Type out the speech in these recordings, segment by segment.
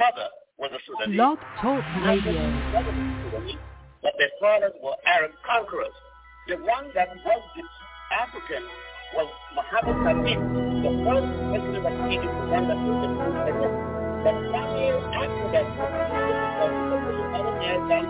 mother was a Sudanese. Blog Talk Radio. But their fathers were Arab conquerors. The one that was the African was Mohammed Sadiq, the first president of Egypt, the one that was the president. But 1 year after that, other American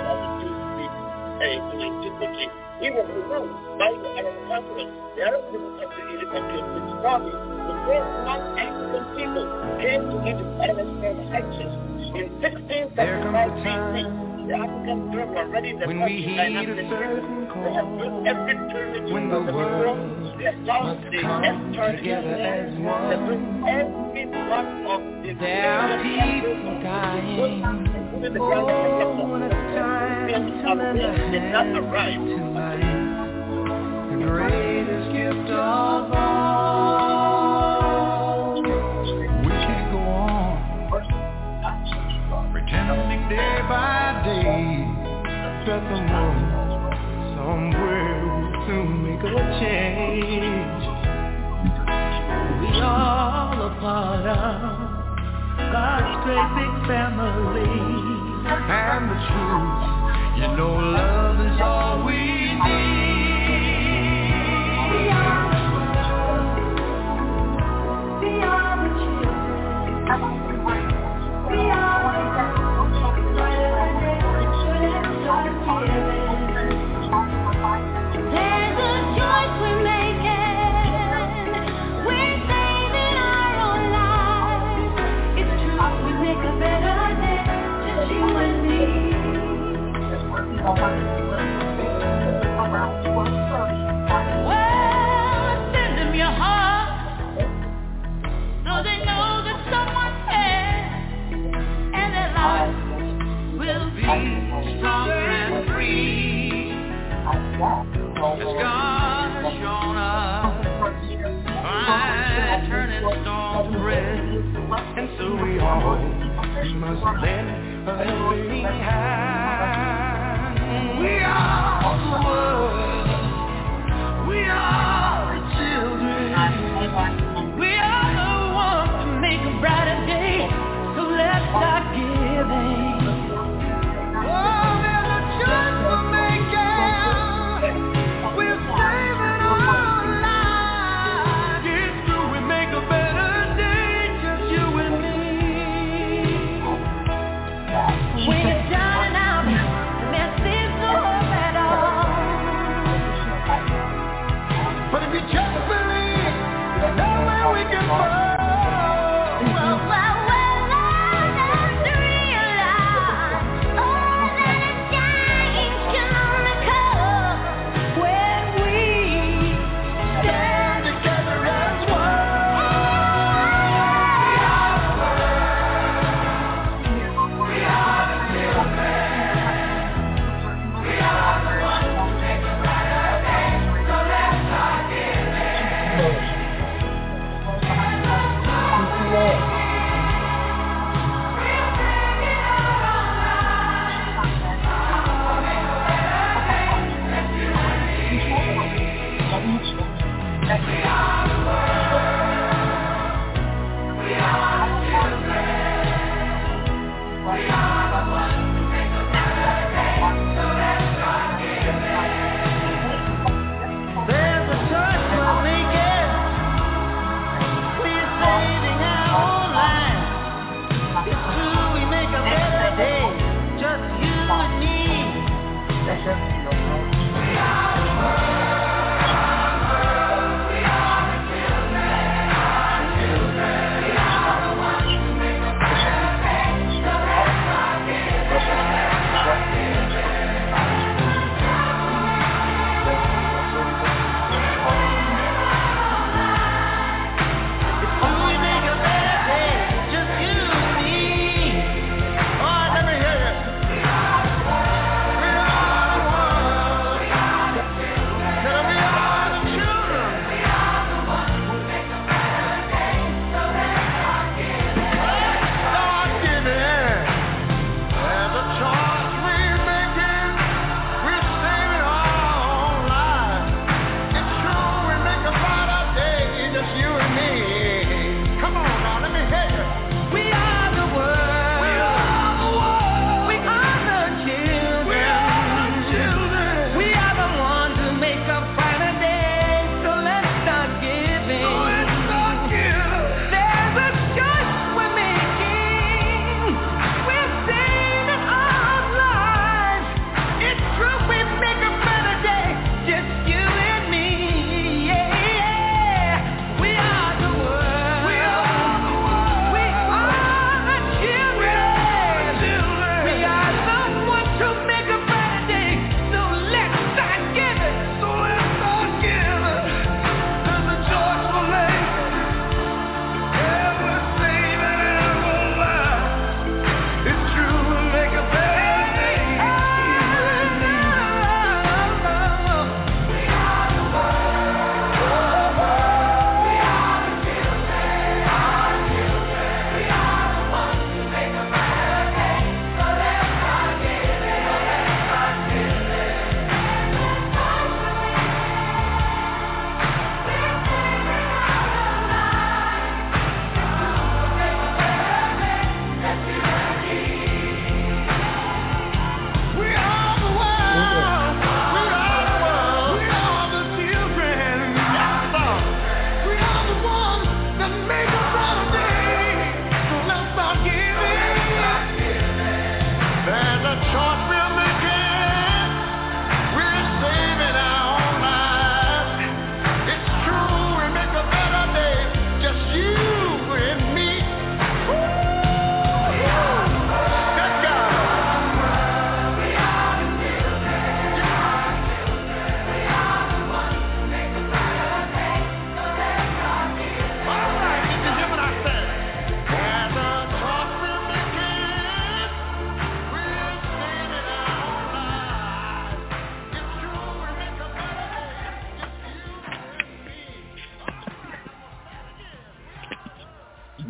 he was removed by the Arab conquerors. The Arab people came to Egypt and killed his army. The first non-African people came to Egypt and was called Hyksos. In 1675 BC, the African Turks were ready to when we heed a certain call, they have built every pyramid when the world they have found the S-turn together as one, they built every one of the there are people dying. Oh, when it's time to lend a hand to life, the greatest gift of all. We can't go on pretending day by day that the world somewhere will soon make a change. We all a part of God's great big family. And the truth, you know, love is all we need. We are the world. We are the children. We are the there's a choice we're making. We're saving our own lives. It's true, we make a better day. You and me. Well, send them your heart, so they know that someone cares, and their lives will be stronger and free. As God has shown us by turning storms to red, and so we all must lend a helping hand. We are the world. We are the children. We are the ones to make a brighter day. So let's start giving. Oh, there's a choice we're making. We're saving our lives. It's true, we make a better day, just you and me. When you're down and out, there seems no hope at all. But if you just believe, nowhere we can fall. Well, let's realize all that a change can only come when we stand together as one. There's a choice we're making. We're saving our own lives. It's true, we make a better day. Just you and me. We are the world. We are the children. We are the ones who make a better day. So let's start one.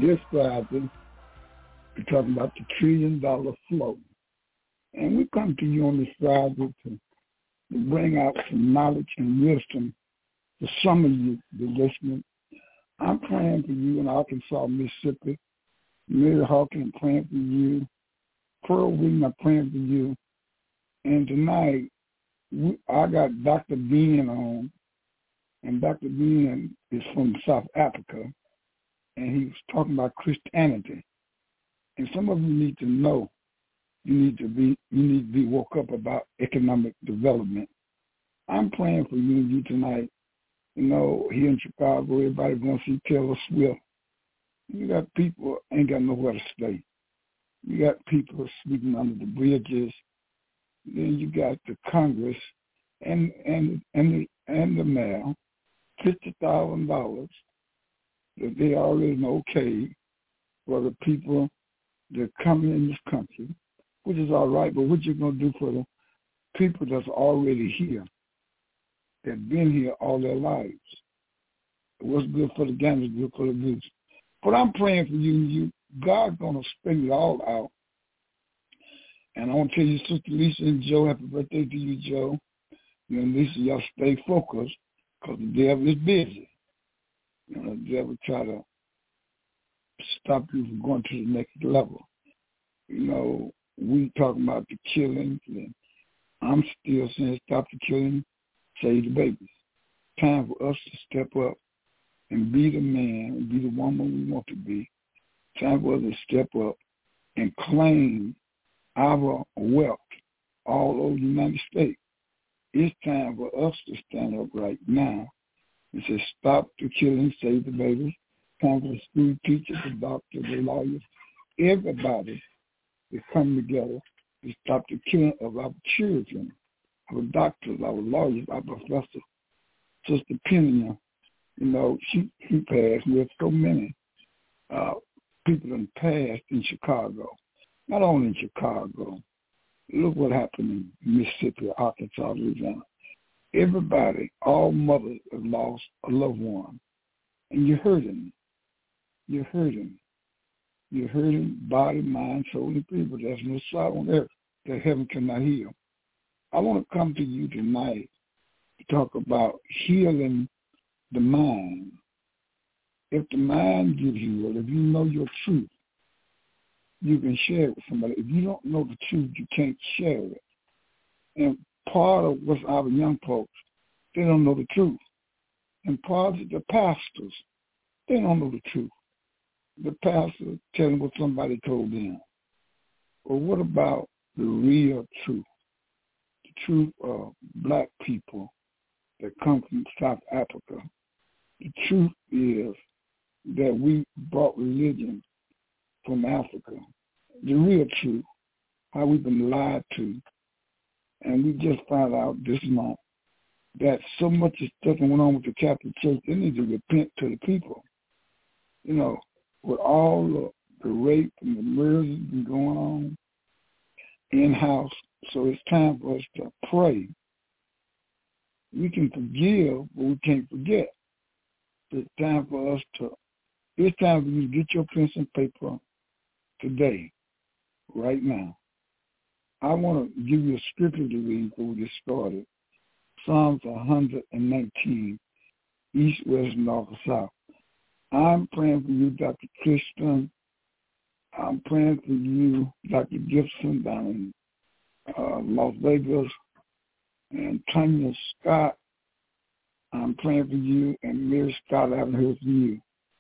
this Friday, we're talking about the $1 trillion flow. And we come to you on this Friday to bring out some knowledge and wisdom to some of you that are listening. I'm praying for you in Arkansas, Mississippi. Mary Hawkins, I'm praying for you. Pearl Williams, I'm praying for you. And tonight, I got Dr. Ben on, and Dr. Ben is from South Africa, and he was talking about Christianity. And some of you need to know you need to be woke up about economic development. I'm praying for you tonight. You know, here in Chicago, everybody's going to see Taylor Swift. You got people ain't got nowhere to stay. You got people sleeping under the bridges. Then you got the Congress and the mayor, $50,000 that they already know okay for the people that come in this country, which is all right. But what you gonna do for the people that's already here, that been here all their lives? What's good for the gander is good for the goose. But I'm praying for you. God's gonna spend it all out. And I want to tell you, Sister Lisa and Joe, happy birthday to you, Joe. You and Lisa, y'all stay focused because the devil is busy. You know, the devil try to stop you from going to the next level. You know, we talking about the killings, and I'm still saying stop the killing, save the babies. Time for us to step up and be the man and be the woman we want to be. Time for us to step up and claim our wealth all over the United States. It's time for us to stand up right now and say, stop the killing, save the babies. Time for the school teachers, the doctors, the lawyers, everybody to come together to stop the killing of our children, our doctors, our lawyers, our professors. Sister Penny, you know, she passed. We have so many people in the past in Chicago. Not only in Chicago. Look what happened in Mississippi, Arkansas, Louisiana. Everybody, all mothers have lost a loved one. And you're hurting. You're hurting. You're hurting body, mind, soul, and people. There's no side on earth that heaven cannot heal. I want to come to you tonight to talk about healing the mind. If the mind gives you, or if you know your truth, you can share it with somebody. If you don't know the truth, you can't share it. And part of what's our young folks, they don't know the truth. And part of the pastors, they don't know the truth. The pastor telling what somebody told them. Well, what about the real truth? The truth of black people that come from South Africa. The truth is that we brought religion from Africa. The real truth, how we've been lied to. And we just found out this month that so much stuff went on with the Catholic Church, they need to repent to the people. You know, with all the rape and the murders that's been going on in-house, so it's time for us to pray. We can forgive, but we can't forget. It's time for us it's time for you to get your pen and paper today, right now. I want to give you a scripture to read before we get started. Psalms 119, East, West, North, and South. I'm praying for you, Dr. Christian. I'm praying for you, Dr. Gibson, down in Las Vegas, and Tanya Scott. I'm praying for you, and Mary Scott, I haven't heard from you.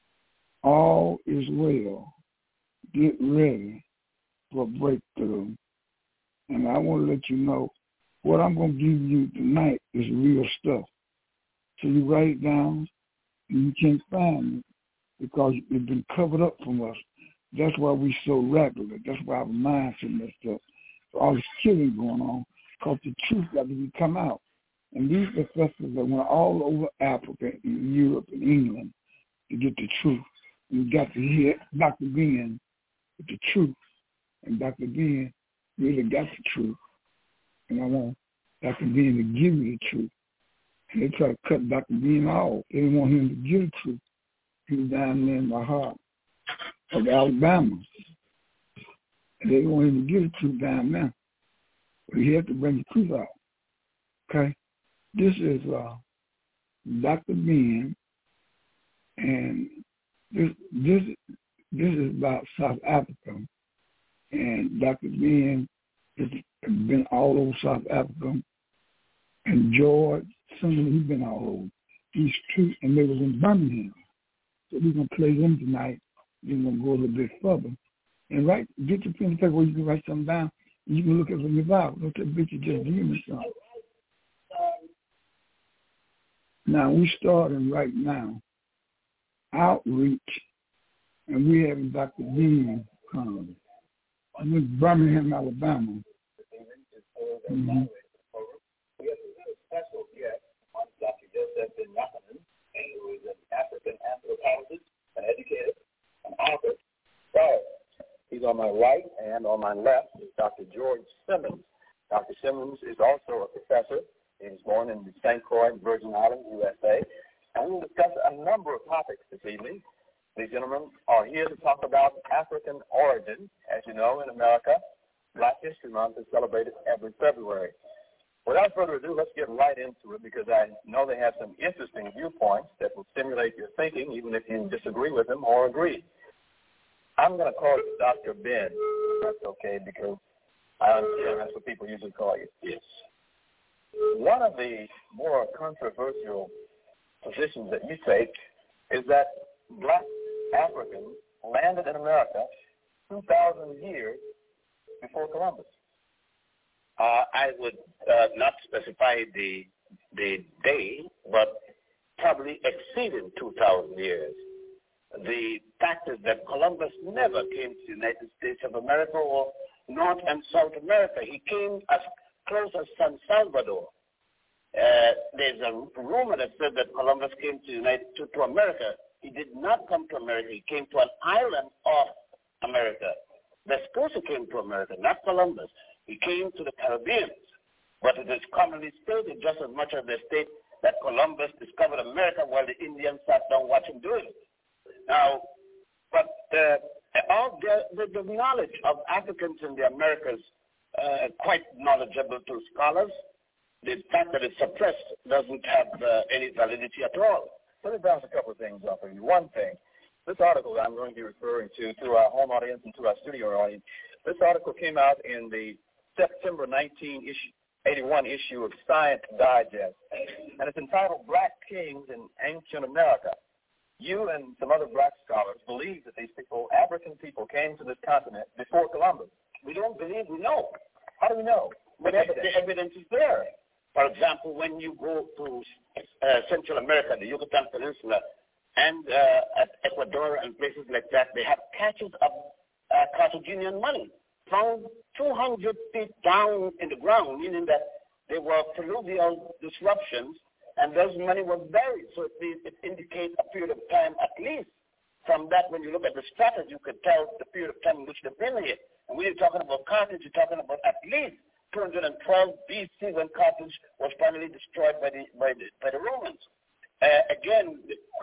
All is well. Get ready for a breakthrough. And I want to let you know what I'm going to give you tonight is real stuff. So you write it down, and you can't find it because it's been covered up from us. That's why we're so regular. That's why our minds are messed up. All this killing going on because the truth got to come out. And these professors that went all over Africa and Europe and England to get the truth. And we got to hear Dr. Ben with the truth. And Dr. Ben really got the truth. And I want Dr. Ben to give you the truth. And they try to cut Dr. Ben off. They didn't want him to give the truth. He was down there in my heart. of Alabama. And they won't even get the truth down now. But you have to bring the truth out. Okay? This is Dr. Ben, and this is about South Africa. And Dr. Ben has been all over South Africa. And George, he's been all over. These two, and they was in Birmingham. So we're going to play them tonight. We're going to go a little bit further. And get your pen and paper where you can write something down. And you can look at it from your Bible. Don't take a picture, just give me something. Now, we're starting right now. Outreach. And we having Dr. Ben come. I'm in Birmingham, Alabama. Mm-hmm. We have a special guest, Dr. Joseph Ben Yakinen, who is an African anthropologist, an educator, an author. So, he's on my right, and on my left is Dr. George Simmons. Dr. Simmons is also a professor. He was born in St. Croix, Virgin Islands, USA. And we'll discuss a number of topics this evening. These gentlemen are here to talk about African origin. As you know, in America, Black History Month is celebrated every February. Without further ado, let's get right into it because I know they have some interesting viewpoints that will stimulate your thinking, even if you disagree with them or agree. I'm going to call you Dr. Ben, if that's okay, because I understand that's what people usually call you. Yes. One of the more controversial positions that you take is that Black Africans landed in America 2,000 years before Columbus. I would not specify the day, but probably exceeding 2,000 years. The fact is that Columbus never came to the United States of America or North and South America. He came as close as San Salvador. There's a rumor that said that Columbus came to America. He did not come to America. He came to an island of America. Vespucci came to America, not Columbus. He came to the Caribbean. But it is commonly stated, just as much as they state, that Columbus discovered America while the Indians sat down watching doing it. Now, but the knowledge of Africans in the Americas quite knowledgeable to scholars. The fact that it's suppressed doesn't have any validity at all. Let me bounce a couple of things off of you. One thing, this article that I'm going to be referring to our home audience and to our studio audience, this article came out in the September 1981 issue of Science Digest, and it's entitled Black Kings in Ancient America. You and some other black scholars believe that these people, African people, came to this continent before Columbus. We don't believe, we know. How do we know? The evidence is there. For example, when you go to Central America, the Yucatan Peninsula, and Ecuador and places like that, they have caches of Carthaginian money found 200 feet down in the ground, meaning that they were fluvial disruptions, and those money was buried. So it indicates a period of time, at least from that, when you look at the strategy, you can tell the period of time in which they've been here. And when you're talking about Carthage, you're talking about at least 212 BC, when Carthage was finally destroyed by the Romans. Again,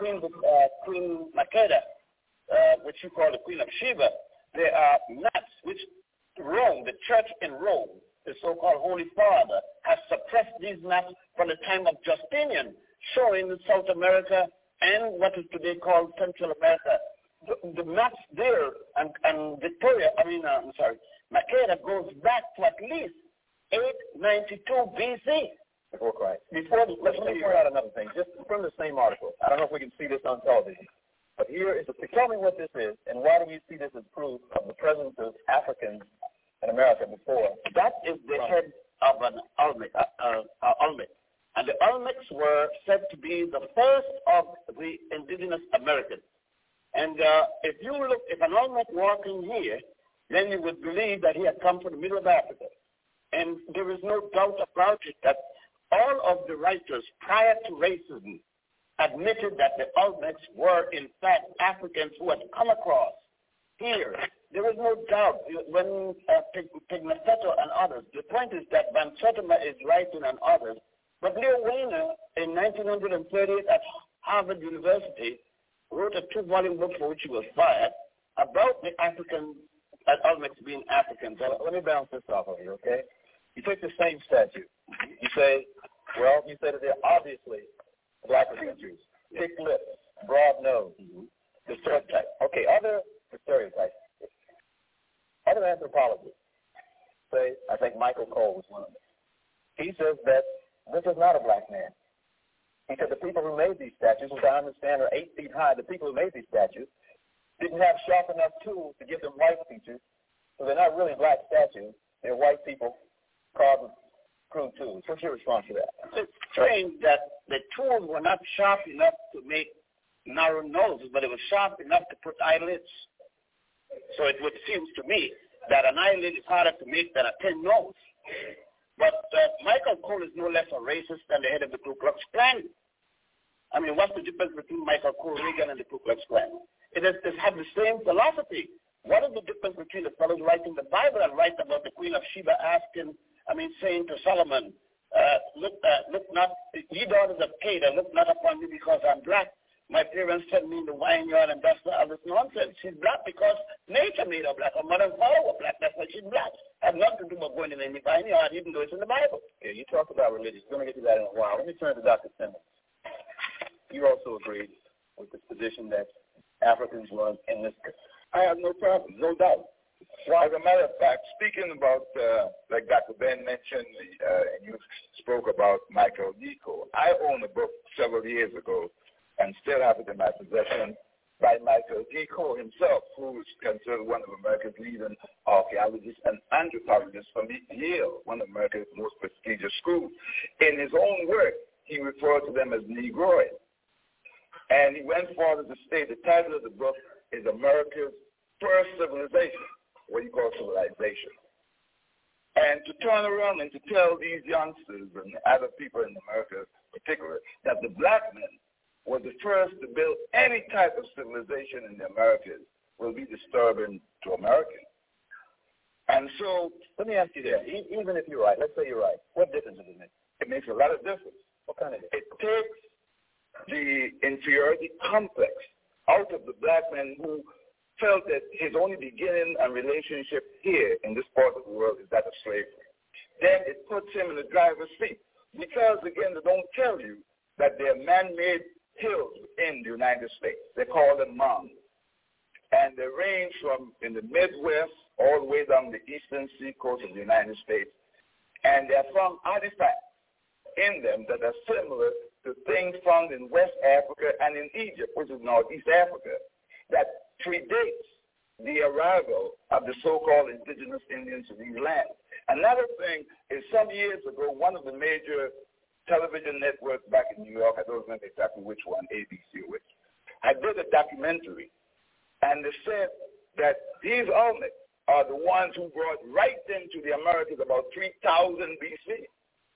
Queen Makeda, which you call the Queen of Sheba, there are maps which Rome, the church in Rome, the so-called Holy Father, has suppressed these maps from the time of Justinian, showing South America and what is today called Central America. The maps there and Victoria, Makeda goes back to at least 892 BC. Before Christ. Let me point out another thing, just from the same article. I don't know if we can see this on television, but here is tell me what this is, and why do you see this as proof of the presence of Africans in America before? That is the head of an Olmec. And the Olmecs were said to be the first of the indigenous Americans. And if an Olmec walked in here, then you would believe that he had come from the middle of Africa. And there is no doubt about it that all of the writers prior to racism admitted that the Olmecs were, in fact, Africans who had come across here. There is no doubt when Pigmafetto and others, the point is that Van Sertima is writing and others, but Leo Wiener in 1938 at Harvard University wrote a 2-volume book for which he was fired, about the African, Olmecs being Africans. Let me bounce this off of you, okay? You take the same statue. You say, well, you say that they're obviously black features, thick lips, broad nose, the stereotype. Okay, other stereotypes. Other anthropologists say, I think Michael Cole was one of them. He says that this is not a black man. He said the people who made these statues, which I understand are 8 feet high, the people who made these statues didn't have sharp enough tools to give them white features, so they're not really black statues. They're white people carved with crude tools. What's your response to that? It's strange that the tools were not sharp enough to make narrow noses, but it was sharp enough to put eyelids. So it would seem to me that an eyelid is harder to make than a thin nose. But Michael Cole is no less a racist than the head of the Ku Klux Klan. I mean, what's the difference between Michael Cole Reagan and the Ku Klux Klan? It have the same philosophy. What is the difference between the fellows writing the Bible and write about the Queen of Sheba saying to Solomon, look not, ye daughters of Canaan, look not upon me because I'm black. My parents sent me in the vineyard and that's all this nonsense. She's black because nature made her black. Her mother and father were black. That's why she's black. Has nothing to do with going in any vineyard, even though it's in the Bible. Yeah, you talked about religion. We're going to get to that in a while. Let me turn to Dr. Simmons. You also agreed with this position that Africans were in this. I have no problem, no doubt. Well, as a matter of fact, speaking about, like Dr. Ben mentioned, and you spoke about Michael D. Cole, I owned a book several years ago and still have it in my possession by Michael D. Cole himself, who is considered one of America's leading archaeologists and anthropologists from Yale, one of America's most prestigious schools. In his own work, he referred to them as Negroid. And he went further to state the title of the book is America's First Civilization, what you call civilization. And to turn around and to tell these youngsters and other people in America in particular that the black men was the first to build any type of civilization in the Americas will be disturbing to Americans. And so, let me ask you this, even if you're right, let's say you're right, what difference does it make? It makes a lot of difference. What kind of difference? It takes the inferiority complex out of the black man who felt that his only beginning and relationship here in this part of the world is that of slavery. Then it puts him in the driver's seat. Because, again, they don't tell you that they're man-made hills in the United States. They call them mounds. And they range from in the Midwest all the way down the eastern seacoast of the United States. And there are some artifacts in them that are similar to things found in West Africa and in Egypt, which is Northeast Africa, that predates the arrival of the so-called indigenous Indians to these lands. Another thing is some years ago, one of the major television networks back in New York, I don't remember exactly which one, ABC or which, I did a documentary, and they said that these Olmecs are the ones who brought right into the Americas about 3000 BC.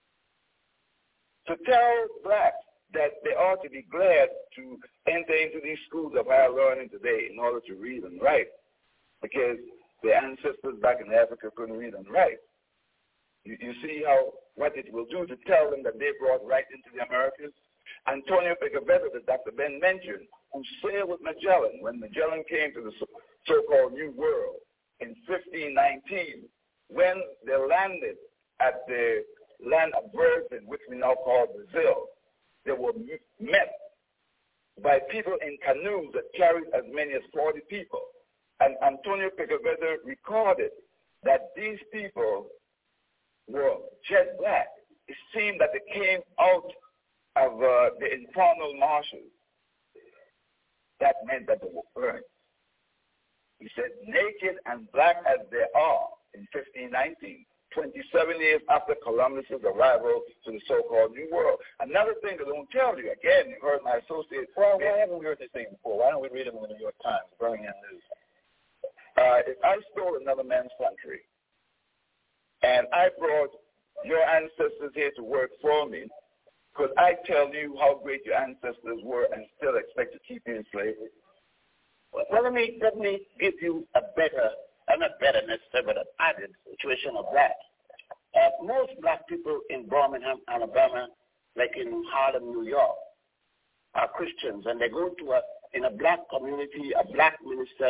To tell blacks that they ought to be glad to enter into these schools of higher learning today in order to read and write, because their ancestors back in Africa couldn't read and write. You see what it will do to tell them that they brought right into the Americas. Antonio Picavetta, that Dr. Ben mentioned, who sailed with Magellan when Magellan came to the so-called New World in 1519, when they landed at the land of Virgin, which we now call Brazil, they were met by people in canoes that carried as many as 40 people. And Antonio Picavetta recorded that these people were jet black. It seemed that they came out of the infernal marshes. That meant that they were burned. He said, naked and black as they are in 1519, 27 years after Columbus's arrival to the so-called New World. Another thing they don't tell you, again, you heard my associate. Well, why haven't we heard this thing before? Why don't we read it in the New York Times, Birmingham News? If I stole another man's country, and I brought your ancestors here to work for me, could I tell you how great your ancestors were and still expect to keep you in slavery? Well, let me give you a better, not better necessarily, but an added situation of that. Most black people in Birmingham, Alabama, like in Harlem, New York, are Christians, and they go to in a black community, a black minister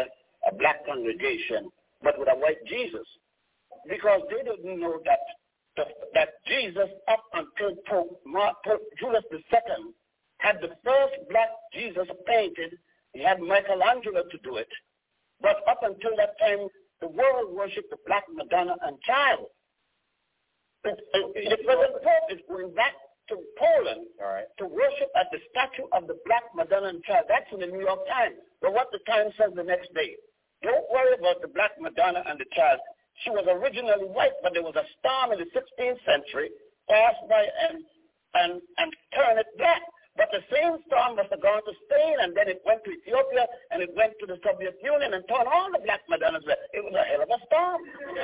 a black congregation, but with a white Jesus, because they didn't know that Jesus, up until Pope Julius II, had the first black Jesus painted. He had Michelangelo to do it, but up until that time, the world worshipped the Black Madonna and Child. The present Pope is going back to Poland to worship at the statue of the Black Madonna and Child. That's in the New York Times. But what the Times says the next day, don't worry about the Black Madonna and the Child. She was originally white, but there was a storm in the 16th century, passed by and turned it black. But the same storm must have gone to Spain, and then it went to Ethiopia, and it went to the Soviet Union and turned all the Black Madonnas red. It was a hell of a storm.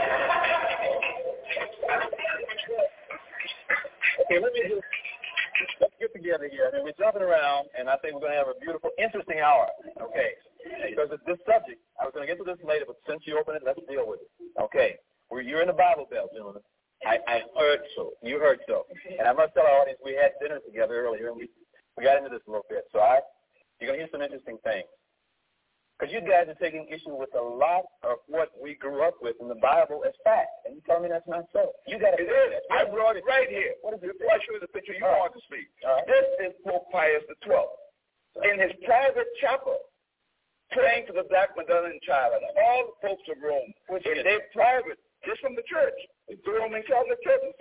Okay, let's get together here. We're jumping around, and I think we're going to have a beautiful, interesting hour. Okay, because this subject, I was going to get to this later, but since you opened it, let's deal with it. Okay, you're in the Bible Belt, gentlemen. I heard so. You heard so. And I must tell our audience we had dinner together earlier, and we got into this a little bit. So you're going to hear some interesting things. Because you guys are taking issue with a lot of what we grew up with in the Bible as fact. And you tell me that's not so. You got to It is. I brought it right here. What is it? Before I show you the picture, you want to speak. Right. This is Pope Pius XII. In his private chapel, praying to the Black Madonna and Child, and all the popes of Rome, in their private, just from the church, the Roman Catholic Church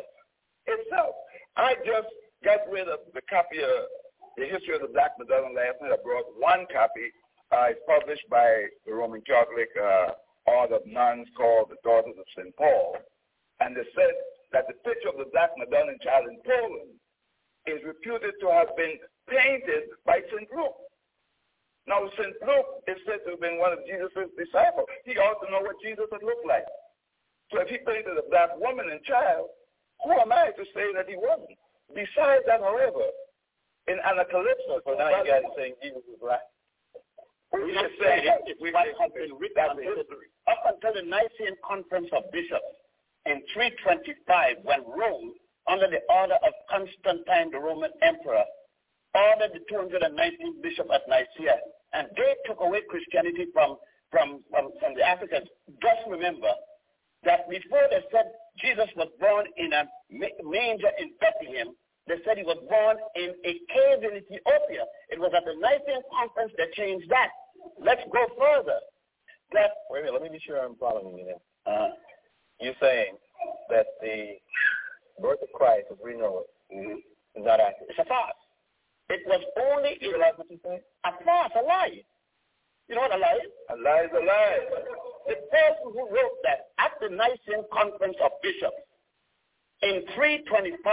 itself. I just got rid of the copy of the history of the Black Madonna last night. I brought one copy. It's published by the Roman Catholic order of nuns called the Daughters of St. Paul. And they said that the picture of the Black Madonna and Child in Poland is reputed to have been painted by St. Luke. Now, St. Luke is said to have been one of Jesus' disciples. He ought to know what Jesus would look like. So if he painted a black woman and child, who am I to say that he wasn't? Besides that, however, in Anacalypso, so now you guys are saying Jesus was black. We just say what has been written on history. Up until the Nicene Conference of Bishops in 325, when Rome, under the order of Constantine, the Roman emperor, ordered the 219 bishops at Nicaea, and they took away Christianity from the Africans. Just remember that before they said Jesus was born in a manger in Bethlehem, they said he was born in a cave in Ethiopia. It was at the Nicene Conference that changed that. Let's go further. Wait a minute, let me be sure I'm following you now. You're saying that the birth of Christ, as we know it, is not accurate. It's a farce. It was only you realize what you're saying? A farce, a lie. You know what a lie is? a lie is a lie. The person who wrote that at the Nicene Conference of Bishops in 325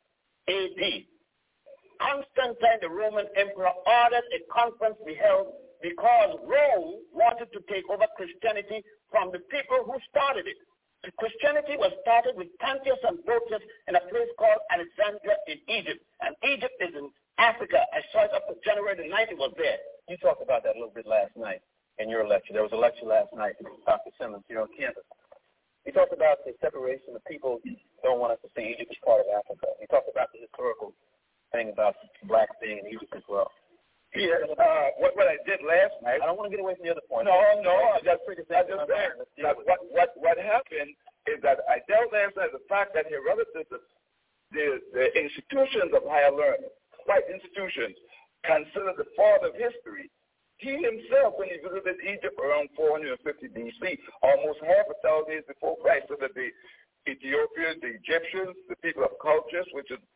AD, Constantine, the Roman emperor, ordered a conference be held because Rome wanted to take over Christianity from the people who started it. Christianity was started with Pontius and Photius in a place called Alexandria in Egypt. And Egypt is in Africa. I saw it up to January the 9th, it was there. You talked about that a little bit last night in your lecture. There was a lecture last night from Dr. Simmons here on campus. He talked about the separation of people who don't want us to see Egypt as part of Africa. He talked about the historical thing about blacks being in Egypt as well. Yes, what I did last night. I don't want to get away from the other point. No. I just said that what happened is that I dealt last night the fact that Herodotus, the institutions of higher learning, white institutions, considered the father of history. He himself, when he visited Egypt around 450 BC, almost half a thousand years before Christ, so that the Ethiopians, the Egyptians, the people of cultures, which is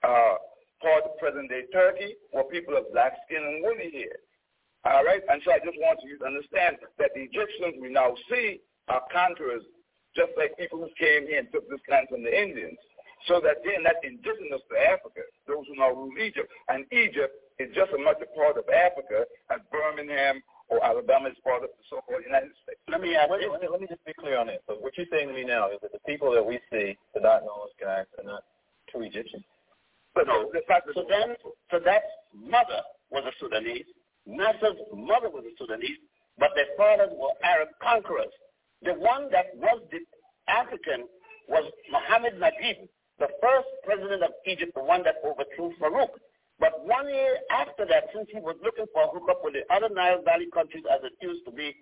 part of present-day Turkey, were people of black skin and woolly hair. All right? And so I just want you to understand that the Egyptians we now see are conquerors, just like people who came here and took this land from the Indians, so that they're not indigenous to Africa, those who now rule Egypt. And Egypt is just as much a part of Africa as Birmingham or Alabama is part of the so-called United States. Let me just be clear on this. So what you're saying to me now is that the people that we see, the Dartnose guys, are not true Egyptians. No, so that mother was a Sudanese, Nasser's mother was a Sudanese, but their fathers were Arab conquerors. The one that was the African was Mohammed Naguib, the first president of Egypt, the one that overthrew Farouk. But 1 year after that, since he was looking for a hookup with the other Nile Valley countries, as it used to be,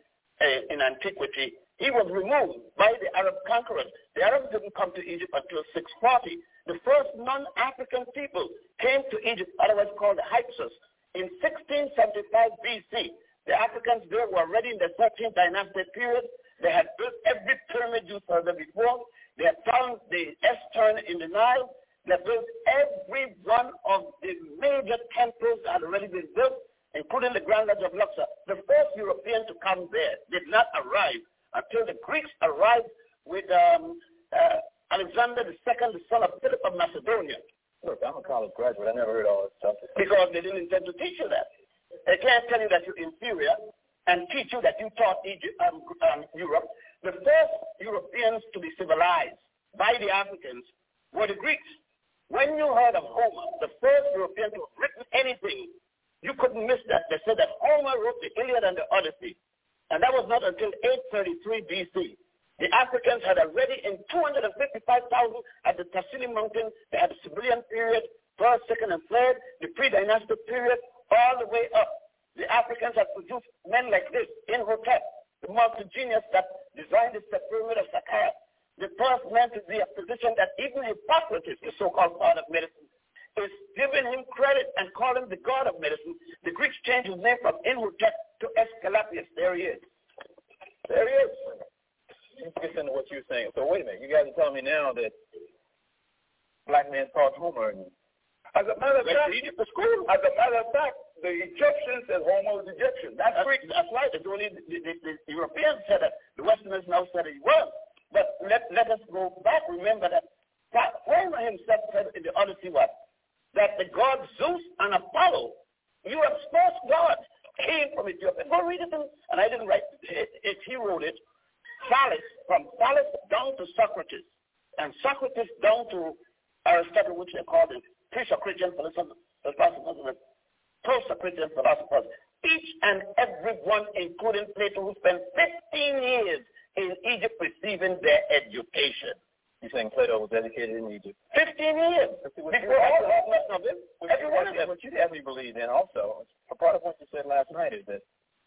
in antiquity, he was removed by the Arab conquerors. The Arabs didn't come to Egypt until 640. The first non-African people came to Egypt, otherwise called the Hyksos, in 1675 BC. The Africans there were already in the 13th dynastic period. They had built every pyramid you saw there before. They had found the S-turn in the Nile. They built every one of the major temples that had already been built, including the Grand Lodge of Luxor. The first European to come there did not arrive until the Greeks arrived with Alexander II, the son of Philip of Macedonia. Look, I'm a college graduate. I never heard all this stuff. Because they didn't intend to teach you that. They can't tell you that you're inferior and teach you that you taught Europe. The first Europeans to be civilized by the Africans were the Greeks. When you heard of Homer, the first European to have written anything, you couldn't miss that. They said that Homer wrote the Iliad and the Odyssey. And that was not until 833 BC. The Africans had already, in 255,000 at the Tassili Mountain, they had the Siberian period, first, second, and third, the pre-dynastic period, all the way up. The Africans had produced men like this, Imhotep, the multi-genius that designed the pyramid of Saqqara, the first man to be a physician that even Hippocrates, the so-called god of medicine, is giving him credit and calling him the god of medicine. The Greeks changed his name from Imhotep to Aesculapius. There he is. There he is. Let's get into what you're saying. So wait a minute. You guys are telling me now that black men taught Homer. As a matter of fact, the Egyptians said Homer was Egyptian. That's right. It's only the Europeans said that. The Westerners now said he was. But let us go back. Remember that Homer himself said in the Odyssey what? That the gods Zeus and Apollo, Europe's first gods, came from Ethiopia. Go read it, and I didn't write it. He wrote it. From Thales down to Socrates, and Socrates down to Aristotle, which they call the pre-Socratian philosophers, post-Socratian philosophers. Each and every one, including Plato, who spent 15 years in Egypt receiving their education. You're saying Plato was educated in Egypt? 15 years. Before all of them. What you definitely believe in also, a part of what you said last night is that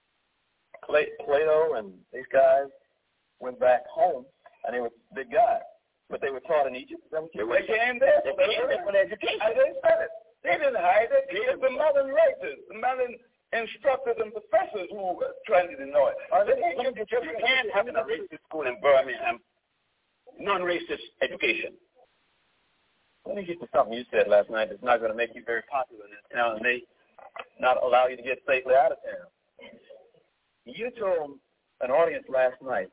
Plato and these guys went back home, and they were big guys. But they were taught in Egypt? They came there. They came there for education. I didn't say it. They didn't hide it. It's the modern writers, the modern instructors and professors who tried to know it. You can't have a racist school in Birmingham, non-racist education. Let me get to something you said last night that's not going to make you very popular in this town and may not allow you to get safely out of town. You told an audience last night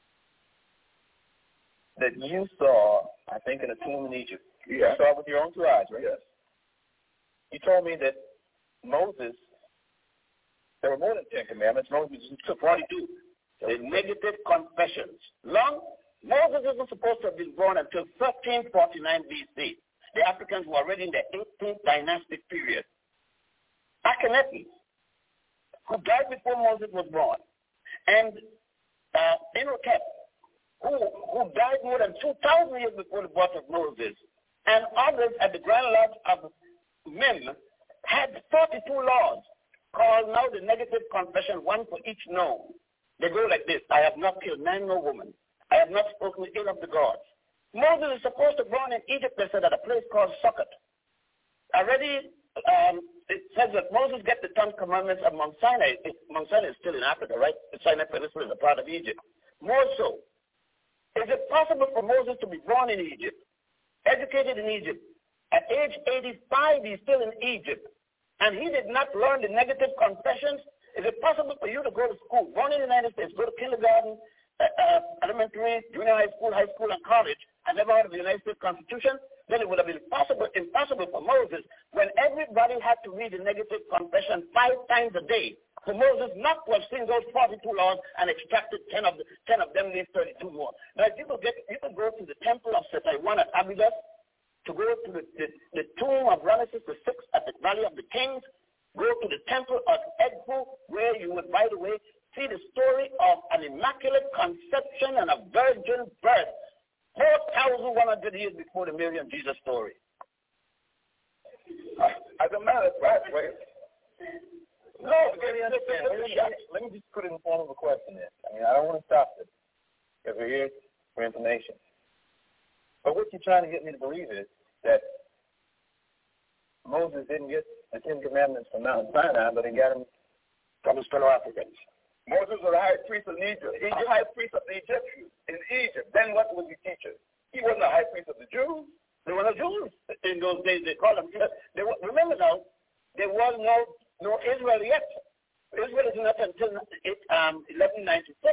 that you saw, I think, in a tomb in Egypt. Yeah. You saw it with your own two eyes, right? Yes. You told me that Moses, there were more than 10 commandments. Moses took 42. The negative confessions. Moses isn't supposed to have been born until 1349 BC. The Africans were already in the 18th dynastic period. Akhenaten, who died before Moses was born, and Imhotep, who died more than 2,000 years before the birth of Moses, and others at the Grand Lodge of Mem had 42 laws called now the negative confession, one for each no. They go like this: I have not killed man nor woman. I have not spoken ill of the gods. Moses is supposed to be born in Egypt, they said, at a place called Sukkot. Already, it says that Moses get the 10 Commandments of Mount Sinai. Mount Sinai is still in Africa, right? The Sinai Peninsula is a part of Egypt. More so, is it possible for Moses to be born in Egypt, educated in Egypt? At age 85, he's still in Egypt, and he did not learn the negative confessions. Is it possible for you to go to school, born in the United States, go to kindergarten, elementary, junior high school, and college, and never heard of the United States Constitution? Then it would have been impossible for Moses, when everybody had to read the negative confession 5 times a day, for Moses not to have seen those 42 laws and extracted 10 of them, leave 32 more. Now, you can go to the temple of Setiwan at Abydos, to go to the tomb of Ramesses VI at the Valley of the Kings, go to the temple of Edfu, where you would, by the way, see the story of an immaculate conception and a virgin birth 4,100 years before the Mary and Jesus story. As a matter of fact, Let me just put it in form of a question then. I mean, I don't want to stop this because we're here for information. But what you're trying to get me to believe is that Moses didn't get the Ten Commandments from Mount Sinai, but he got them from his fellow Africans. Moses was the high priest of Egypt. He's the high priest of the Egyptians in Egypt. Then what was he teaching? He wasn't the high priest of the Jews. They were the Jews in those days. They called them. Remember now, there was no Israel yet. Israel is not until 1196.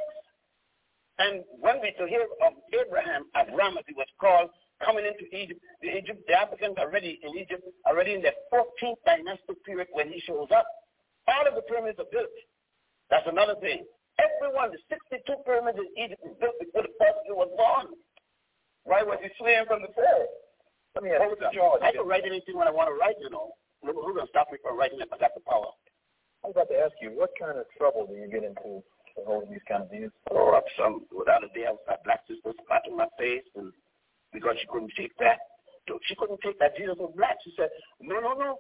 And when we to hear of Abraham, as he was called, coming into Egypt, the Africans already in Egypt, already in the 14th dynastic period when he shows up. All of the pyramids are built. That's another thing. Every one, the 62 pyramids in Egypt was built before the first Jew was born. Why was he slain from the Pharaoh? Let me ask you, I can write anything when I want to write, you know. Who's going to stop me from writing if I got the power? I was about to ask you, what kind of trouble do you get into for holding these kind of views? Oh, some without a day, I had black sisters spat in my face, and because she couldn't take that. She couldn't take that Jesus was black. She said, no.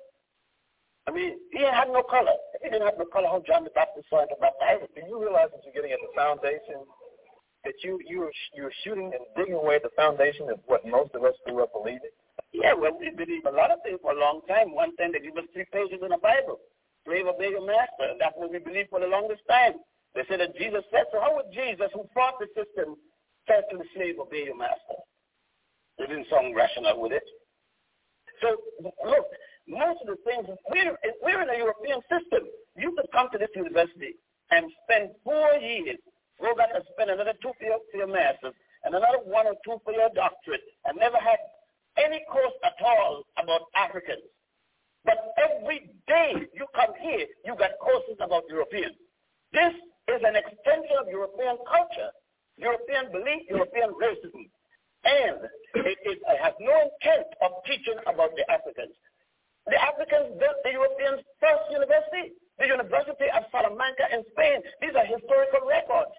I mean, he had no color. If he didn't have no color, how John the Baptist saw him to baptize him? Do you realize that you're getting at the foundation, that you're shooting and digging away at the foundation of what most of us grew up believing? Yeah, well, we believe a lot of things for a long time. One time they give us 3 pages in the Bible. Slave obey your master. That's what we believe for the longest time. They said that Jesus said, so how would Jesus, who fought the system, say to the slave, obey your master? They didn't sound rational with it. So, look, most of the things, we're in a European system. You could come to this university and spend 4 years, go back and spend another 2 for your master's, and another 1 or 2 for your doctorate, and never had any course at all about Africans. But every day you come here, you got courses about Europeans. This is an extension of European culture, European belief, European racism. And it has no intent of teaching about the Africans. The Africans built the Europeans' first university, the University of Salamanca in Spain. These are historical records.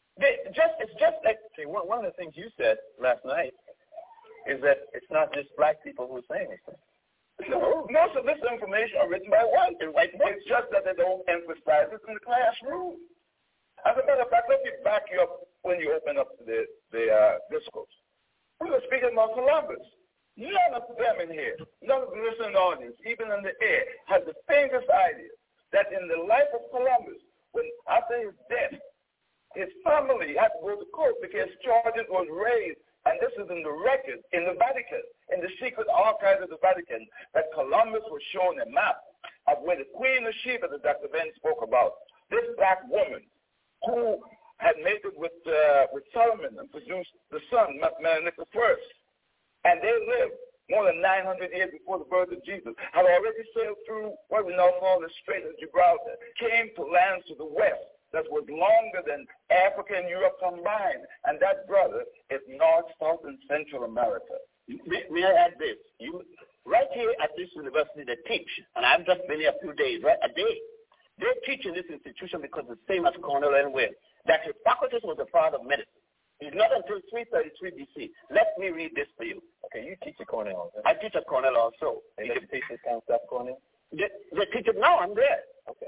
It's just like... See, one of the things you said last night is that it's not just black people who are saying this thing. No, most of this information are written by white and white books. It's just that they don't emphasize it in the classroom. As a matter of fact, let me back you up when you open up the discourse. We were speaking about Columbus. None of them in here, none of the listening audience, even in the air, has the faintest idea that in the life of Columbus, when after his death, his family had to go to court because charges was raised. And this is in the record, in the Vatican, in the secret archives of the Vatican, that Columbus was shown a map of where the Queen of Sheba that Dr. Ben spoke about, this black woman who had mated with Solomon and produced the son, Menelik I. And they lived more than 900 years before the birth of Jesus, had already sailed through what we now call the Strait of Gibraltar, came to lands to the west that was longer than Africa and Europe combined. And that, brother, is North, South, and Central America. May I add this? Right here at this university, they teach, and I've just been here a few days, right, a day. They teach in this institution because it's the same as Cornell and Wales, that Hippocrates was the father of medicine. It's not until 333 BC. Let me read this for you. Okay, you teach at Cornell. Right? I teach at Cornell also. They let you teach this kind of stuff at Cornell? They teach it now. I'm there. Okay.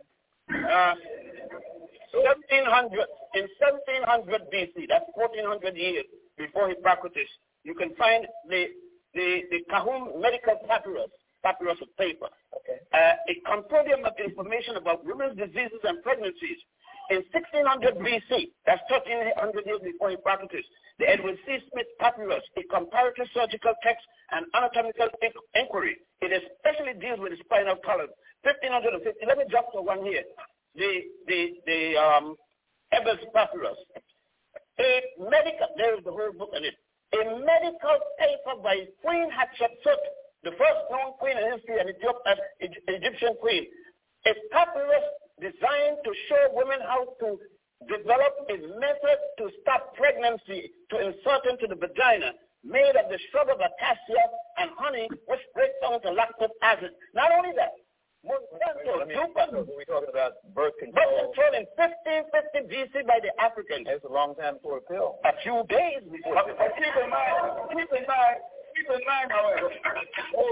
1700 BC, that's 1400 years before Hippocrates, you can find the Kahum medical papyrus of paper. Okay. A compendium of information about women's diseases and pregnancies. In 1600 BC, that's 1300 years before Hippocrates, the Edward C. Smith papyrus, a comparative surgical text and anatomical inquiry. It especially deals with the spinal column. 1550. Let me jump to one here. The Ebers papyrus. There is the whole book in it. A medical paper by Queen Hatshepsut, the first known queen in history, an Egyptian queen. A papyrus designed to show women how to develop a method to stop pregnancy, to insert into the vagina, made of the shrub of acacia and honey, which breaks down to lactic acid. Not only that, we're talking about birth control. Birth control in 1550 BC by the Africans. It's a long time before a pill. A few days before. Keep in mind, however, over 60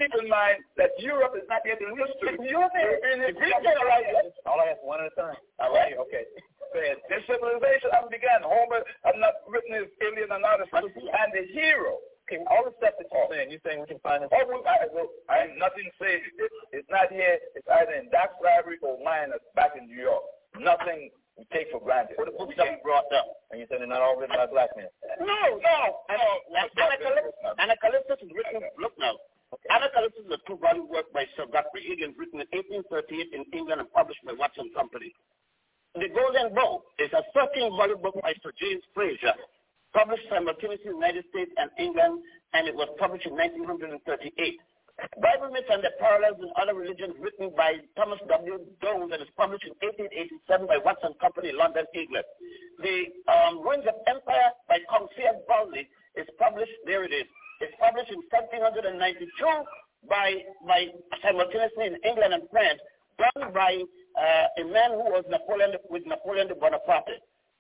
keep in mind that Europe is not yet in history. Europe is all I ask one at a time. All right. Okay. The civilization has begun. Homer has not written his Iliad and Odyssey. And the hero. Okay, all the stuff that you're saying we can find this. I'm nothing saying it's not here. It's either in Doc's library or mine back in New York. Nothing we take for granted. What the books that we brought up? And you said they're not all written by black men. No. Anacalypsis is written, look now. Okay. Anacalypsis is a two-volume work by Sir Godfrey Higgins, written in 1838 in England and published by Watson Company. The Golden Bow is a 13-volume book by Sir James Fraser, published simultaneously in the United States and England, and it was published in 1938. Bible Myths and Their Parallels in Other Religions, written by Thomas W. Doane, and is published in 1887 by Watson Company, London, England. The Ruins of Empire by Comfort Bowley is published, there it is. It's published in 1792 by simultaneously in England and France, done by a man who was Napoleon Bonaparte.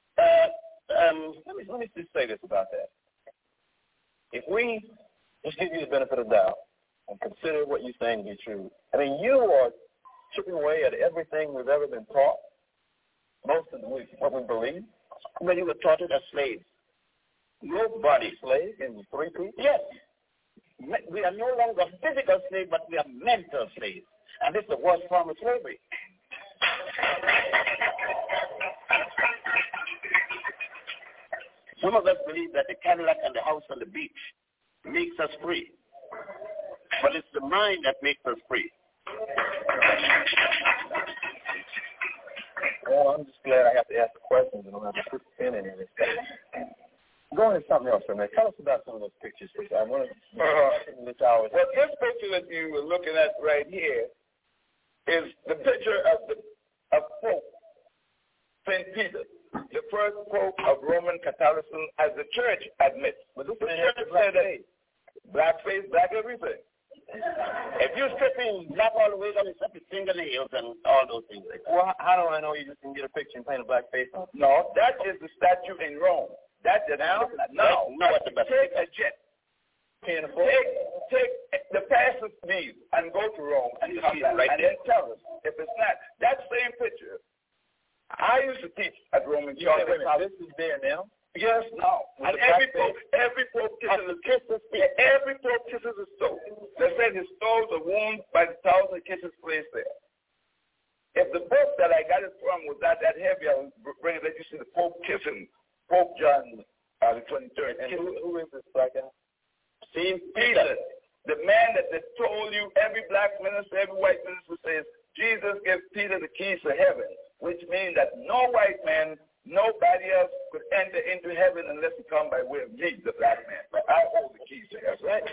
Let me just say this about that. If we just give you the benefit of the doubt and consider what you're saying to be true, I mean, you are chipping away at everything we've ever been taught, most of what we believe. When you were taught it as slaves. Nobody. Slaves and you three-piece? Yes. We are no longer physical slaves, but we are mental slaves. And this is the worst form of slavery. Some of us believe that the Cadillac and the house on the beach makes us free. But it's the mind that makes us free. Well, I'm just glad I have to ask the questions and I don't have to put the pin in this. Going to something else, man. Tell us about some of those pictures, please. I want to well, this picture that you were looking at right here is the picture of Pope St. Peter, the first Pope of Roman Catholicism, as the church admits. But this church said that blackface, black everything. If you're stripping black all the way down, except your fingernails and all those things. Well, how do I know you just can get a picture and paint a black face on? No, that is the statue in Rome. That's it now. Take a jet. Take the fastest speed and go to Rome and come back and then tell us if it's not. That same picture, I used to teach at Roman Catholic. This is there now? Yes, now. And every pope kisses his toe. They said his toes are wound by the 1,000 kisses placed there. If the book that I got it from was not that heavy, I would bring it that you see the Pope kissing Pope John the 23rd. And who is this black guy? St. Peter, the man that told you, every black minister, every white minister says, Jesus gives Peter the keys to heaven, which means that no white man, nobody else could enter into heaven unless he come by way of me, the black man. But I hold the keys to heaven. Right?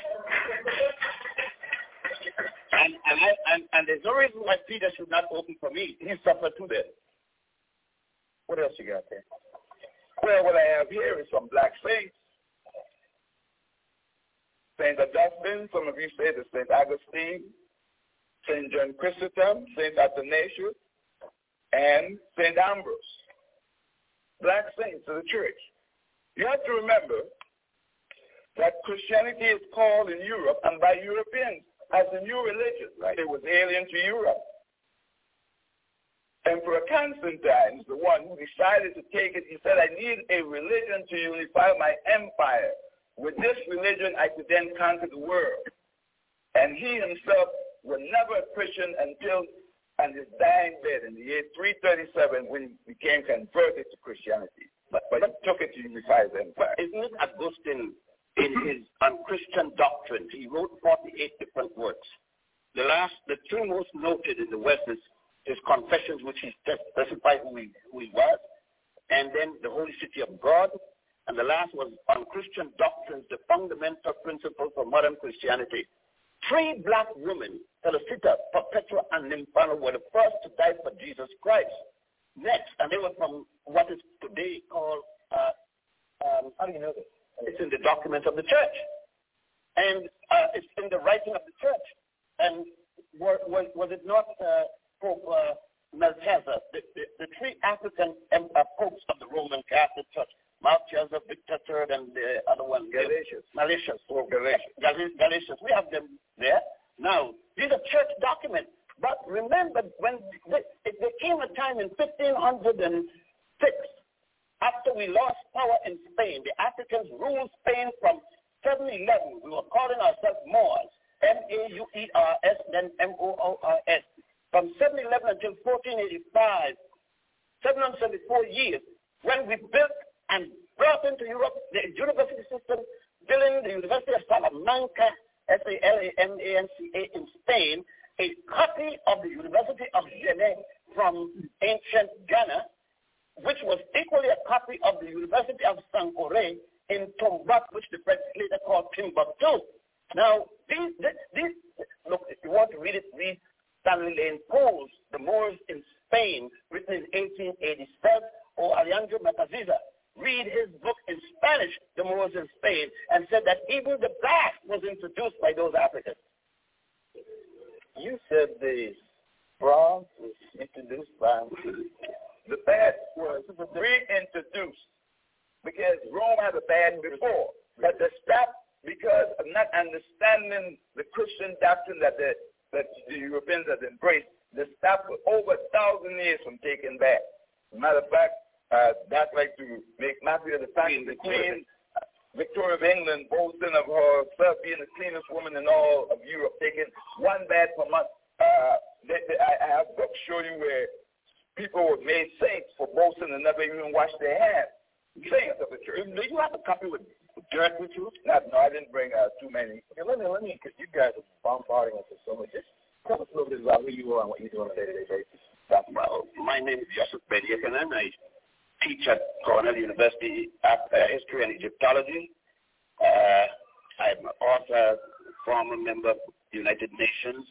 And there's no reason why Peter should not open for me. He suffered too there. What else you got there? Well, what I have here is some black saints. St. Augustine, some of you say the St. Augustine, St. John Chrysostom, St. Athanasius, and St. Ambrose. Black saints of the church. You have to remember that Christianity is called in Europe and by Europeans as a new religion. Right? It was alien to Europe. Emperor Constantine is the one who decided to take it. He said, I need a religion to unify my empire. With this religion, I could then conquer the world. And he himself was never a Christian until on his dying bed in the year 337 when he became converted to Christianity. But he took it to unify his empire. Isn't it Augustine in his Christian doctrines? He wrote 48 different works. The two most noted in the West is his Confessions, which he specified who he was, and then the Holy City of God, and the last was on Christian doctrines, the fundamental principles of modern Christianity. 3 black women, Felicita, Perpetua, and Nymphana, were the first to die for Jesus Christ. Next, and they were from what is today called, how do you know this? It's in the documents of the church. And it's in the writing of the church. And was it not Pope Melchizedek, the 3 African popes of the Roman Catholic Church, Melchizedek, Victor III, and the other one, Galatius. We have them there. Now, these are church documents. But remember, when there came a time in 1506, after we lost power in Spain, the Africans ruled Spain from 711. We were calling ourselves Moors, M-A-U-E-R-S, then M-O-O-R-S. From 711 until 1485, 774 years, when we built and brought into Europe the university system, building the University of Salamanca, S-A-L-A-M-A-N-C-A in Spain, a copy of the University of Genève from ancient Ghana, which was equally a copy of the University of Sankore in Tombouctou, which the French later called Timbuktu. Now, these, look, if you want to read it, read Stanley Lane Poe's The Moors in Spain, written in 1887, or Alejandro Mataziza. Read his book in Spanish, The Moors in Spain, and said that even the black was introduced by those Africans. You said the bronze was introduced by the badge was reintroduced because Rome had a badge before, but they stopped because of not understanding the Christian doctrine that the Europeans had embraced. They stopped for over 1,000 years from taking back. As a matter of fact, that's like to make mockery of the fact that the Queen Victoria of England boasting of herself being the cleanest woman in all of Europe, taking one bath per month. I have books showing you where people were made saints for boasting and never even washed their hands. Saints of the church. Do you have a copy with dirt with you? No, I didn't bring too many. Okay, let me, because you guys are bombarding us with so much. Just tell us a little bit about who you are and what you do on a day-to-day basis. Well, my name is Yusuf Bediakanan. I teach at Cornell University History and Egyptology. I'm an author, former member of the United Nations,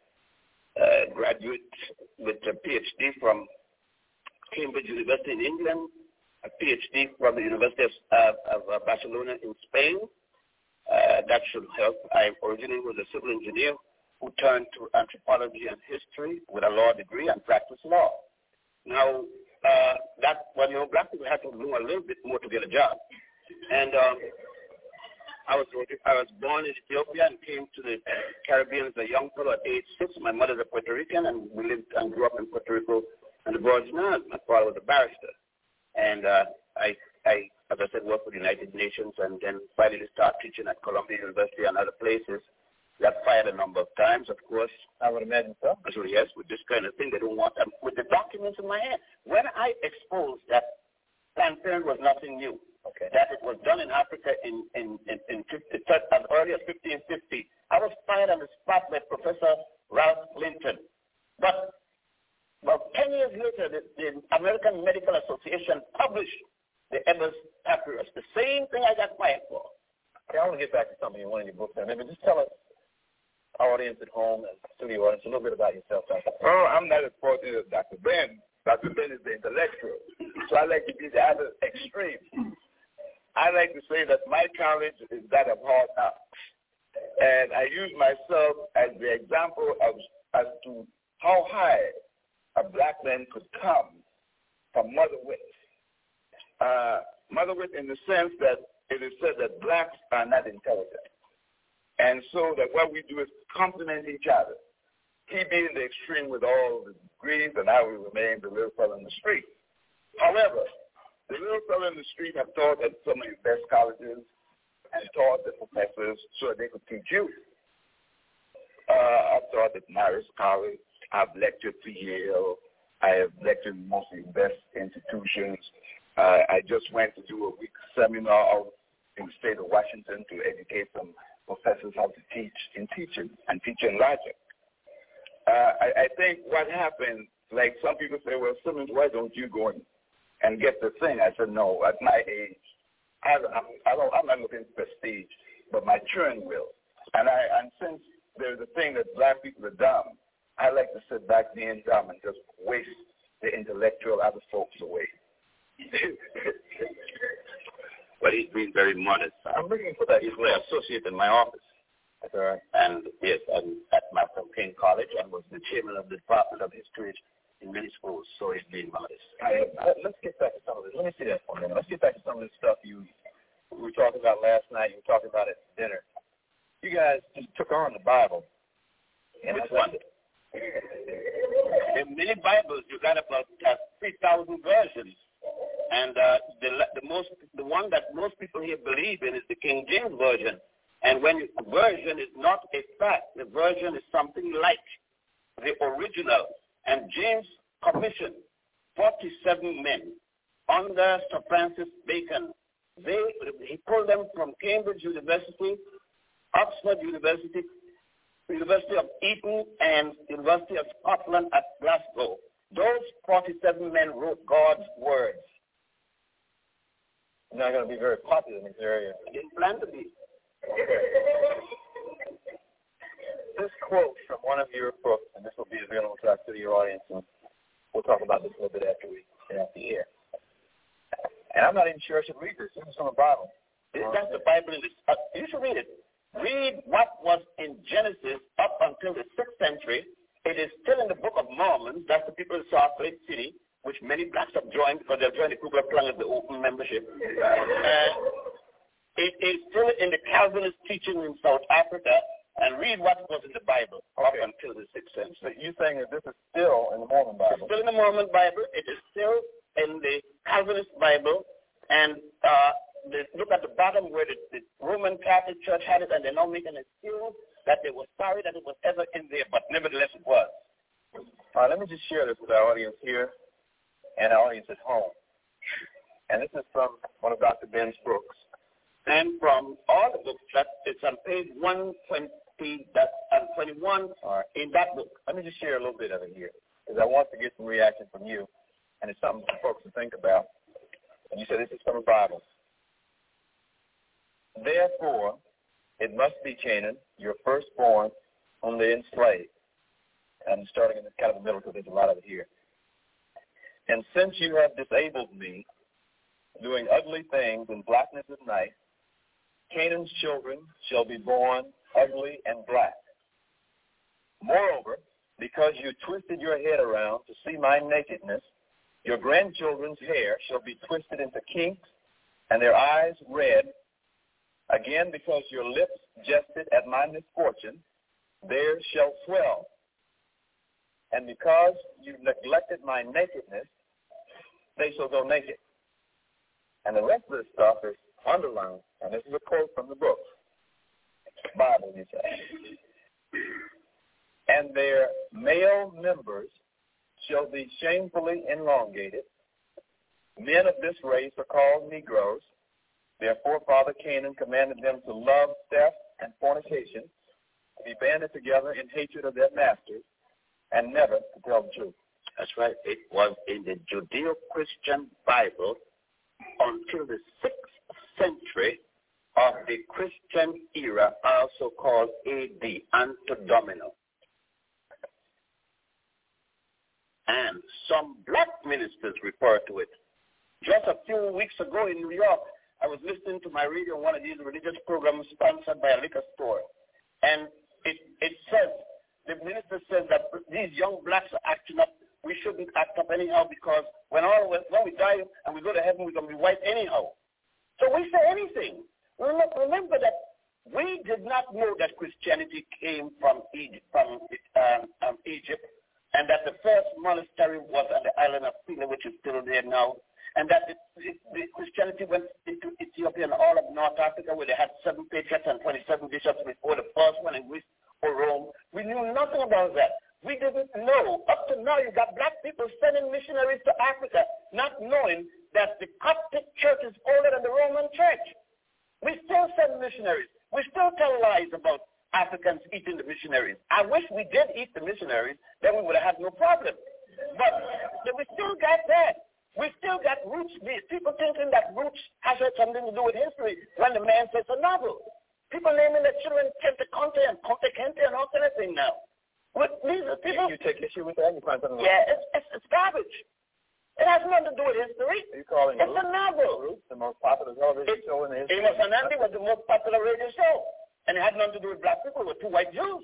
graduate with a PhD from Cambridge University in England, a PhD from the University of Barcelona in Spain. That should help. I originally was a civil engineer who turned to anthropology and history with a law degree and practiced law. Now, black people had to do a little bit more to get a job. And I was born in Ethiopia and came to the Caribbean as a young fellow at age 6. My mother's a Puerto Rican, and we lived and grew up in Puerto Rico and the Virgin Islands. My father was a barrister. And I, as I said, worked for the United Nations and then finally started teaching at Columbia University and other places. Got fired a number of times, of course. I would imagine so. So yes, with this kind of thing, they don't want them. With the documents in my hand, when I exposed that Planned Parenthood was nothing new, okay, that it was done in Africa as early as 1550, I was fired on the spot by Professor Ralph Linton. But about 10 years later, the American Medical Association published the Ebers Papyrus, the same thing I got fired for. Okay, I want to get back to something in one of your books. Maybe just tell us, our audience at home and studio audience, a little bit about yourself, Dr. Oh, I'm not as fortunate as Dr. Ben. Dr. Ben is the intellectual. So I like to be the other extreme. I like to say that my college is that of hard knocks. And I use myself as the example as to how high a black man could come from Mother Wit. Mother Wit in the sense that it is said that blacks are not intelligent. And so that what we do is complement each other. He being the extreme with all the degrees, and I will remain the little fellow in the street. However, the little fellow in the street have taught at some of the best colleges and taught the professors so that they could teach you. I've taught at Marist College. I've lectured for Yale. I have lectured in most of the best institutions. I just went to do a week seminar out in the state of Washington to educate some professors how to teach in teaching and teaching logic. I think what happened, like some people say, well, Simmons, why don't you go and get the thing? I said, no, at my age, I'm not looking for prestige, but my children will. And since there's a thing that black people are dumb, I like to sit back being dumb and just waste the intellectual other folks away. But he's been very modest. I'm looking for that. He's my associate in my office. That's all right. And yes, I'm at Malcolm King College and was the chairman of the Department of History in many schools, so he's been modest. Let's get back to some of this. Let me see that for a minute. Let's get back to some of this stuff we were talking about last night. You were talking about it at dinner. You guys just took on the Bible Which one? In many Bibles, you got about 3,000 versions. And the one that most people here believe in is the King James Version. And when version is not a fact, the version is something like the original. And James commissioned 47 men under Sir Francis Bacon. He pulled them from Cambridge University, Oxford University, University of Eton, and University of Scotland at Glasgow. Those 47 men wrote God's words. Not going to be very popular in this area. I didn't plan to be. This quote from one of your books, and this will be available to your audience, and we'll talk about this a little bit after we get off the air. And I'm not even sure I should read this. This is from the Bible. That's the Bible. You should read it. Read what was in Genesis up until the 6th century. It is still in the Book of Mormon. That's the people of Salt Lake City, which many blacks have joined because they've joined the Ku Klux Klan of the open membership. It is still in the Calvinist teaching in South Africa. And read what was in the Bible up until the 6th century. So you're saying that this is still in the Mormon Bible? It's still in the Mormon Bible. It is still in the Calvinist Bible. And look at the bottom where the Roman Catholic Church had it, and they're now making an excuse that they were sorry that it was ever in there, but nevertheless it was. All right, let me just share this with our audience here and our audience at home. And this is from one of Dr. Ben's books. And from all the books, it's on page 120 and 21 in that book. Let me just share a little bit of it here, because I want to get some reaction from you, and it's something for folks to think about. And you said this is from the Bible. Therefore, it must be Canaan, your firstborn, whom they enslaved. And I'm starting in kind of the middle because there's a lot of it here. And since you have disabled me, doing ugly things in blackness of night, Canaan's children shall be born ugly and black. Moreover, because you twisted your head around to see my nakedness, your grandchildren's hair shall be twisted into kinks, and their eyes red. Again, because your lips jested at my misfortune, theirs shall swell. And because you neglected my nakedness, they shall go naked. And the rest of this stuff is underlined, and this is a quote from the book, Bible, you say. And their male members shall be shamefully elongated. Men of this race are called Negroes. Their forefather Canaan commanded them to love theft and fornication, to be banded together in hatred of their masters, and never to tell the truth. That's right. It was in the Judeo-Christian Bible until the 6th century of the Christian era, also called AD, Anno Domini. And some black ministers refer to it. Just a few weeks ago in New York, I was listening to my radio on one of these religious programs sponsored by a liquor store. And it says, the minister says that these young blacks are acting up. We shouldn't act up anyhow because when we die and we go to heaven, we're going to be white anyhow. So we say anything. Remember that we did not know that Christianity came from Egypt, and that the first monastery was at the island of Pila, which is still there now, and that the Christianity went into Ethiopia and all of North Africa, where they had 7 patriarchs and 27 bishops before the first one in Greece or Rome. We knew nothing about that. We didn't know. Up to now, you got black people sending missionaries to Africa, not knowing that the Coptic church is older than the Roman church. We still send missionaries. We still tell lies about Africans eating the missionaries. I wish we did eat the missionaries, then we would have had no problem. But we still got that. We still got roots. People thinking that roots has something to do with history when the man says a novel. People naming their children Kente Conte and Conte Kente and all kind of thing now. But these are people. You take issue with that? You find something? Yeah, it's garbage. It has nothing to do with history. Are you calling it's a novel. Roots, the most popular television show in the history? Amos and Andy was the most popular radio show. And it had nothing to do with black people. It was 2 white Jews.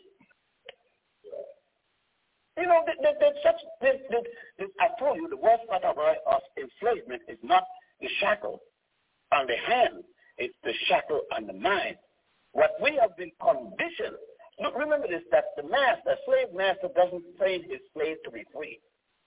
You know, I told you, the worst part of enslavement is not the shackle on the hand. It's the shackle on the mind. What we have been conditioned Look, remember this, that the slave master doesn't train his slave to be free.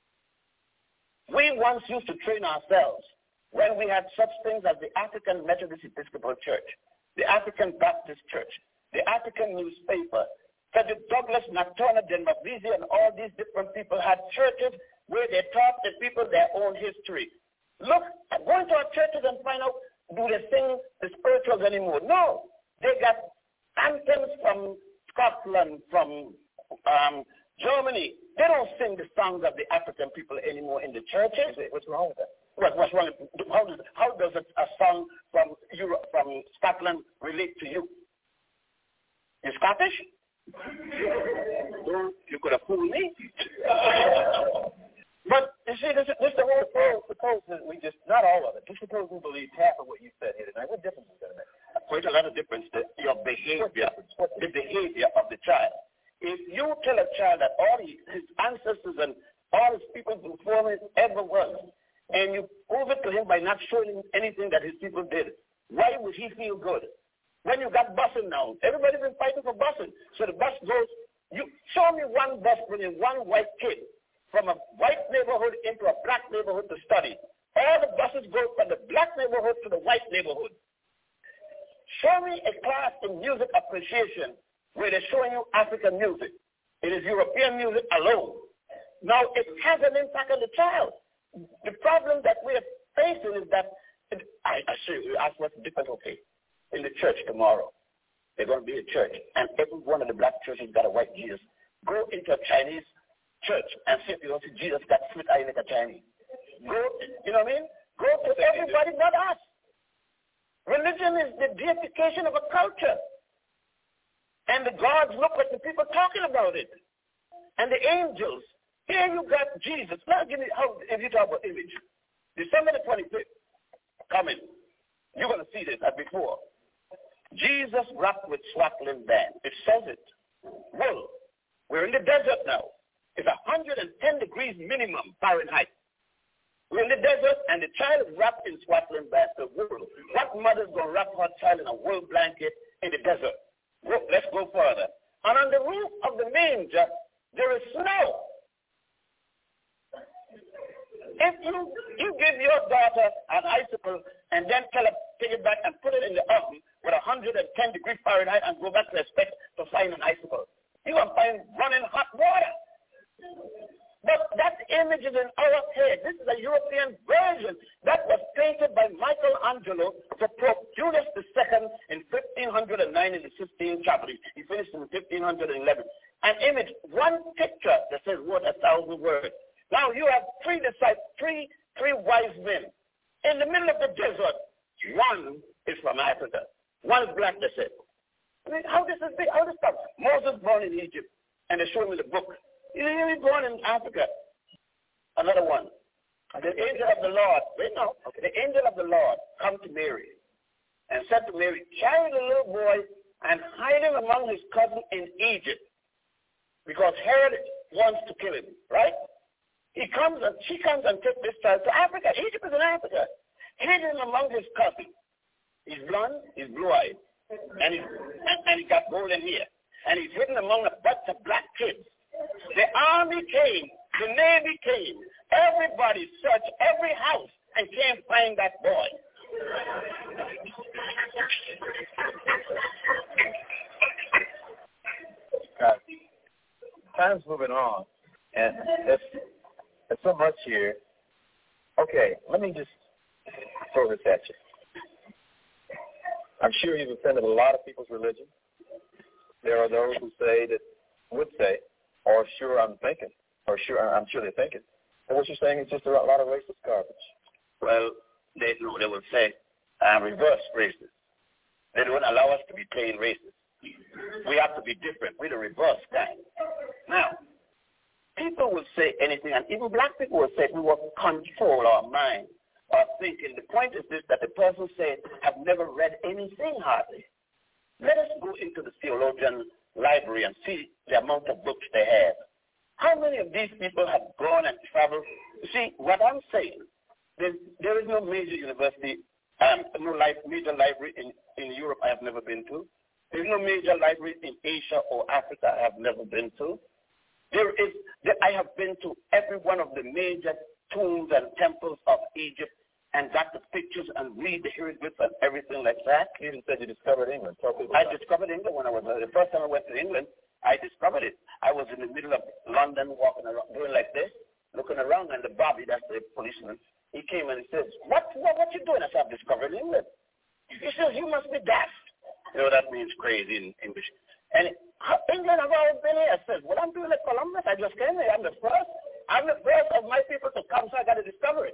We once used to train ourselves when we had such things as the African Methodist Episcopal Church, the African Baptist Church, the African newspaper, Frederick Douglass, Natona, Denmark-Vesey, and all these different people had churches where they taught the people their own history. Look, going to our churches and find out, do they sing the spirituals anymore? No. They got anthems from Scotland, from Germany. They don't sing the songs of the African people anymore in the churches. What's wrong with that? What's wrong? How does a song from Europe, from Scotland, relate to you? You're Scottish? You could have fooled me. But you see, this is the whole thing. Suppose that we just, not all of it, just suppose we believe half of what you said here tonight. What difference is that make? Quite a lot of difference. Your behavior, the behavior of the child. If you tell a child that all his ancestors and all his people before him ever was, and you prove it to him by not showing him anything that his people did, why would he feel good? When you got busing now, everybody's been fighting for busing. So the bus goes, you show me one bus bringing one white kid from a white neighborhood into a black neighborhood to study. All the buses go from the black neighborhood to the white neighborhood. Show me a class in music appreciation where they're showing you African music. It is European music alone. Now, it has an impact on the child. The problem that we are facing is that, I assure you, ask what's different, okay? In the church tomorrow, they're going to be a church, and every one of the black churches got a white Jesus. Go into a Chinese church and see if you don't see Jesus got sweet eye like a Chinese. Go, you know what I mean? Go to everybody but us. Religion is the deification of a culture. And the gods look at the people talking about it. And the angels. Here you got Jesus. Now give me, if you talk about image. December the 25th, coming. You're going to see this as before. Jesus wrapped with swaddling band. It says it. Wool. We're in the desert now. It's 110 degrees minimum Fahrenheit. We're in the desert, and the child is wrapped in swaddling bands of wool. What mother's going to wrap her child in a wool blanket in the desert? Let's go further. And on the roof of the manger, there is snow. If you give your daughter an icicle and then tell her take it back and put it in the oven with 110 degrees Fahrenheit and go back to expect to find an icicle, you're going to find running hot water. But that image is in our head. This is a European version that was painted by Michelangelo for Pope Julius II in 1509 in the Sistine Chapel. He finished in 1511. An image, one picture that says what 1,000 words. Now you have three wise men. In the middle of the desert, one is from Africa. One is black, they said. I mean, how this come? Moses born in Egypt, and they show me the book. He was born in Africa. Another one. The angel of the Lord, the angel of the Lord come to Mary and said to Mary, carry the little boy and hide him among his cousins in Egypt, because Herod wants to kill him, right? She comes and takes this child to Africa. Egypt is in Africa. Hid him among his cousins. He's blonde, he's blue-eyed, and he's got golden hair. And he's hidden among a bunch of black kids. The army came, the Navy came, everybody searched every house and can't find that boy. Time's moving on, and there's so much here. Okay, let me just throw this at you. I'm sure you've offended a lot of people's religion. There are those who would say, or sure I'm thinking, or sure I'm sure they're thinking. And what you're saying is just a lot of racist garbage. Well, they would say, reverse racist. They don't allow us to be plain racist. We have to be different. We're the reverse kind. Now, people will say anything, and even black people will say we will control our mind, our thinking. The point is this, that the person said, have never read anything hardly. Let us go into the theologian library and see the amount of books they have. How many of these people have gone and traveled? You see, what I'm saying, there is no major university, no major library in Europe I have never been to. There's no major library in Asia or Africa I have never been to. I have been to every one of the major tombs and temples of Egypt and got the pictures and read the hieroglyphs and everything like that. You even said you discovered England. I discovered England when I was the first time I went to England. I discovered it. I was in the middle of London walking around, doing like this, looking around, and the Bobby, that's the policeman, he came and he says, what you doing? I said, I've discovered England. He says, you must be daft. You know, that means crazy in English. And England, I've always been here. I said, well, I'm doing like Columbus. I just came here. I'm the first of my people to come, so I got to discover it.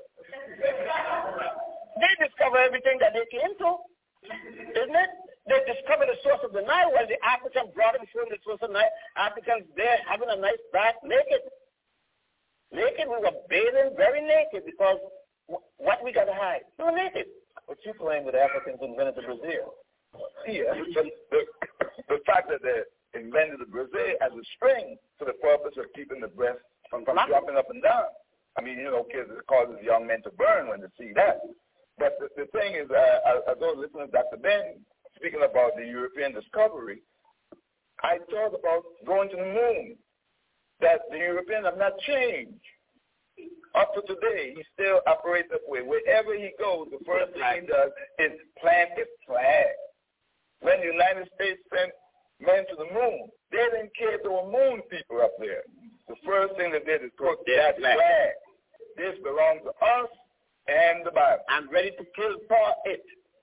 They discover everything that they came to, isn't it? They discovered the source of the Nile while the Africans brought them from the source of the Nile. Africans there having a nice bath, naked. Naked, we were bathing very naked because what we got to hide? We were naked. But you claim that Africans invented the Brazil. Yeah, the fact that they invented the Brazil as a string for the purpose of keeping the breast from dropping up and down. I mean, you know, kids, it causes young men to burn when they see that. But the thing is, I was listening to Dr. Ben speaking about the European discovery. I thought about going to the moon, that the Europeans have not changed. Up to today, he still operates that way. Wherever he goes, the first thing he does is plant a flag. When the United States sent men to the moon, they didn't care if there were moon people up there. The first thing they did is put that flag. This belongs to us and the Bible. I'm ready to kill for it.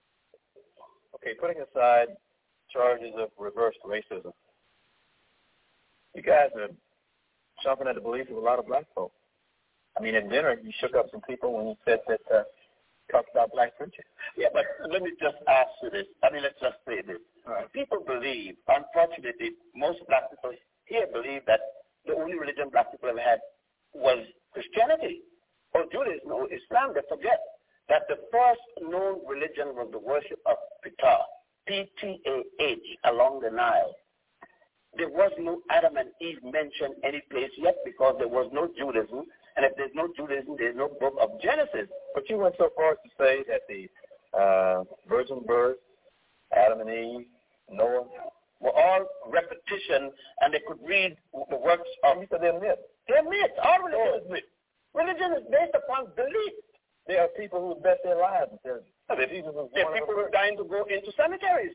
Okay, putting aside charges of reverse racism, you guys are jumping at the beliefs of a lot of black folks. I mean, at dinner, you shook up some people when you said that, talked about black preachers. Yeah, but let me just ask you this. Let's just say this. Right. People believe, unfortunately, most black people here believe that the only religion black people ever had was Christianity or Judaism or Islam. They forget that the first known religion was the worship of Ptah, P-T-A-H, along the Nile. There was no Adam and Eve mentioned any place yet because there was no Judaism. And if there's no Judaism, there's no book of Genesis. But you went so far as to say that the virgin birth, Adam and Eve, Noah, were all repetition, and they could read the works of... You said they're myths. They're myths. All religion is myth. Religion is based upon belief. There are people who bet their lives. There are people who are dying to go into cemeteries.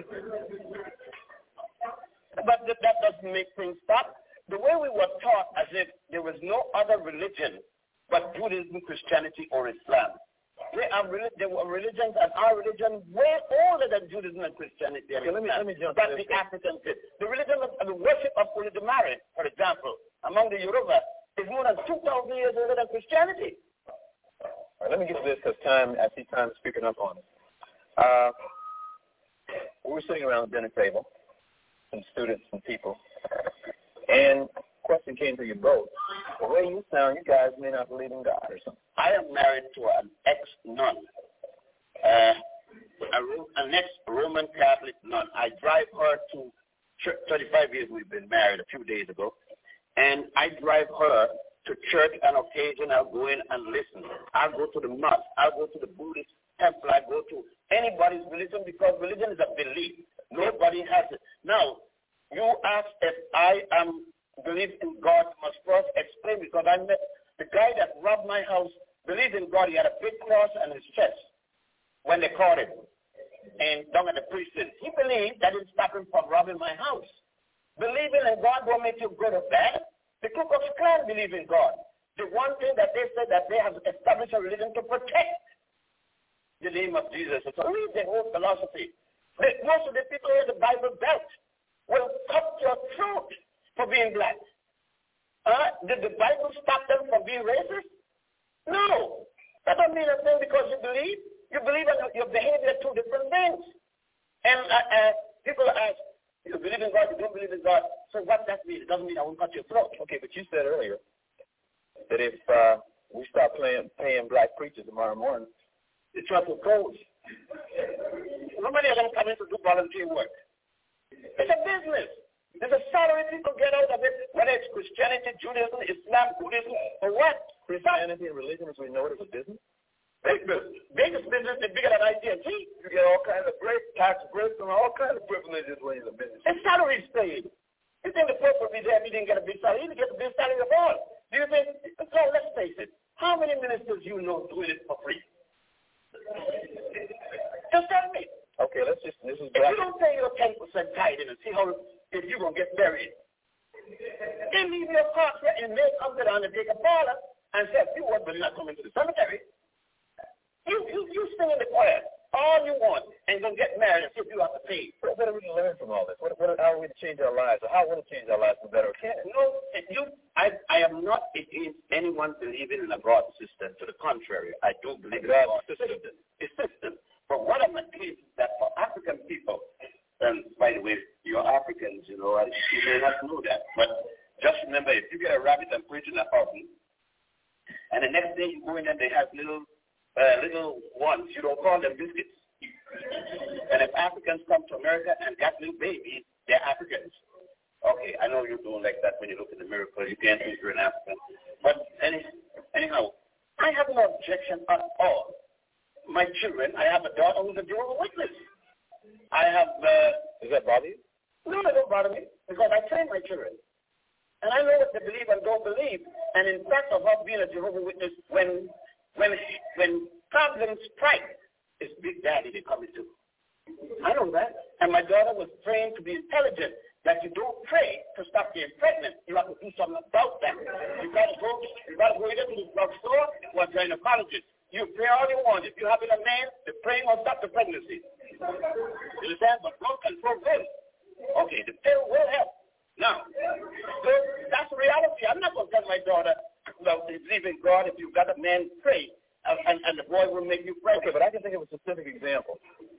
But that doesn't make things stop. The way we were taught as if there was no other religion but Judaism, Christianity, or Islam. There were religions, and our religion way older than Judaism and Christianity. Okay, let me jump but the Africans did. The religion of the worship of Olodumare, for example, among the Yoruba, is more than 2,000 years older than Christianity. All right, let me get to this because I see time speaking up on it. We were sitting around the dinner table, some students and people, and a question came to you both. The way you sound, you guys may not believe in God or something. I am married to an ex-nun, an ex-Roman Catholic nun. I drive her to church. 35 years we've been married a few days ago. And I drive her to church on occasion. I'll go in and listen. I'll go to the mosque. I'll go to the Buddhist temple. I go to anybody's religion because religion is a belief. Nobody has it. Now, you ask if I am believe in God, must first explain because I met the guy that robbed my house, believed in God. He had a big cross on his chest when they caught him and down at the prison. He believed that didn't stop him from robbing my house. Believing in God won't make you good or bad. The Ku Klux Klan believe in God. The one thing that they said that they have established a religion to protect the name of Jesus. It's only their whole philosophy. Most of the people in the Bible Belt will cut your throat for being black. Did the Bible stop them from being racist? No. That doesn't mean a thing because you believe. You believe in your behavior two different things. And people ask, you believe in God, you don't believe in God. So what that mean? It doesn't mean I won't cut your throat. Okay, but you said earlier that if we stop paying black preachers tomorrow morning, the church will close. Nobody is going to come in to do volunteer work. It's a business. There's a salary people get out of it, whether it's Christianity, Judaism, Islam, Buddhism, or what. Christianity and religion as we know it is a business? Big business. Biggest business is bigger than ITNT. You get all kinds of tax breaks and all kinds of privileges when you're a business. And salaries paid. You think the Pope would be there if he didn't get a big salary? He didn't get a big salary of all. Do you think? So let's face it. How many ministers you know doing it for free? Just tell me. Okay, this is if you don't pay your 10% tithe and see how if you're going to get buried, then leave your cost and may come down and take a baller and say, if you want, but you're not coming to the cemetery. You sing in the choir all you want and then get married and see if you have to pay. What are we going to learn from all this? How are we to change our lives? Or how will it change our lives for better? Can it? No, I am not against anyone believing in a God system. To the contrary, I do believe in God's system. It's system. But what I'm against is that for African people, and by the way, you're Africans, you know, you may not know that, but just remember, if you get a rabbit and put it in an oven, and the next day you go in and they have little ones, you don't call them biscuits. And if Africans come to America and got little babies, they're Africans. Okay, I know you don't like that when you look in the mirror because you can't think you're an African. But anyhow, I have no objection at all. My children, I have a daughter who's a Jehovah's Witness. I have... Does that bother you? No, it don't bother me because I train my children. And I know what they believe and don't believe. And in fact of her being a Jehovah's Witness, when problems strike, it's Big Daddy they come into. I know that. And my daughter was trained to be intelligent, that you don't pray to stop getting pregnant. You have to do something about that. You got to go either to the drugstore or gynecologist. You pray all you want. If you have a man, the praying will stop the pregnancy. You understand? But God can prevent. Okay, the pill will help. Now, so that's the reality. I'm not going to tell my daughter, well, believe in God, if you've got a man, pray. And the boy will make you pray. Okay, but I can think of a specific example.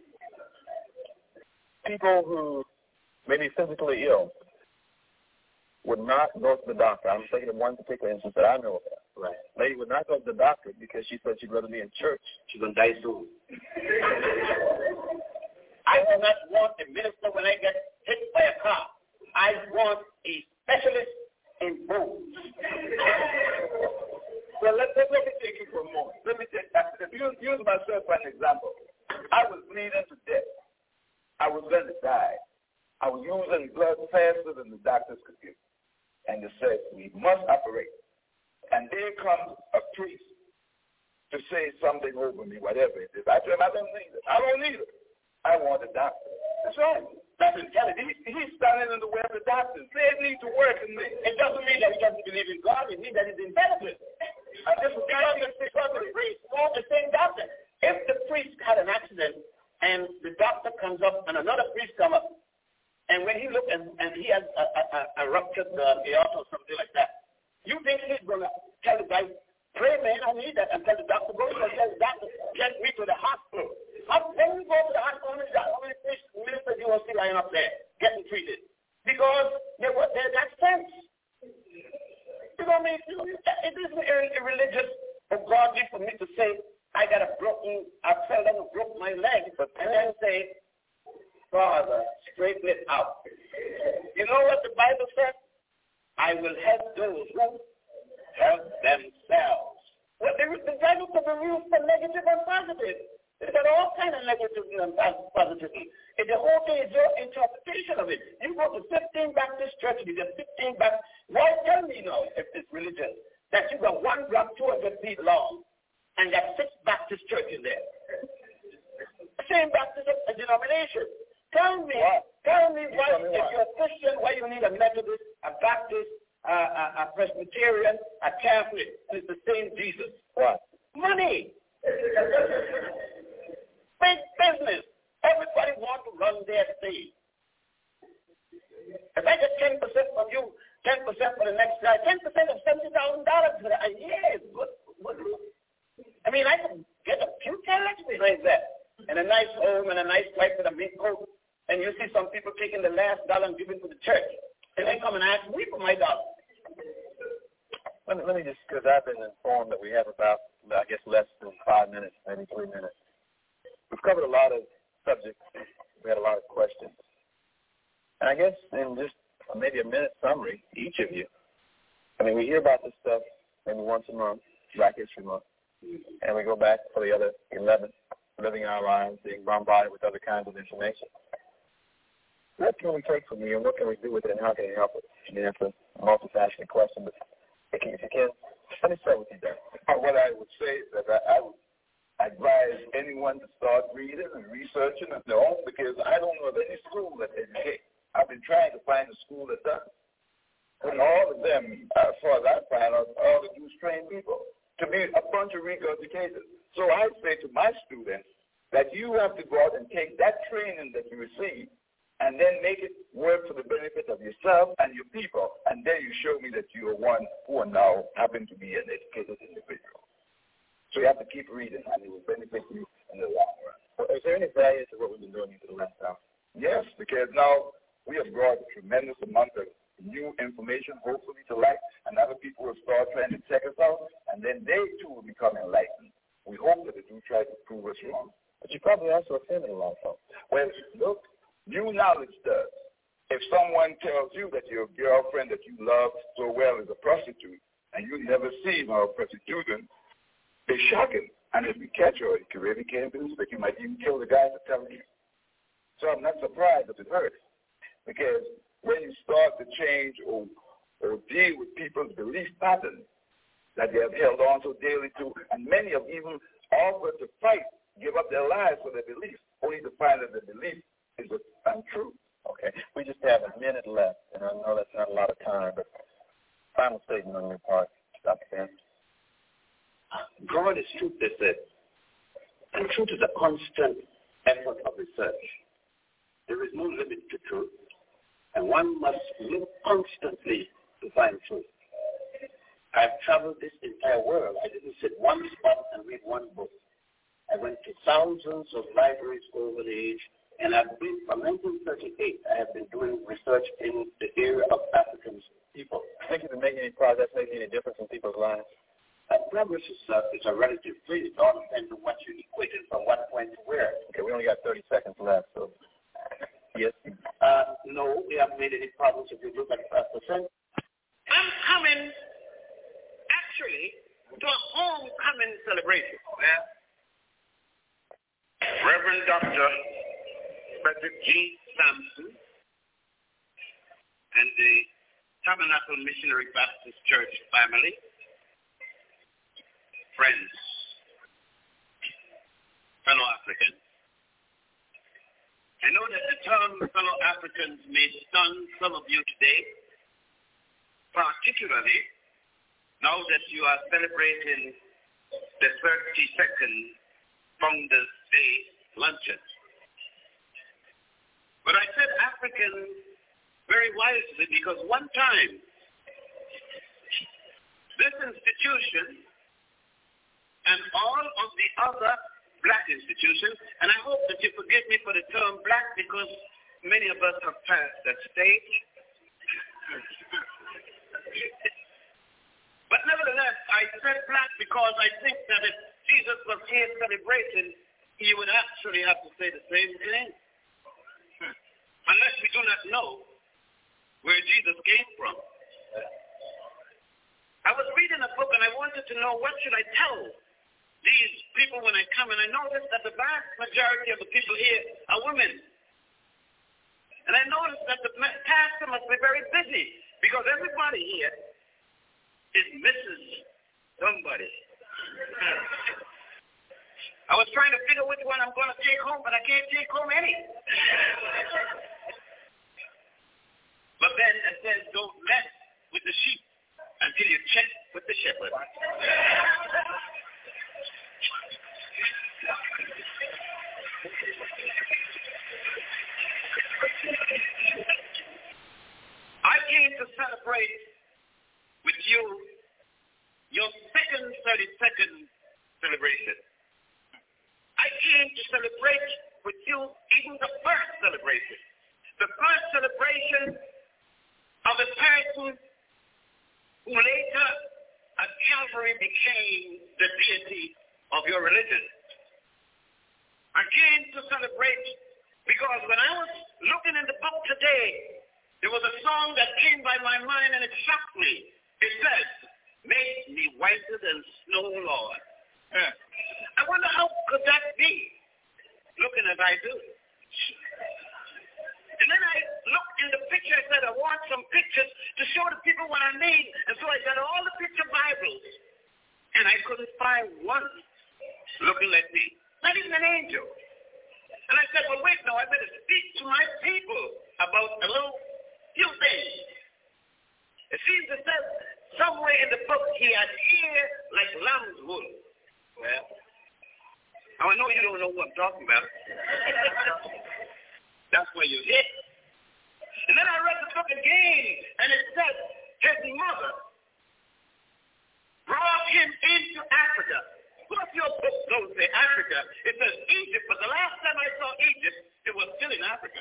People who may be physically ill would not go to the doctor. I'm thinking of one particular instance that I know of. Right. Lady would not go to the doctor because she said she'd rather be in church. She's going to die soon. I do not want a minister when I get hit by a car. I want a specialist in bones. Well, let me take you for a moment. Let me use myself as an example. I was bleeding to death. I was going to die. I was using blood faster than the doctors could give. And they said, we must operate. And there comes a priest to say something over me, whatever it is. I tell him, I don't need it. I don't need it. I want a doctor. That's right. That's intelligent. He's standing in the way of the doctors. They need to work. And it doesn't mean that he doesn't believe in God. It means that he's intelligent. Because the priest wants the same doctor. If the priest had an accident and the doctor comes up and another priest comes up, and when he looks and he has a ruptured aorta or something like that, you think he's going to tell the guy, pray, man, I need that, and tell the doctor, go and tell the doctor, get me to the hospital. When you go to the hospital, how many ministers you will see lying up there getting treated? Because they're that sense. You know what I mean? It isn't irreligious or godly for me to say, I fell down and broke my leg, and then say, Father, straighten it out. You know what the Bible says? I will help those who help themselves. Well, the Bible can be used for negative and positive. There's all kinds of negative and positive. And the whole thing is your interpretation of it. You go to 15 Baptist churches, you get 15 Baptist. Why tell me now, if it's religion, that you got one block 200 feet long and got 6 Baptist churches there? The same Baptist denomination. Tell me why, if you're a Christian, why you need a Methodist, a Baptist, a Presbyterian, a Catholic, and it's the same Jesus. What? Money. Big business. Everybody wants to run their state. If I get 10% from you, 10% for the next guy, 10% of $70,000 for a year is good. I mean, I can get a few talents behind that, and a nice home and a nice wife with a mink coat. And you see some people taking the last dollar and giving to the church. And they come and ask me for my dollar. Let me just, because I've been informed that we have about, I guess, less than 5 minutes, maybe 3 minutes. We've covered a lot of subjects. We had a lot of questions. And I guess in just maybe a minute summary, each of you, I mean, we hear about this stuff maybe once a month, Black History Month. And we go back for the other 11, living our lives, being bombarded with other kinds of information. What can we take from you, and what can we do with it, and how can it help us? I mean, that's a multifaceted question, but if you can, let me start with you, Dan. What I would say is that I would advise anyone to start reading and researching on their own, because I don't know of any school that educates. I've been trying to find a school that does. And all of them, as far as I find out, all the do train people to be a bunch of regurgitators. So I say to my students that you have to go out and take that training that you receive and then make it work for the benefit of yourself and your people. And then you show me that you are one who are now happen to be an educated individual. So you have to keep reading, and it will benefit you in the long run. Well, is there any value to what we've been doing for the last hour? Yes, because now we have brought a tremendous amount of new information, hopefully to light, and other people will start trying to check us out, and then they too will become enlightened. We hope that they do try to prove us wrong. But you probably also offended a lot of folks. Well, look, new knowledge does. If someone tells you that your girlfriend that you love so well is a prostitute, and you never see her prostituting, it's shocking. And if you catch her, it really can't do that. You might even kill the guy for telling you. So I'm not surprised if it hurts, because when you start to change or deal with people's belief patterns that they have held on so dearly to, and many have even offered to fight, give up their lives for their beliefs, only to find that the belief is untrue. Okay, we just have a minute left, and I know that's not a lot of time, but final statement on your part, Dr. Ben. God is truth, they said. And truth is a constant effort of research. There is no limit to truth, and one must look constantly to find truth. I've traveled this entire world. I didn't sit one spot and read one book. I went to thousands of libraries over the age, and I've been, from 1938, I have been doing research in the area of African people. Think you've been making any progress, making any difference in people's lives? Progress is a relative thing. It all depends on what you equate it from what point to where. Okay, we only got 30 seconds left, so yes. No, we haven't made any progress if you look at 5%. I'm coming, actually, to a homecoming celebration. Yeah. Reverend Dr. Frederick G. Sampson and the Tabernacle Missionary Baptist Church family, friends, fellow Africans. I know that the term fellow Africans may stun some of you today, particularly now that you are celebrating the 32nd Founders Day luncheon. But I said African very wisely because one time this institution and all of the other black institutions, and I hope that you forgive me for the term black because many of us have passed that stage. But nevertheless, I said black because I think that if Jesus was here celebrating, he would actually have to say the same thing. Unless we do not know where Jesus came from. I was reading a book and I wanted to know what should I tell these people when I come, and I noticed that the vast majority of the people here are women. And I noticed that the pastor must be very busy because everybody here is Mrs. Somebody. I was trying to figure which one I'm going to take home, but I can't take home any. But then it says, don't mess with the sheep until you check with the shepherd. I came to celebrate with you your second 32nd celebration. I came to celebrate with you even the first celebration. The first celebration of a person who later at Calvary became the deity of your religion. I came to celebrate because when I was looking in the book today, there was a song that came by my mind and it shocked me. It says, make me whiter than snow, Lord. I wonder how could that be, looking as I do. And then I looked in the picture. I said, I want some pictures to show the people what I mean. And so I got all the picture Bibles. And I couldn't find one looking like me. Not even an angel. And I said, well, wait, no, I better speak to my people about a little few things. It seems as if somewhere in the book he had hair like lamb's wool. Well, I know you don't know what I'm talking about. That's where you hit. And then I read the book again, and it said his mother brought him into Africa. What if your book don't say Africa? It says Egypt, but the last time I saw Egypt, it was still in Africa.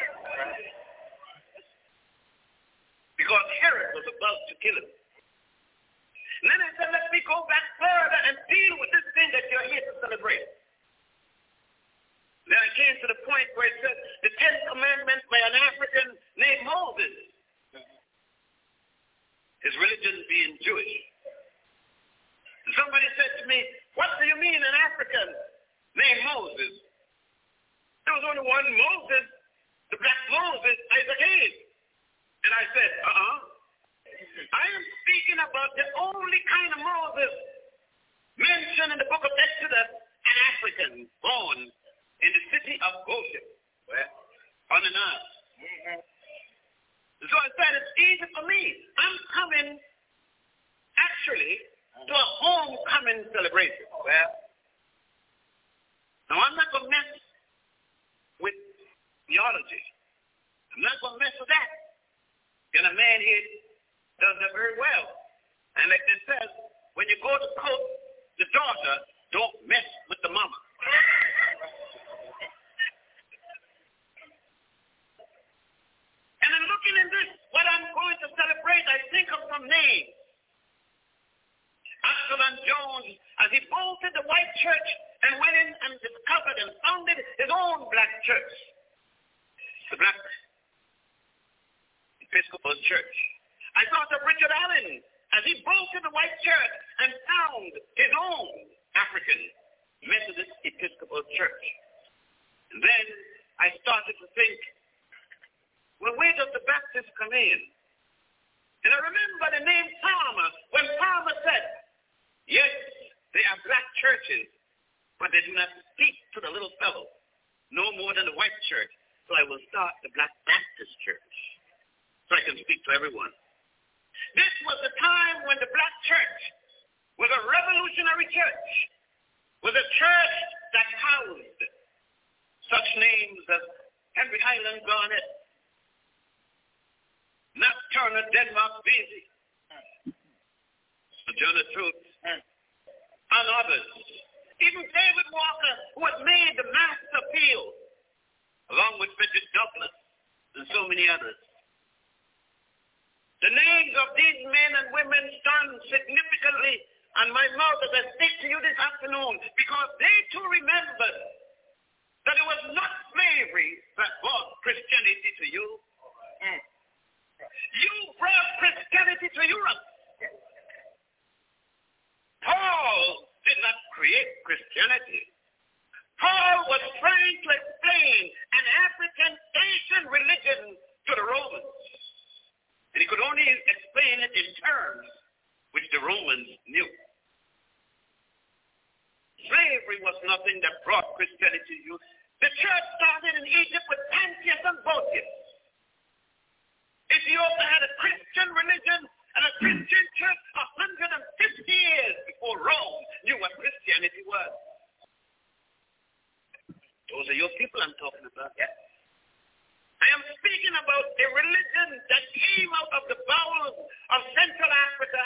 Because Herod was about to kill him. And then I said, let me go back further and deal with this thing that you're here to celebrate. Then I came to the point where it said the 10 Commandments by an African named Moses. His religion being Jewish. Somebody said to me, what do you mean an African named Moses? There was only one Moses, the black Moses, Isaac Hayes. And I said, I am speaking about the only kind of Moses mentioned in the book of Exodus, an African born in the city of Goshen, on the Nile. So I said, it's easy for me. I'm coming, actually, to a homecoming celebration. Now, I'm not going to mess with theology. I'm not going to mess with that. And a man here does that very well. And like it says, when you go to court the daughter, don't mess with the mama. And then looking in this, what I'm going to celebrate, I think of some names. Absalom Jones, as he bolted the white church and went in and discovered and founded his own black church, the Black Episcopal Church. I thought of Richard Allen, as he bolted the white church and found his own African Methodist Episcopal Church. And then I started to think, well, where does the Baptist come in? And I remember the name Palmer, when Palmer said, yes, they are black churches, but they do not speak to the little fellow, no more than the white church. So I will start the Black Baptist Church, so I can speak to everyone. This was the time when the black church was a revolutionary church, was a church that housed such names as Henry Highland Garnet, Nat Turner, Denmark Vesey, Jonah Truth, and others. Even David Walker, who had made the mass appeal, along with Richard Douglas and so many others. The names of these men and women stand significantly on my mouth as I speak to you this afternoon, because they too remembered that it was not slavery that brought Christianity to you. You brought Christianity to Europe. Paul did not create Christianity. Paul was trying to explain an African Asian religion to the Romans. And he could only explain it in terms which the Romans knew. Slavery was nothing that brought Christianity to you. The church started in Egypt with Pantheus and Boetius. Ethiopia had a Christian religion and a Christian church 150 years before Rome knew what Christianity was. Those are your people I'm talking about. Yes. I am speaking about a religion that came out of the bowels of Central Africa.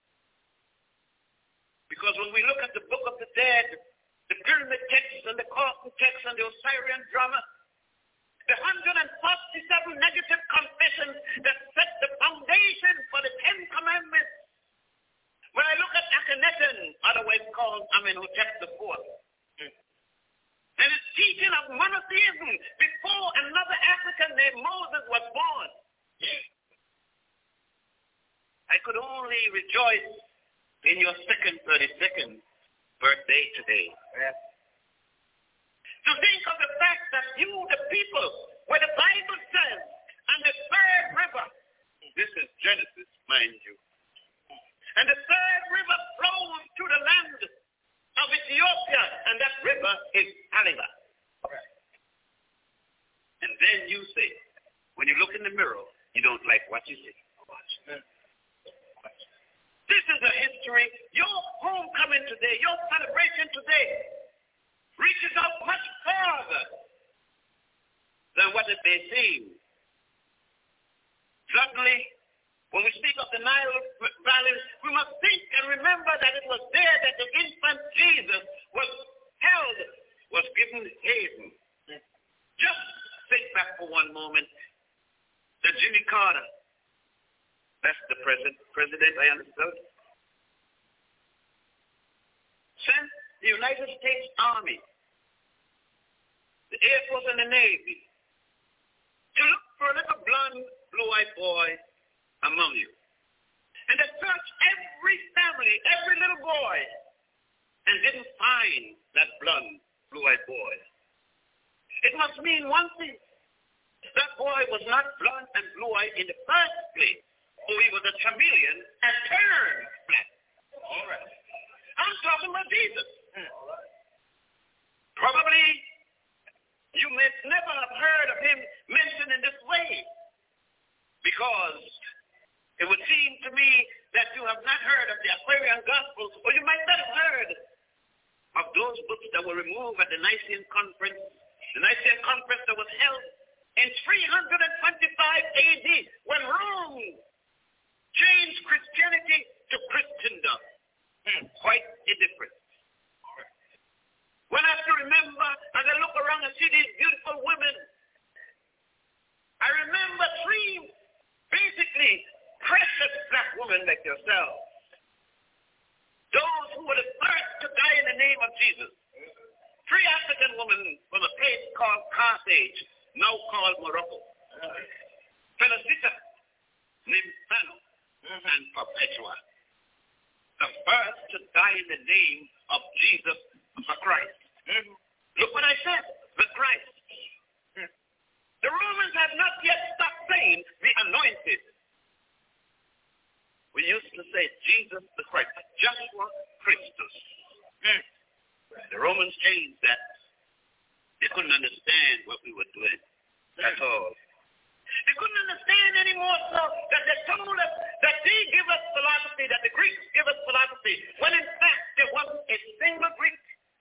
Because when we look at the Book of the Dead, the Pyramid text and the Carton text and the Osirian drama, the 147 negative confessions that set the foundation for the 10 Commandments. When I look at Akhenaten, otherwise called Amenhotep IV, and his teaching of monotheism before another African named Moses was born, I could only rejoice in your second 30 seconds birthday today. Yes. To think of the fact that you, the people, where the Bible says, and the third river, this is Genesis, mind you, and the third river flows to the land of Ethiopia, and that river is Aliba. Okay. And then you say, when you look in the mirror, you don't like what you see. This is a history. Your homecoming today, your celebration today, reaches out much farther than what it may seem. Suddenly, when we speak of the Nile Valley, we must think and remember that it was there that the infant Jesus was held, was given haven. Just think back for one moment that Jimmy Carter, that's the president, I understood, sent the United States Army, the Air Force and the Navy, to look for a little blonde, blue-eyed boy among you. And they searched every family, every little boy, and didn't find that blonde, blue-eyed boy. It must mean one thing. That boy was not blonde and blue-eyed in the first place. Oh, he was a chameleon and turned black. All right. I'm talking about Jesus. Probably you may never have heard of him mentioned in this way, because it would seem to me that you have not heard of the Aquarian Gospels, or you might not have heard of those books that were removed at the Nicene Conference, that was held in 325 AD, when Rome changed Christianity to Christendom. Quite a difference. When I have to remember, as I look around and see these beautiful women, I remember three basically precious black women like yourself. Those who were the first to die in the name of Jesus. Three African women from a place called Carthage, now called Morocco. Felicita, Nymphano, and Perpetua. The first to die in the name of Jesus the Christ. Look what I said, the Christ. The Romans had not yet stopped saying the anointed. We used to say Jesus the Christ, Joshua Christus. The Romans changed that. They couldn't understand what we were doing at all. They couldn't understand anymore, so that they told us that they give us philosophy, that the Greeks give us philosophy, when in fact there wasn't a single Greek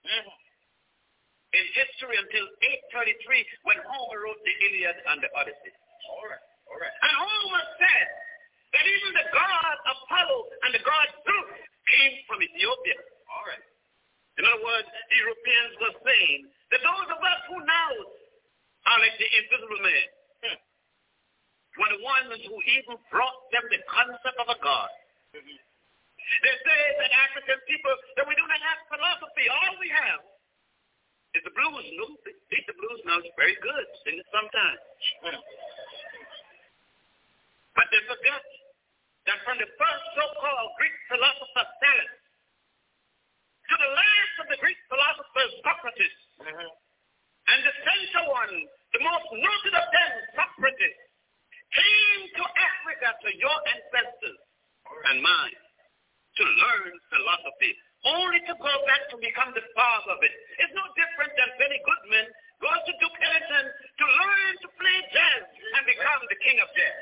in history until 833, when Homer wrote the Iliad and the Odyssey. All right. And Homer said that even the god Apollo and the god Zeus came from Ethiopia. All right. In other words, the Europeans were saying that those of us who now are like the invisible man were the ones who even brought them the concept of a God. They say that African people, that we do not have philosophy. All we have is the blues. No, they think the blues now is very good. Sing it sometimes. But they forgot that from the first so-called Greek philosopher Thales to the last of the Greek philosophers, Socrates, and the central one, the most noted of them, Socrates, came to Africa, to your ancestors and mine, to learn philosophy, only to go back to become the father of it. It's no different than Benny Goodman goes to Duke Ellington to learn to play jazz and become the king of jazz.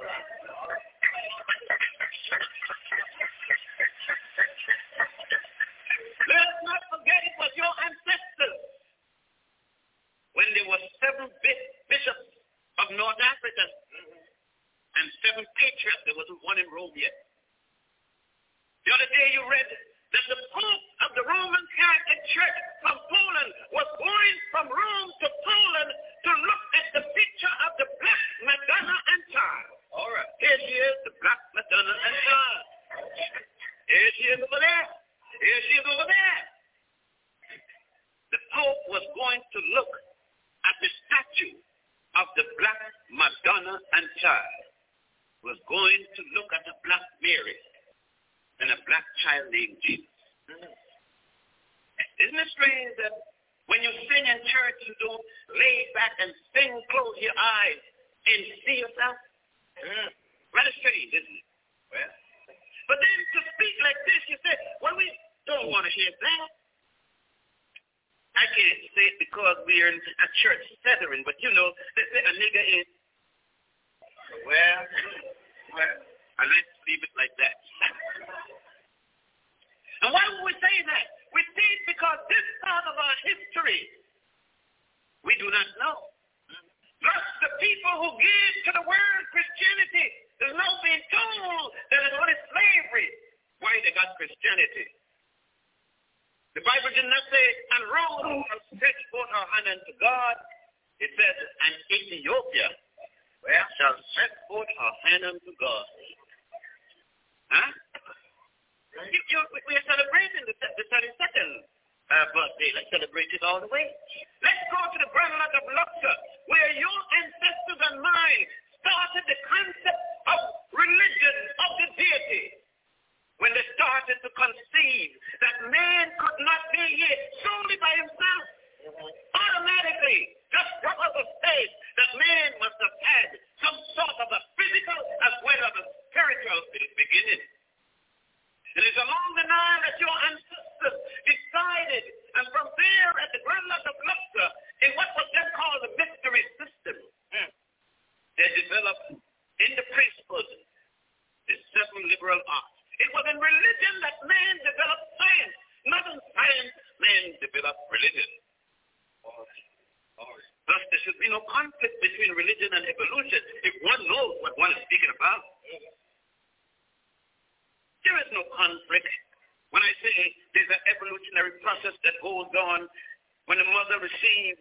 Let's not forget it was your ancestors. When there were 7 bishops of North Africa and 7 patriarchs, there wasn't one in Rome yet. The other day you read that the Pope of the Roman Catholic Church from Poland was going from Rome to Poland to look at the picture of the Black Madonna and Child. All right. Here she is, the Black Madonna and Child. Here she is over there. Here she is over there. The Pope was going to look at the statue of the Black Madonna and Child. Was going to look at the Black Mary and a black child named Jesus. Isn't it strange that when you sing in church, you don't lay back and sing, close your eyes, and see yourself? Rather strange, isn't it? Well, but then to speak like this, you say, well, we don't want to hear that. I can't say it because we're in a church setting, but you know, they say a nigger is, well, let's leave it like that. And why would we say that? We say it because this part of our history, we do not know. Thus, the people who give to the word Christianity, there's no being told that it's only slavery why they got Christianity. The Bible did not say, and Rome shall stretch forth her hand unto God. It says, and Ethiopia shall stretch forth her hand unto God. Huh? We are celebrating the 32nd birthday. Let's celebrate it all the way. Let's go to the Grand Lot of Luxor, where your ancestors and mine started the concept of religion of the deity. When they started to conceive that man could not be here solely by himself, automatically, just drop out of faith that man must have had some sort of a physical as well as a spiritual beginning. It is along the Nile that your ancestors decided, and from there at the Grand Lot of Luxor, in what was then called the mystery system, they developed in the priesthood the seven liberal arts. It was in religion that man developed science. Not in science, man developed religion. Thus, there should be no conflict between religion and evolution if one knows what one is speaking about. There is no conflict when I say there's an evolutionary process that goes on when the mother receives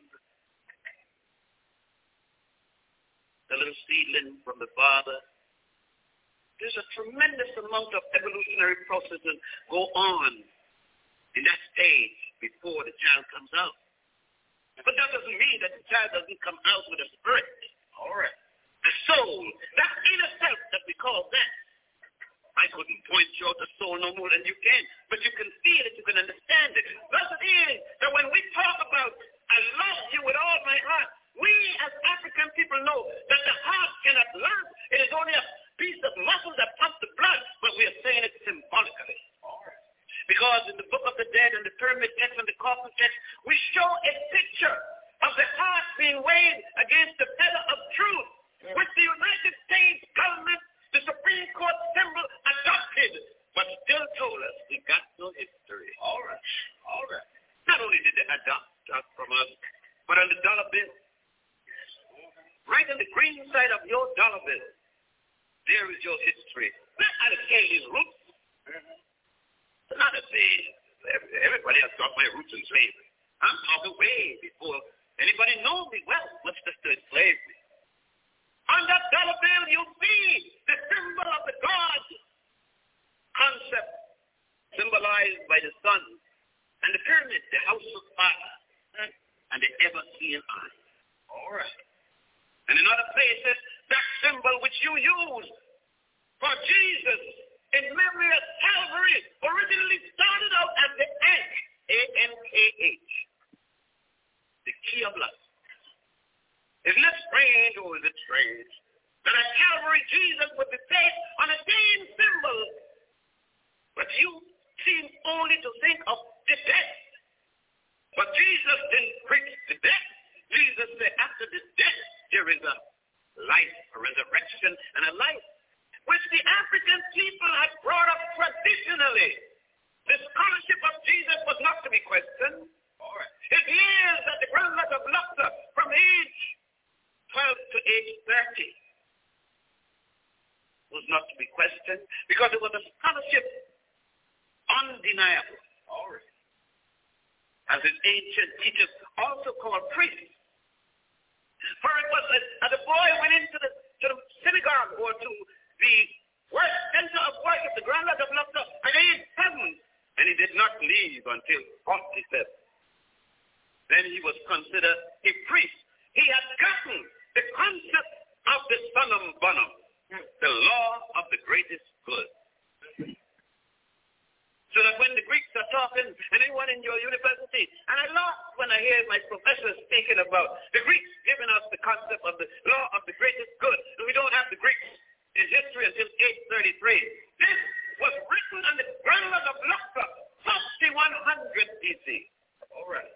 the little seedling from the father. There's a tremendous amount of evolutionary processes go on in that stage before the child comes out. But that doesn't mean that the child doesn't come out with a spirit. All right. The soul, that inner self that we call that. I couldn't point you out the soul no more than you can, but you can feel it, you can understand it. Thus it is that when we talk about, I love you with all my heart, we as African people know that the heart cannot love. It is only a piece of muscle that pumps the blood, but we are saying it symbolically. Because in the Book of the Dead and the Pyramid text and the Coffin text, we show a picture of the heart being weighed against the feather of truth, which the United States government, the Supreme Court symbol, adopted, but still told us we got no history. All right. Not only did they adopt from us, but on the dollar bill, right on the green side of your dollar bill, there is your history. Not out of Katie's roots. Not to say everybody has got my roots in slavery. I'm talking way before anybody knows me well, much less to slavery. On that dollar bill, you see the symbol of the God concept symbolized by the sun, and the pyramid, the house of fire, and the ever-seeing eye. All right. And in other places, that symbol which you use for Jesus in memory of Calvary originally started out as the Ankh, A-N-K-H, the key of life. Isn't that strange, or is it strange, that at Calvary Jesus would be placed on a same symbol, but you seem only to think of the death. But Jesus didn't preach the death. Jesus said after the death, there is a life, a resurrection, and a life, which the African people had brought up traditionally. The scholarship of Jesus was not to be questioned. His years at the Grand Lot of Luxor from age 12 to age 30 was not to be questioned because it was a scholarship undeniable. As his ancient teachers also called priests. For it was as the boy went into the synagogue or to the center of worship, the Grand Lot of Luxor, at age 7, and he did not leave until 47. Then he was considered a priest. He had gotten the concept of the Sunnum Bonum, the law of the greatest good. So that when the Greeks are talking, and anyone in your university, and I laugh when I hear my professors speaking about the Greeks giving us the concept of the law of the greatest good, and we don't have the Greeks in history until 833. This was written on the granules of Luxor, 5100 BC. All right.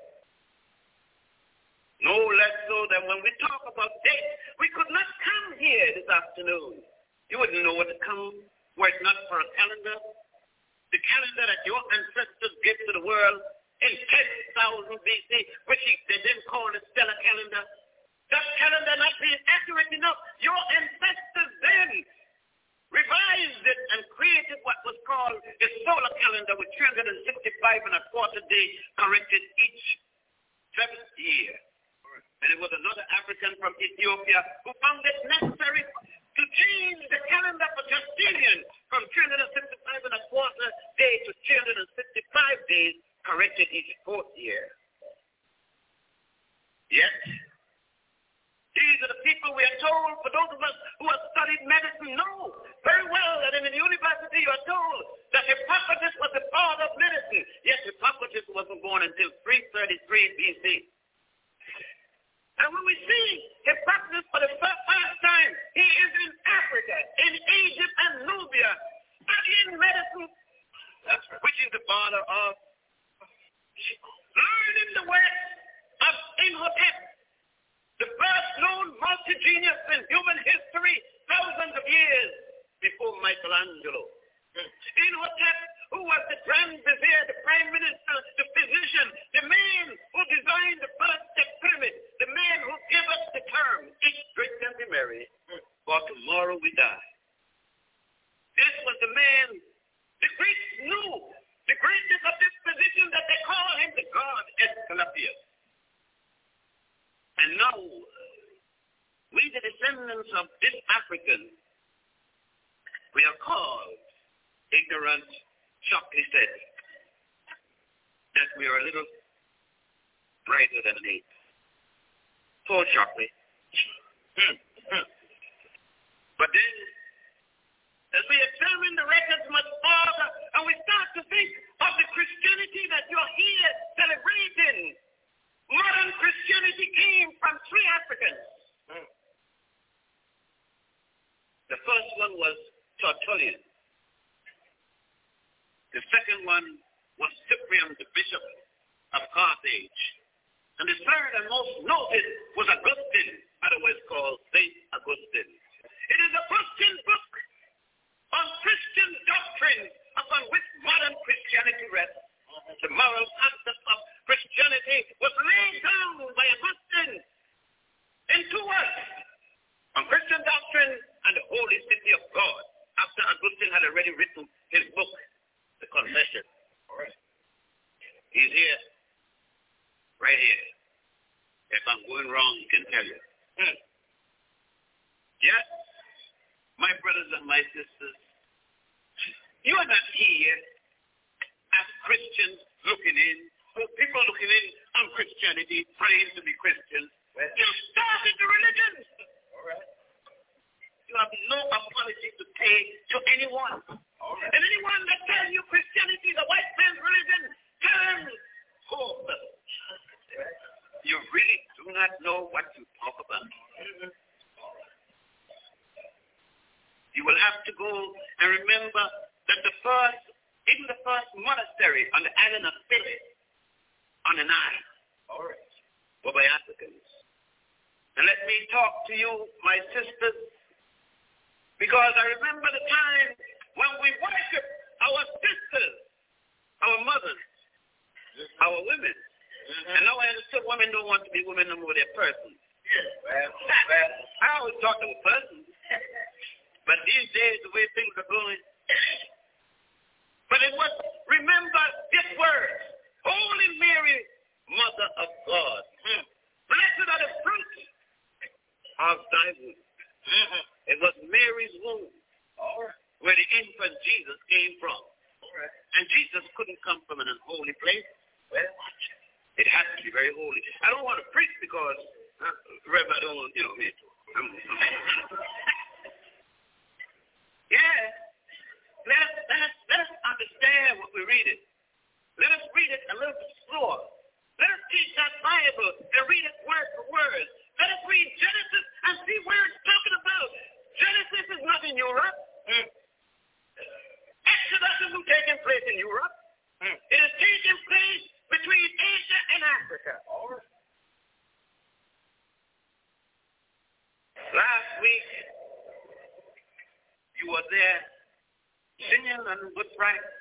No less so than when we talk about dates, we could not come here this afternoon. You wouldn't know what to come were it not for a calendar. The calendar that your ancestors gave to the world in 10,000 BC, which they didn't call the stellar calendar. That calendar not being accurate enough, your ancestors then revised it and created what was called the solar calendar with 365 and a quarter day corrected each 7th year. And it was another African from Ethiopia who found it necessary to change the calendar for Justinian from 365 and a quarter day to 365 days, corrected each 4th year. Yet, these are the people we are told, for those of us who have studied medicine, know very well that in the university you are told that Hippocrates was the father of medicine. Yet Hippocrates wasn't born until 333 BC. And when we see Hippocrates for the first time, he is in Africa, in Egypt and Nubia, studying medicine, which is the father of learning the works of Imhotep, the first known multi-genius in human history, thousands of years before Michelangelo. Imhotep, who was the Grand Vizier, the Prime Minister, the physician, the man who designed the first step pyramid, the man who gave us the term, eat, drink, and be merry, for tomorrow we die. This was the man, the Greeks knew the greatness of this physician that they call him the god Aesculapius. And now, we the descendants of this African, we are called ignorant, shortly said that we are a little brighter than an ape. Poor Shockley. But then, as we examine the records much farther, and we start to think of the Christianity that you're here celebrating, modern Christianity came from 3 Africans. The first one was Tertullian. The second one was Cyprian, the bishop of Carthage. And the third and most noted was Augustine, otherwise called St. Augustine. It is Augustine's book on Christian doctrine upon which modern Christianity rests. The moral concept of Christianity was laid down by Augustine in 2 works, on Christian doctrine and the holy city of God, after Augustine had already written his book, The Confession. All right. He's here. Right here. If I'm going wrong, he can tell you. Yes, my brothers and my sisters, you are not here as Christians looking in, or people looking in on Christianity, praying to be Christians. You started the religion. All right. You have no apology to pay to anyone. Right. And anyone that tells you Christianity is a white man's religion, tell them, oh, you really do not know what you talk about. You will have to go and remember that even the first monastery on the island of Philip, on the Nile, were by Africans. And let me talk to you, my sisters, because I remember the time when we worshiped our sisters, our mothers, our women. And now I understood women don't want to be women no more, they're persons. Well, I always thought they were persons. But these days, the way things are going. But it was, remember this word, Holy Mary, Mother of God. Blessed are the fruit of thy womb. It was Mary's womb where the infant Jesus came from. And Jesus couldn't come from an unholy place. Well, it has to be very holy. I don't want to preach because, Reverend, I don't want, me. Yeah. Let us understand what we read it. Let us read it a little bit slower. Let us teach that Bible and read it word for word. Let us read Genesis and see where it's talking about. Genesis is not in Europe. Exodus isn't taking place in Europe. It is taking place between Asia and Africa. Last week, you were there singing on Good Friday,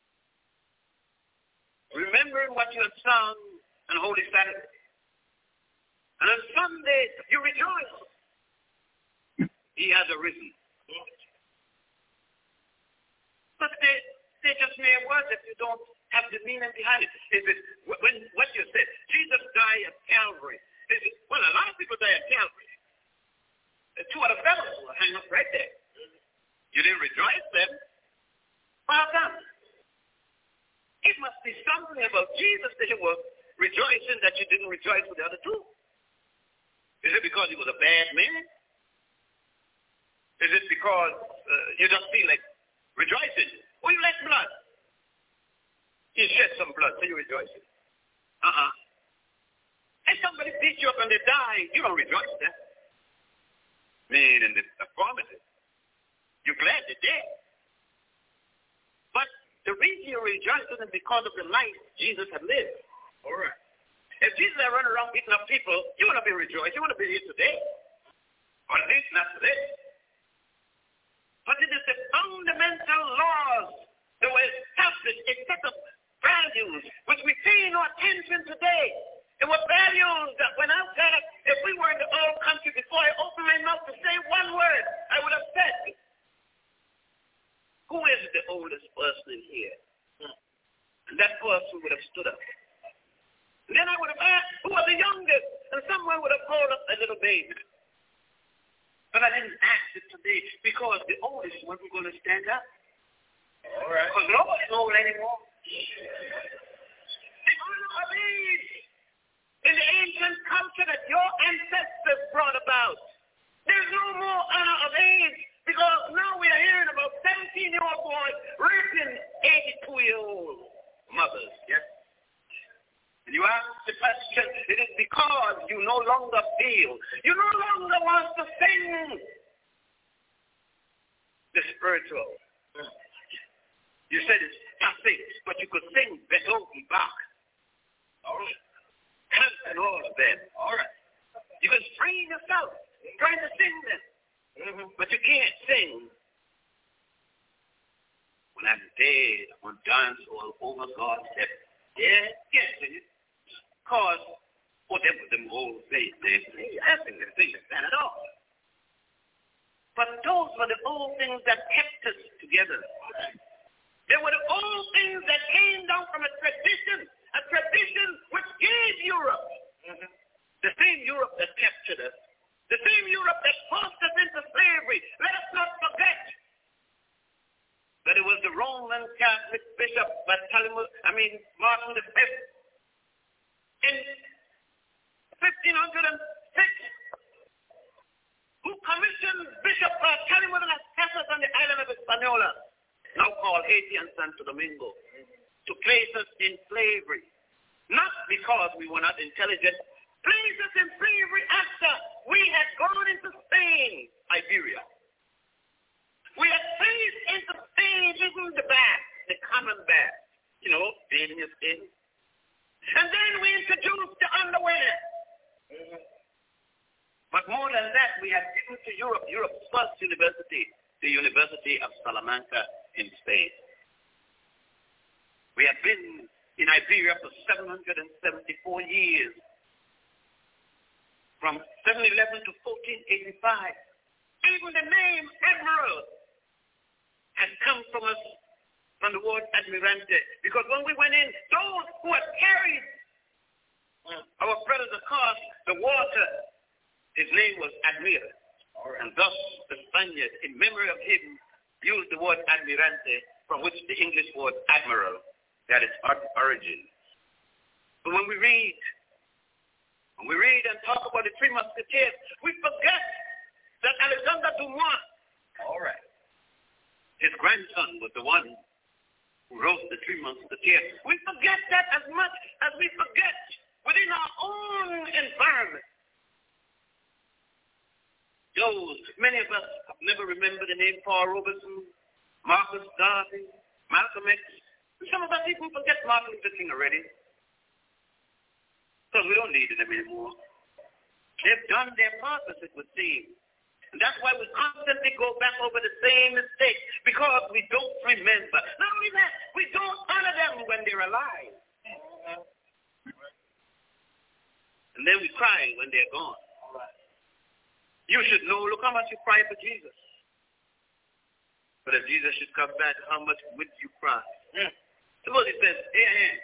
remembering what you had sung on Holy Saturday. And on Sunday, you rejoice. He has arisen. But they just mere words if you don't have the meaning behind it. Is it when what you said, Jesus died at Calvary? Is it, well, a lot of people die at Calvary. The two other fellows will hang up right there. You didn't rejoice then. Well done. It must be something about Jesus that you were rejoicing that you didn't rejoice with the other two. Is it because he was a bad man? Is it because you just feel like rejoicing? Or you like blood? You shed some blood, so you're rejoicing. And somebody beats you up and they die, you don't rejoice then. In the affirmative. You're glad they're dead. But the reason you're rejoicing is because of the life Jesus had lived. All right. If Jesus had run around beating up people, you want to be rejoicing. You want to be here today. Or at least not today. But it is the fundamental laws that were established, a set of values which we pay no attention today. It were values that when I said, if we were in the old country, before I opened my mouth to say one word, I would have said, who is the oldest person in here? And that person would have stood up. And then I would have asked, who was the youngest? And someone would have called up a little baby. But I didn't ask it today because the oldest wasn't going to stand up. All right. Because nobody's old anymore. The honor of age in the ancient culture that your ancestors brought about. There's no more honor of age because now we are hearing about 17-year-old boys raping 82-year-old mothers. Yes. And you ask the question, it is because you no longer feel, you no longer want to sing the spiritual. You said it's nothing, but you could sing Beethoven, Bach. All right. And all of them. All right. You can strain yourself trying to sing them. But you can't sing. When I'm dead, I want to dance all over God's heaven. Yeah, can't sing it. Because, them old days, I think they sing that at all. But those were the old things that kept us together. They were the old things that came down from a tradition which gave Europe, the same Europe that captured us, the same Europe that forced us into slavery. Let us not forget that it was the Roman Catholic Bishop Martin V in 1506 who commissioned Bishop Bartholomew de las Casas on the island of Hispaniola, now called Haiti and Santo Domingo, to place us in slavery. Not because we were not intelligent, place us in slavery after we had gone into Spain, Iberia. We had placed into Spain, isn't the bath, the common bath, bathing your skin. And then we introduced the underwear. But more than that, we had given to Europe's first university, the University of Salamanca in Spain. We have been in Iberia for 774 years, from 711 to 1485. Even the name Admiral has come from us, from the word admirante, because when we went in, those who had carried our brothers across the water, his name was Admiral. And thus the Spaniards, in memory of him, used the word admirante, from which the English word admiral got its origin. But when we read and talk about the Three Musketeers, we forget that Alexander Dumas, his grandson, was the one who wrote the 3 Musketeers. We forget that as much as we forget within our own environment. Those, many of us have never remembered the name Paul Robeson, Marcus Garvey, Malcolm X. Some of us even forget Martin Luther King already. Because we don't need them anymore. They've done their purpose, it would seem. And that's why we constantly go back over the same mistakes, because we don't remember. Not only that, we don't honor them when they're alive. And then we cry when they're gone. You should know, look how much you cry for Jesus. But if Jesus should come back, how much would you cry? Suppose he says, hey,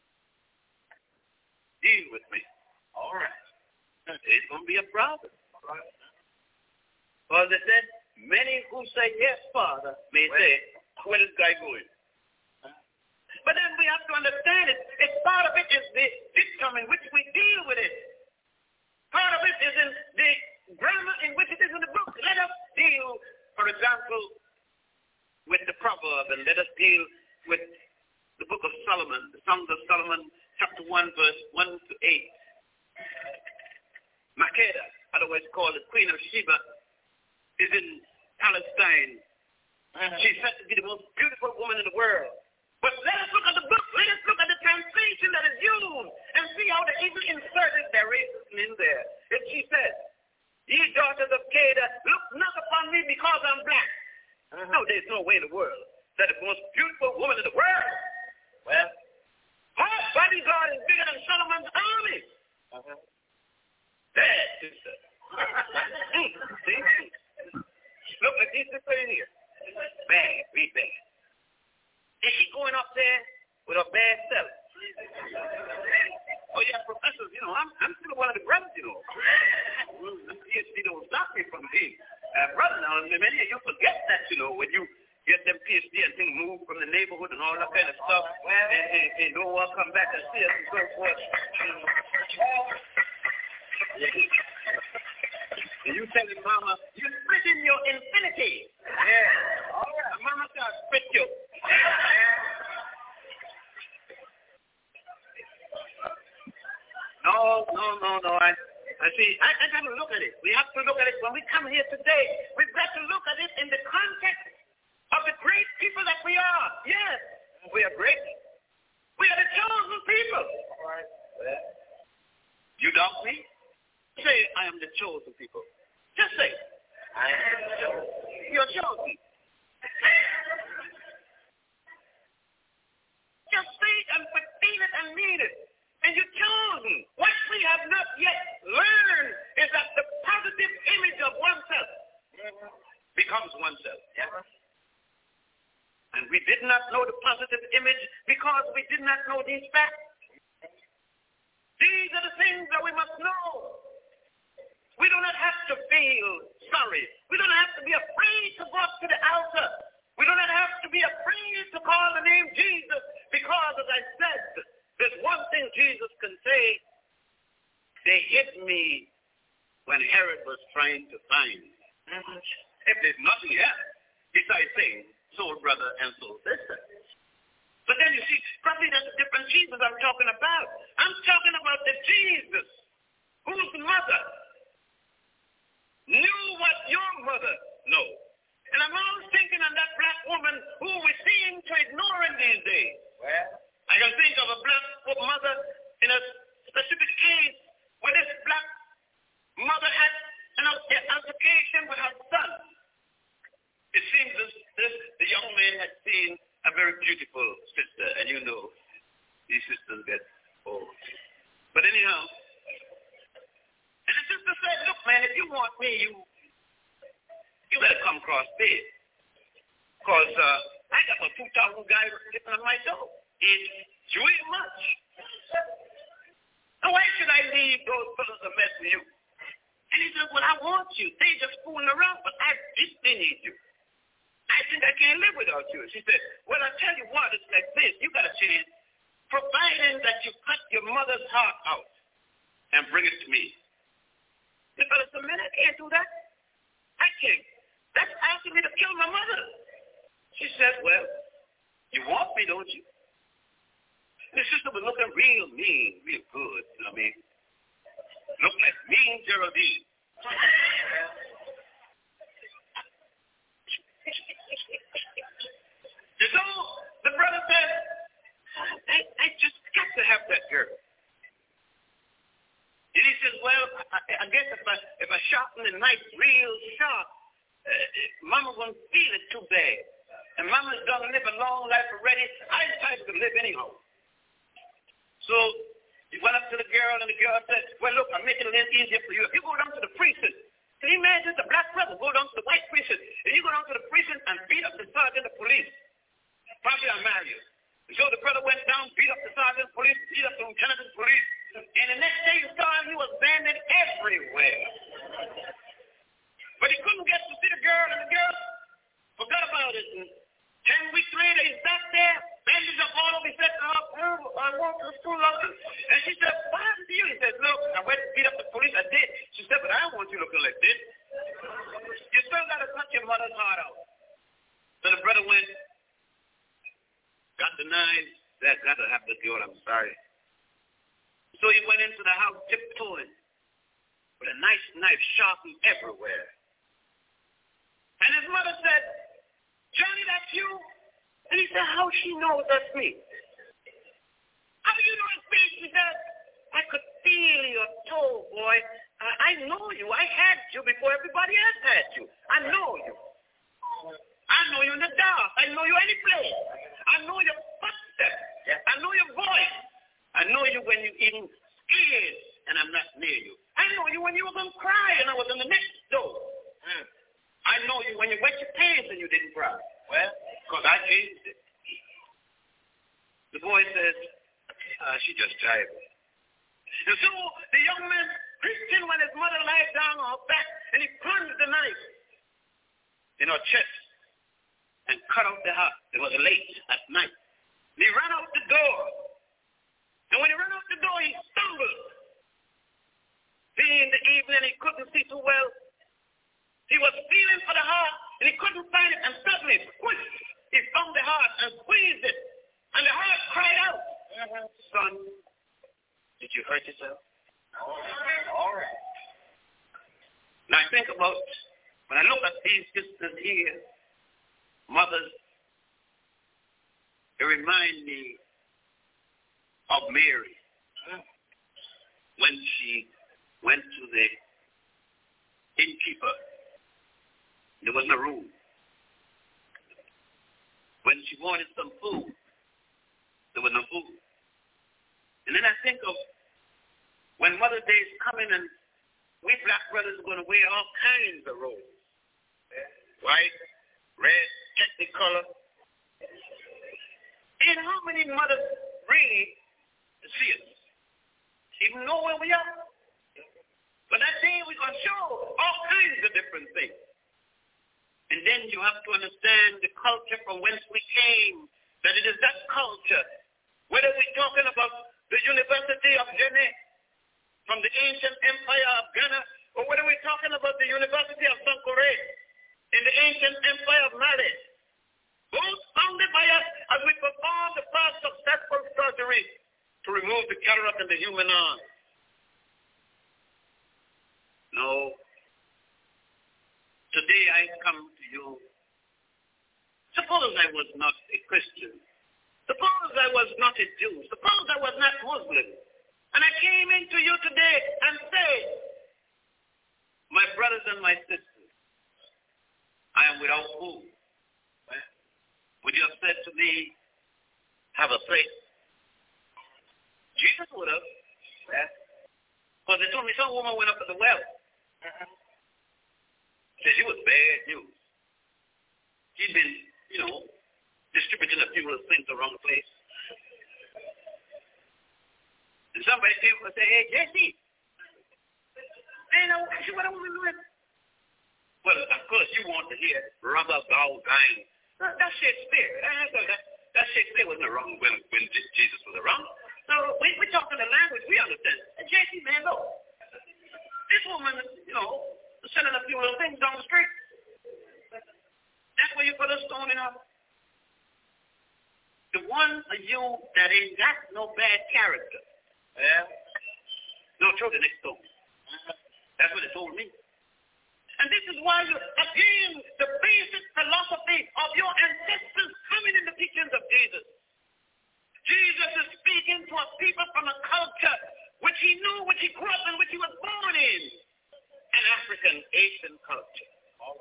deal with me. All right. It's going to be a problem. Well, they said, many who say, yes, Father, may say, where is guy going? But then we have to understand it. It's part of it is the dictum in which we deal with it. Part of it is in the grammar in which it is in the book. Let us deal, for example, with the proverb, and let us deal with the book of Solomon, the Songs of Solomon, chapter 1, verse 1 to 8. Makeda, otherwise called the Queen of Sheba, is in Palestine. She's said to be the most beautiful woman in the world. But let us look at the book. Let us look at the translation that is used and see how they even inserted their racism in there. If she says, ye daughters of Kedar, look not upon me because I'm black. No, there's no way in the world that the most beautiful woman in the world, well, her bodyguard is bigger than Solomon's army. Bad sister. See? Look at these sister in here. Bad, read bad. Is she going up there with a bad self? Oh, yeah, professors, you know, I'm still one of the brothers, you know. PhD don't stop me from being brother. Now, many of you forget that, you know, when you get them PhD and things move from the neighborhood and all that kind of stuff, and don't want to come back and see us and so forth. And you tell him, Mama, you're splitting your infinity. Yeah. All right. Mama said, split you. No. I see. I got to look at it. We have to look at it. When we come here today, we've got to look at it in the context of the great people that we are. Yes, we are great. We are the chosen people. All right. You doubt me? Say, I am the chosen people. Just say, I am chosen. You're chosen. Just say it and feel it and mean it. And you're chosen. What we have not yet learned is that the positive image of oneself becomes oneself. And we did not know the positive image because we did not know these facts. These are the things that we must know. We do not have to feel sorry. We do not have to be afraid to go up to the altar. We do not have to be afraid to call the name Jesus because, as I said, there's one thing Jesus can say. They hid me when Herod was trying to find me. If there's nothing else besides saying soul brother and soul sister. But then you see, probably there's a different Jesus I'm talking about. I'm talking about the Jesus whose mother knew what your mother knows. And I'm always thinking on that black woman who we seem to ignore in these days. Well, I can think of a black mother in a specific case where this black mother had an altercation with her son. It seems the young man had seen a very beautiful sister, and you know, these sisters get old. But anyhow, and the sister said, look, man, if you want me, you better come across bed. Because I got a 2,000 guy sitting on my door. It's really much. Now, why should I leave those fellas to mess with you? And he said, well, I want you. They just fooling around, but I they need you. I think I can't live without you. She said, well, I tell you what, it's like this. You got a chance, providing that you cut your mother's heart out and bring it to me. The fellow said, man, I can't do that. I can't. That's asking me to kill my mother. She said, well, You want me, don't you? The sister was looking real mean, real good. You know what I mean? Looked like mean Geraldine. So the brother said, I just got to have that girl. And he says, well, I guess if I sharpen the knife real sharp, Mama won't feel it too bad. And Mama's gonna live a long life already. I decided to live anyhow. So he went up to the girl, and the girl said, well, look, I'm making it a little easier for you. If you go down to the precinct, can you imagine the black brother go down to the white precinct, and you go down to the precinct and beat up the sergeant of police? Probably I'll marry you. So the brother went down, beat up the sergeant of police, beat up the lieutenant of police, and the next day you saw him, he was banded everywhere. But he couldn't get to see the girl, and the girl forgot about it. And 10 weeks later, he's back there, bandaged up all over. He said, I walked to school looking. And she said, what happened to you? He said, look, I went to beat up the police. I did. She said, but I don't want you looking like this. You still got to cut your mother's heart out. So the brother went, got the knife. That got to have the girl. I'm sorry. So he went into the house tiptoeing with a nice knife sharpened everywhere. And his mother said, Johnny, that's you? And he said, how she knows that's me? How do you know it's me? She said, I could feel your toe, boy. I know you. I had you before everybody else had you. I know you. I know you in the dark. I know you any place. I know your footsteps. I know your voice. I know you when you even scared and I'm not near you. I know you when you were going to cry and I was in the next door. I know you when you wet your pants and you didn't cry. Well, because I changed it. The boy says, she just jived me. And so the young man reached in when his mother lied down on her back and he plunged the knife in her chest and cut out the heart. It was late at night. And he ran out the door. And when he ran out the door, he stumbled. Being the evening, he couldn't see too well. He was feeling for the heart, and he couldn't find it. And suddenly, whoosh, he found the heart and squeezed it. And the heart cried out, son, did you hurt yourself? All right. Now I think about, when I look at these sisters here, mothers, they remind me of Mary when she went to the innkeeper. There was no room. When she wanted some food, there was no food. And then I think of when Mother's Day is coming and we black brothers are going to wear all kinds of robes. White, red, technicolor. And how many mothers really see us? Even know where we are? But that day we're going to show all kinds of different things. And then you have to understand the culture from whence we came, that it is that culture. Whether we're talking about the University of Ghana, from the ancient empire of Ghana, or whether we're talking about the University of Sankore, in the ancient empire of Mali, both founded by us as we perform the first successful surgery to remove the cataract in the human arm. No. Today I come to you. Suppose I was not a Christian. Suppose I was not a Jew. Suppose I was not Muslim. And I came into you today and said, my brothers and my sisters, I am without food. Would you have said to me, have a plate? Jesus would have. Because they told me some woman went up to the well. Said she was bad news. She'd been, distributing a few little things the wrong place. And somebody came and said, hey, Jesse, what are we doing? Well, of course, you want to hear rubber bow dying. That's Shakespeare. That Shakespeare wasn't wrong when Jesus was around. So we're talking the language we understand. And Jesse, man, look. This woman, selling a few little things down the street. That's where you put a stone in her. one of you that ain't got no bad character. Yeah. No children next door. That's what it told me. And this is why, again, the basic philosophy of your ancestors coming in the teachings of Jesus. Jesus is speaking to a people from a culture which he knew, which he grew up in, which he was born in. An African Asian culture.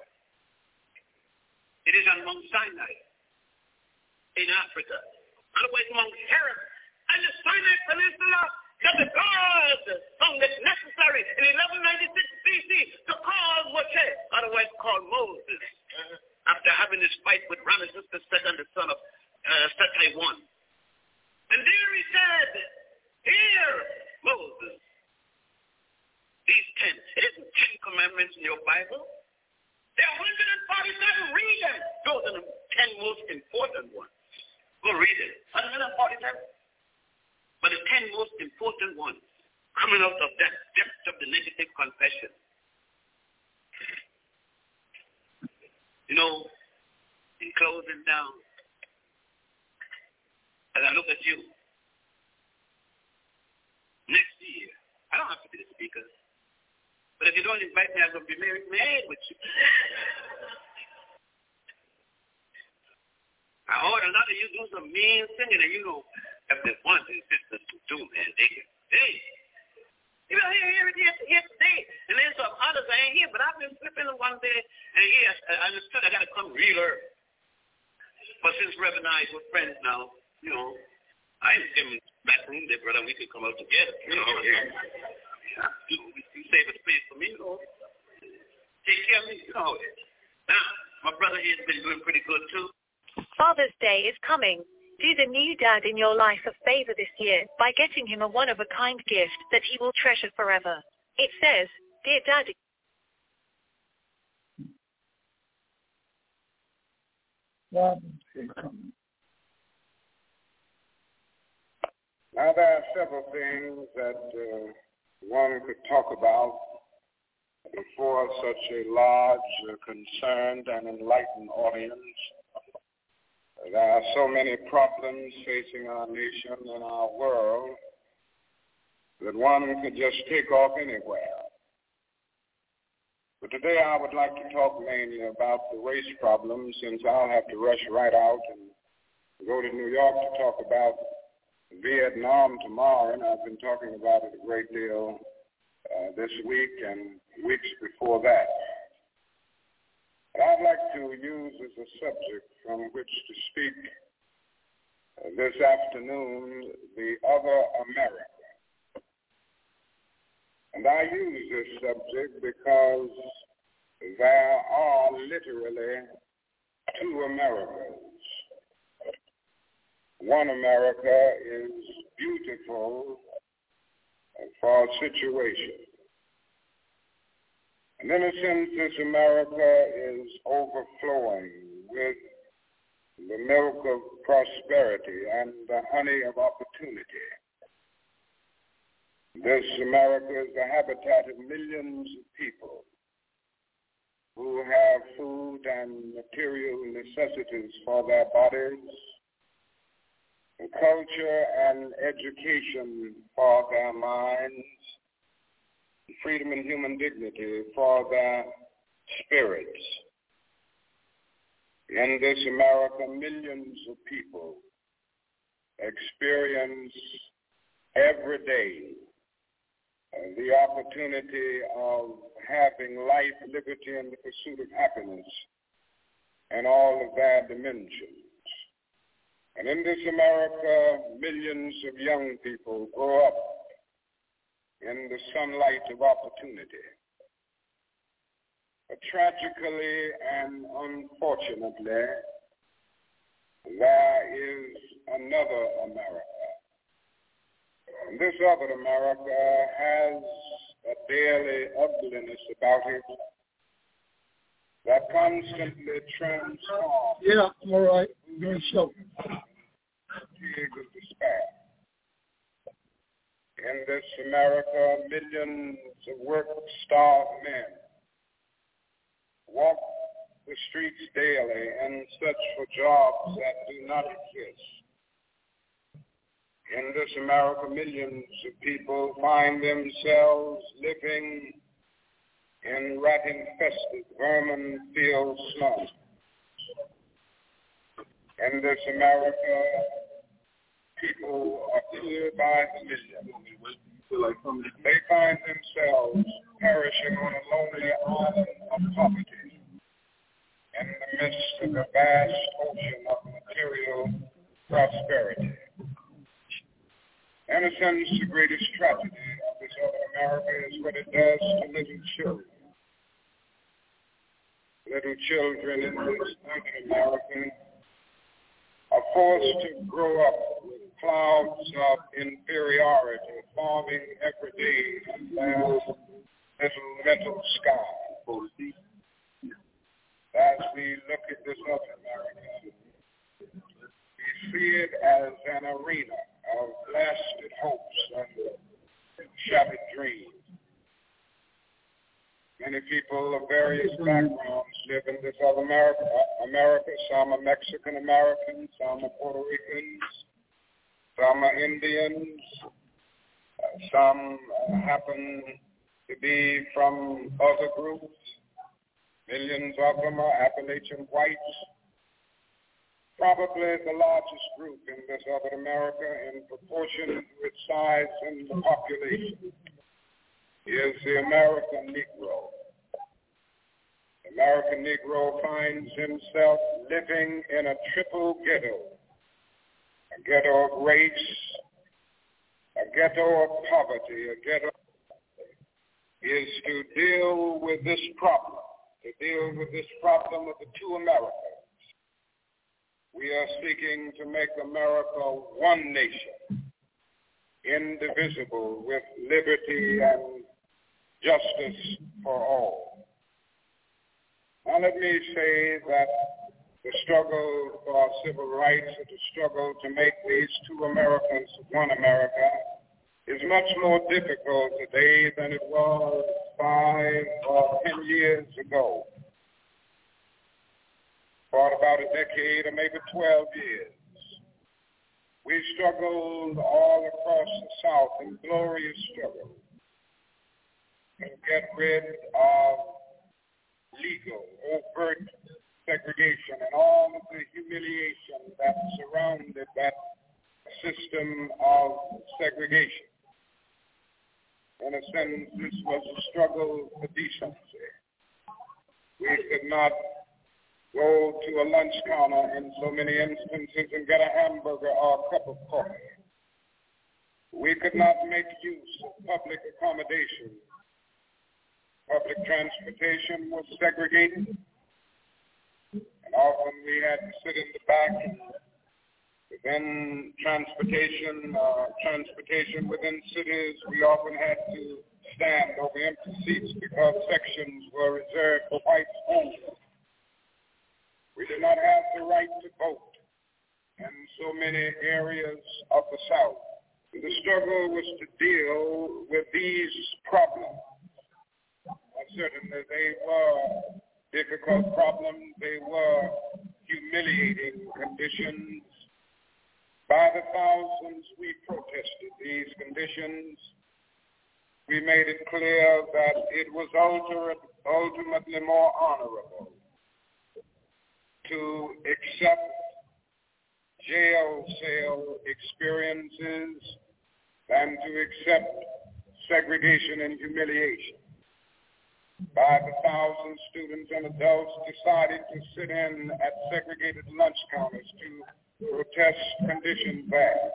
It is on Mount Sinai in Africa. Otherwise, Mount Herod and the Sinai Peninsula that the God found it necessary in 1196 BC to call Moshe, otherwise called Moses, after having this fight with Ramesses II, the son of Setai I. And there he said, "Here, Moses, these 10, it isn't 10 commandments in your Bible. There are 147, read them. Those are the 10 most important ones. Go read it. 147. But the 10 most important ones coming out of that depth of the negative confession. You know, in closing down, as I look at you, next year, I don't have to be the speaker, but if you don't invite me, I'm going to be married with you. I heard a lot of you do some mean singing, and you know, if they want the sisters to do, man, they can. Hey, you know, here today, and then some others ain't here, but I've been flipping one day, and yes, I understood I got to come real early. But since Reverend and I, we're friends now, you know, I ain't give him back room there, brother. We could come out together, you know. You save a space for me, you know. Take care of me, you know. Now, my brother here has been doing pretty good, too. Father's Day is coming. Do the new dad in your life a favor this year by getting him a one-of-a-kind gift that he will treasure forever. It says, "Dear Daddy." Father's Day coming. Now, there are several things that one could talk about before such a large, concerned, and enlightened audience. There are so many problems facing our nation and our world that one could just take off anywhere. But today I would like to talk mainly about the race problem, since I'll have to rush right out and go to New York to talk about Vietnam tomorrow, and I've been talking about it a great deal this week and weeks before that. But I'd like to use as a subject from which to speak this afternoon the other America. And I use this subject because there are literally two Americas. One America is beautiful for a situation. And in a sense, this America is overflowing with the milk of prosperity and the honey of opportunity. This America is the habitat of millions of people who have food and material necessities for their bodies, and culture and education for their minds, freedom and human dignity for their spirits. In this America, millions of people experience every day the opportunity of having life, liberty, and the pursuit of happiness in all of their dimensions. And in this America, millions of young people grow up in the sunlight of opportunity. But tragically and unfortunately, there is another America. And this other America has a daily ugliness about it that constantly transforms. Yeah, all right. Very slow. Tears of despair. In this America, millions of work-starved men walk the streets daily and search for jobs that do not exist. In this America, millions of people find themselves living in rat-infested, vermin-filled slums. In this America, people are clear by the millions. They find themselves perishing on a lonely island of poverty in the midst of a vast ocean of material prosperity. In a sense, the greatest tragedy of this other America is what it does to little children. Little children in this other America are forced to grow up with clouds of inferiority forming every day in their little mental sky. As we look at this other America, we see it as an arena of blasted hopes and shattered dreams. Many people of various backgrounds live in this other America. Some are Mexican Americans, some are Puerto Ricans, some are Indians, some happen to be from other groups. Millions of them are Appalachian whites. Probably the largest group in this other America in proportion to its size in the population is the American Negro. The American Negro finds himself living in a triple ghetto, a ghetto of race, a ghetto of poverty, a ghetto is to deal with this problem, of the two Americas. We are seeking to make America one nation, indivisible, with liberty and justice for all. Now let me say that the struggle for civil rights, the struggle to make these two Americas one America, is much more difficult today than it was 5 or 10 years ago. For about a decade or maybe 12 years, we struggled all across the South in glorious struggle to get rid of legal, overt segregation and all of the humiliation that surrounded that system of segregation. In a sense, this was a struggle for decency. We could not go to a lunch counter in so many instances and get a hamburger or a cup of coffee. We could not make use of public accommodation. Public transportation was segregated, and often we had to sit in the back. Within transportation within cities, we often had to stand over empty seats because sections were reserved for whites only. We did not have the right to vote in so many areas of the South. The struggle was to deal with these problems. Certainly they were difficult problems. They were humiliating conditions. By the thousands, we protested these conditions. We made it clear that it was ultimately more honorable to accept jail cell experiences than to accept segregation and humiliation. By the thousands, students and adults decided to sit in at segregated lunch counters to protest conditions there.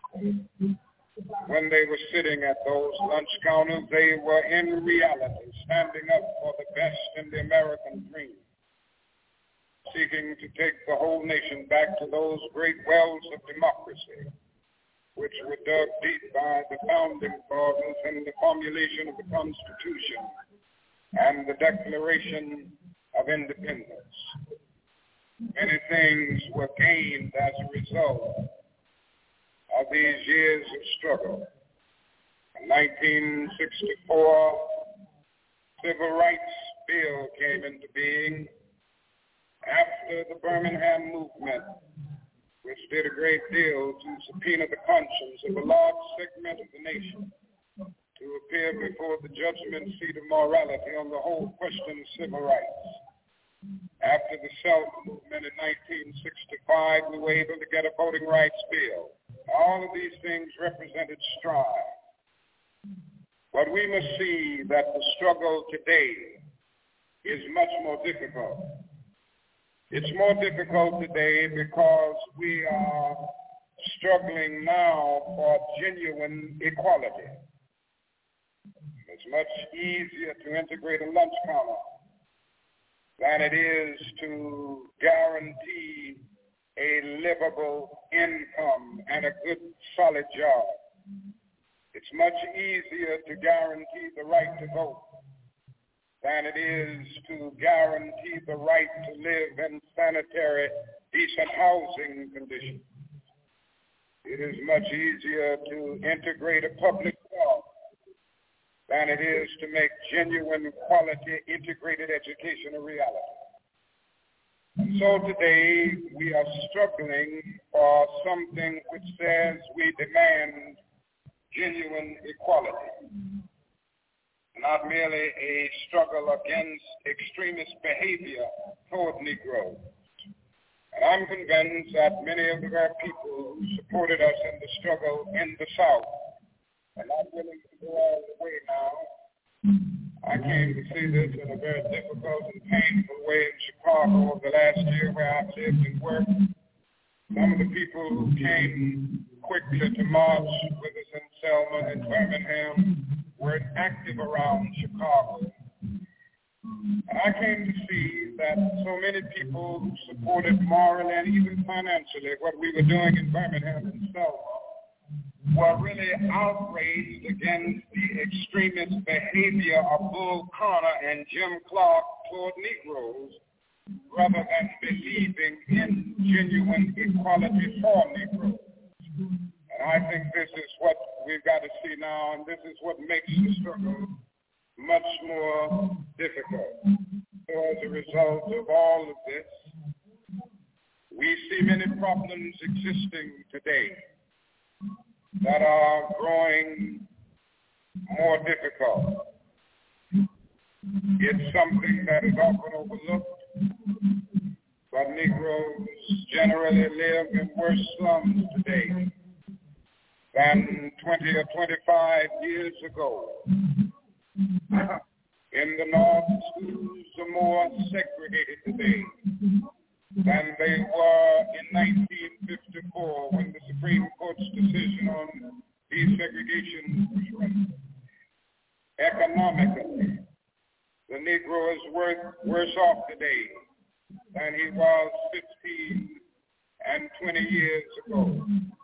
When they were sitting at those lunch counters, they were in reality standing up for the best in the American dream, seeking to take the whole nation back to those great wells of democracy, which were dug deep by the founding fathers in the formulation of the Constitution and the Declaration of Independence. Many things were gained as a result of these years of struggle. In 1964, Civil Rights Bill came into being after the Birmingham movement which did a great deal to subpoena the conscience of a large segment of the nation to appear before the judgment seat of morality on the whole question of civil rights. After the Self movement in 1965, we were able to get a voting rights bill. All of these things represented strive. But we must see that the struggle today is much more difficult. It's more difficult today because we are struggling now for genuine equality. It's much easier to integrate a lunch counter than it is to guarantee a livable income and a good, solid job. It's much easier to guarantee the right to vote than it is to guarantee the right to live in sanitary, decent housing conditions. It is much easier to integrate a public law than it is to make genuine quality integrated education a reality. And so today we are struggling for something which says we demand genuine equality, not merely a struggle against extremist behavior toward Negroes. And I'm convinced that many of the very people who supported us in the struggle in the South are not willing to go all the way now. I came to see this in a very difficult and painful way in Chicago over the last year where I've lived and worked. Some of the people who came quickly to march with us in Selma and Birmingham were active around Chicago. And I came to see that so many people who supported morally and even financially what we were doing in Birmingham and Selma were really outraged against the extremist behavior of Bull Connor and Jim Clark toward Negroes, rather than believing in genuine equality for Negroes. And I think this is what we've got to see now, and this is what makes the struggle much more difficult. So as a result of all of this, we see many problems existing today that are growing more difficult. It's something that is often overlooked, but Negroes generally live in worse slums today than 20 or 25 years ago. In the North, schools are more segregated today than they were in 1954 when the Supreme Court's decision on desegregation was rendered. Economically, the Negro is worse off today than he was 15 and 20 years ago.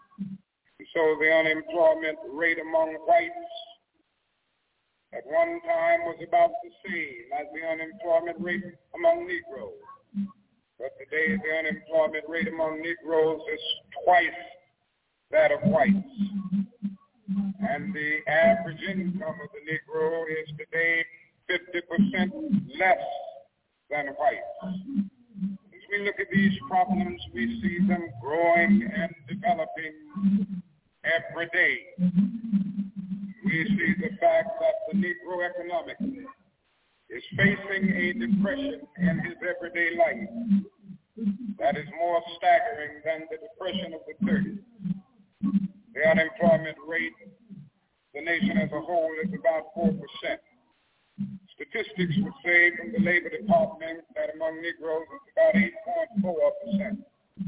So the unemployment rate among whites at one time was about the same as the unemployment rate among Negroes. But today the unemployment rate among Negroes is twice that of whites. And the average income of the Negro is today 50% less than whites. As we look at these problems, we see them growing and developing every day. We see the fact that the Negro economically is facing a depression in his everyday life that is more staggering than the depression of the 30s. The unemployment rate, the nation as a whole, is about 4%. Statistics would say from the Labor Department that among Negroes it's about 8.4%.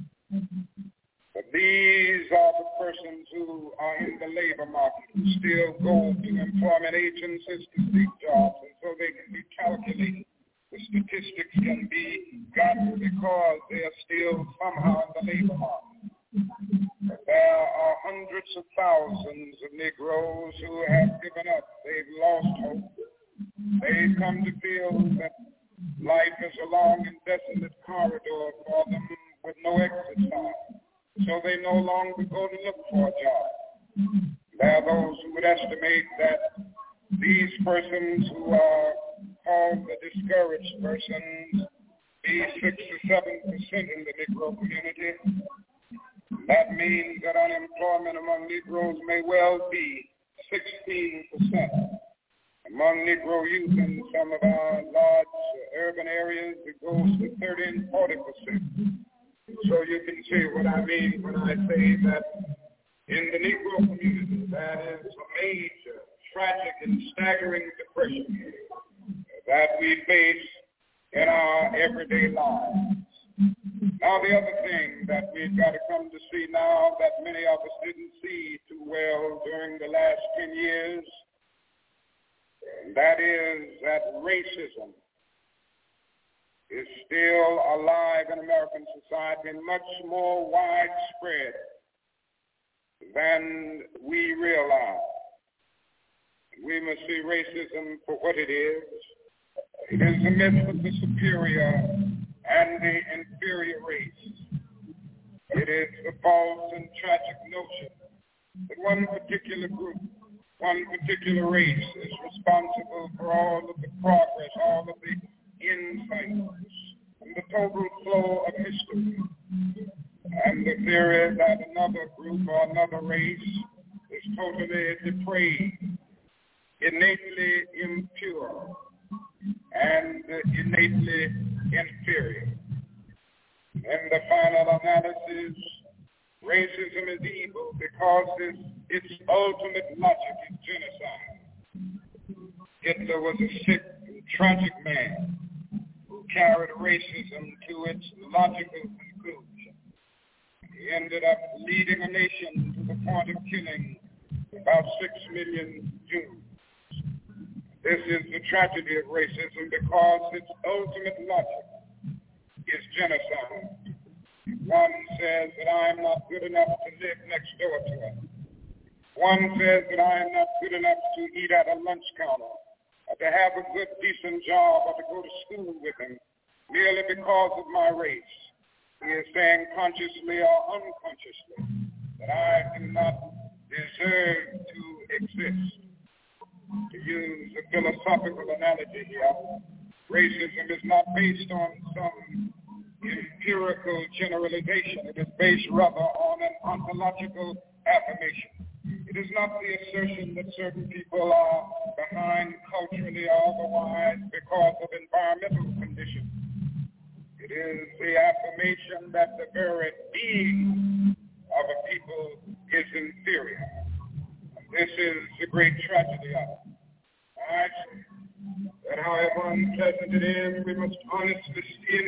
But these are the persons who are in the labor market who still go to employment agencies to seek jobs, and so they can be calculated. The statistics can be gotten because they are still somehow in the labor market. But there are hundreds of thousands of Negroes who have given up. They've lost hope. They've come to feel that life is a long and desolate corridor for them with no exit sign. So they no longer go to look for a job. There are those who would estimate that these persons who are called the discouraged persons, be 6 or 7% in the Negro community, That means that unemployment among Negroes may well be 16%. Among Negro youth in some of our large urban areas, it goes to 30 and 40%. So you can see what I mean when I say that in the Negro community, that is a major, tragic, and staggering depression that we face in our everyday lives. Now, the other thing that we've got to come to see now that many of us didn't see too well during the last 10 years, and that is that racism is still alive in American society and much more widespread than we realize. We must see racism for what it is. It is the myth of the superior and the inferior race. It is the false and tragic notion that one particular group, one particular race is responsible for all of the progress, all of the insights, and the total flow of history. And the theory that another group or another race is totally depraved, innately impure, and innately inferior. In the final analysis, racism is evil because its ultimate logic is genocide. Hitler was a sick and tragic man who carried racism to its logical conclusion. He ended up leading a nation to the point of killing about 6 million Jews. This is the tragedy of racism because its ultimate logic is genocide. One says that I am not good enough to live next door to him. One says that I am not good enough to eat at a lunch counter, or to have a good, decent job, or to go to school with him, merely because of my race. He is saying consciously or unconsciously that I do not deserve to exist. To use a philosophical analogy here, racism is not based on some empirical generalization. It is based rather on an ontological affirmation. It is not the assertion that certain people are behind culturally or otherwise because of environmental conditions. It is the affirmation that the very being of a people is inferior. This is the great tragedy of it. I say that however unpleasant it is, we must honestly still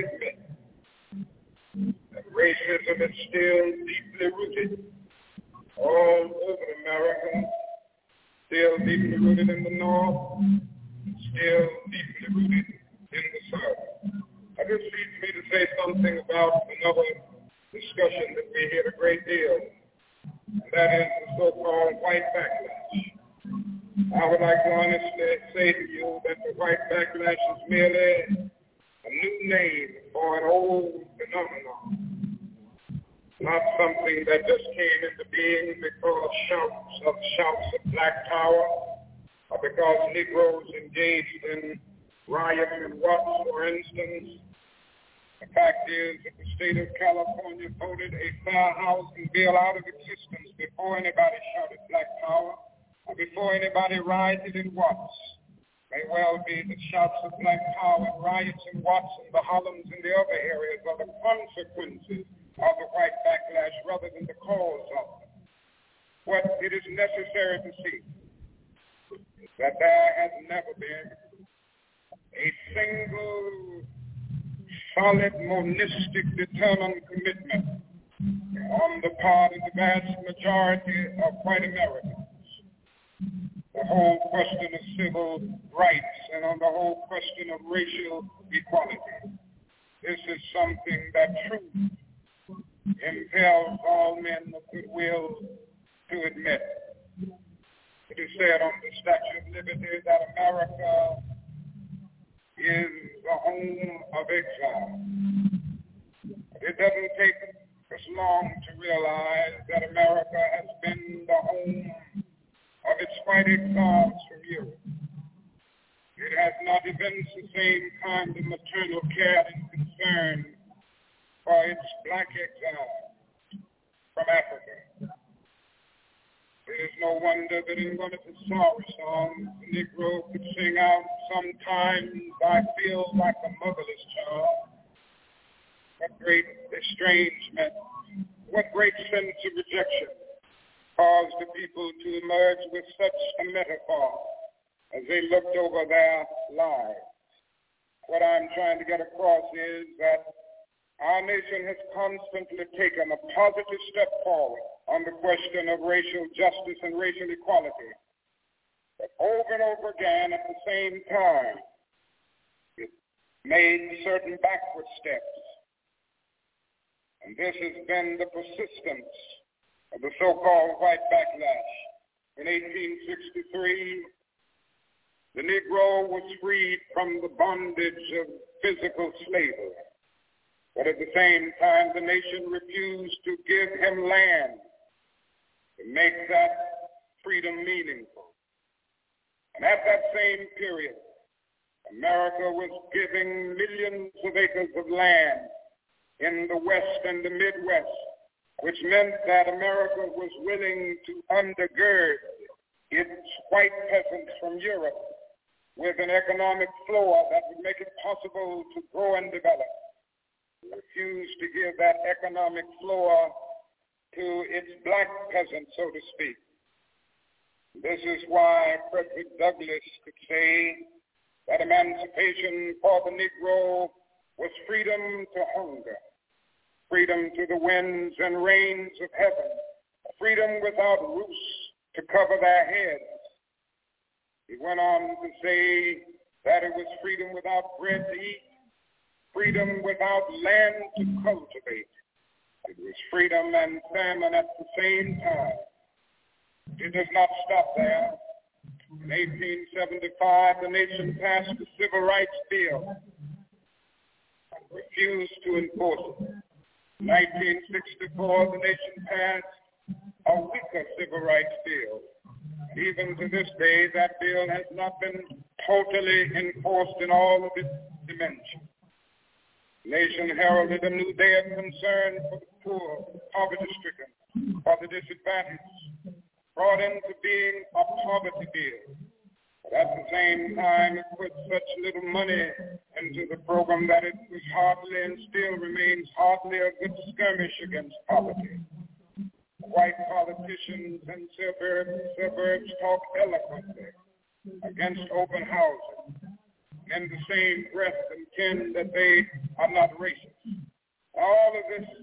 admit that racism is still deeply rooted all over America, still deeply rooted in the North, still deeply rooted in the South. I just leads me to say something about another discussion that we hear a great deal, and that is the so-called white backlash. I would like to honestly say to you that the white backlash is merely a new name for an old phenomenon, not something that just came into being because shouts of black power, or because Negroes engaged in riots and Watts, for instance. The fact is that the state of California voted a fair housing bill out of existence before anybody shouted black power, or before anybody rioted in Watts. May well be that shouts of black power and riots in Watts and the Harlems and the other areas are the consequences of the white backlash rather than the cause of them. What it is necessary to see is that there has never been a single solid, monistic, determined commitment on the part of the vast majority of white Americans. The whole question of civil rights and on the whole question of racial equality. This is something that truly impels all men of goodwill to admit. It is said on the Statue of Liberty that America is the home of exile. It doesn't take us long to realize that America has been the home of its white exiles from Europe. It has not evinced the same kind of maternal care and concern for its black exiles from Africa. It is no wonder that in one of his sorrow songs, the Negro could sing out, "Sometimes I feel like a motherless child." What great estrangement, what great sense of rejection caused the people to emerge with such a metaphor as they looked over their lives. What I'm trying to get across is that our nation has constantly taken a positive step forward on the question of racial justice and racial equality. But over and over again, at the same time, it made certain backward steps. And this has been the persistence of the so-called white backlash. In 1863, the Negro was freed from the bondage of physical slavery. But at the same time, the nation refused to give him land to make that freedom meaningful. And at that same period, America was giving millions of acres of land in the West and the Midwest, which meant that America was willing to undergird its white peasants from Europe with an economic floor that would make it possible to grow and develop. It refused to give that economic floor to its black peasants, so to speak. This is why Frederick Douglass could say that emancipation for the Negro was freedom to hunger, freedom to the winds and rains of heaven, freedom without roofs to cover their heads. He went on to say that it was freedom without bread to eat, freedom without land to cultivate. It was freedom and famine at the same time. It does not stop there. In 1875, the nation passed the Civil Rights Bill and refused to enforce it. In 1964, the nation passed a weaker Civil Rights Bill. Even to this day, that bill has not been totally enforced in all of its dimensions. The nation heralded a new day of concern for the poor, poverty-stricken, for the disadvantaged, brought into being a poverty bill. But at the same time, it put such little money into the program that it was hardly and still remains hardly a good skirmish against poverty. White politicians and suburbs talk eloquently against open housing, in the same breath contend that they are not racist. All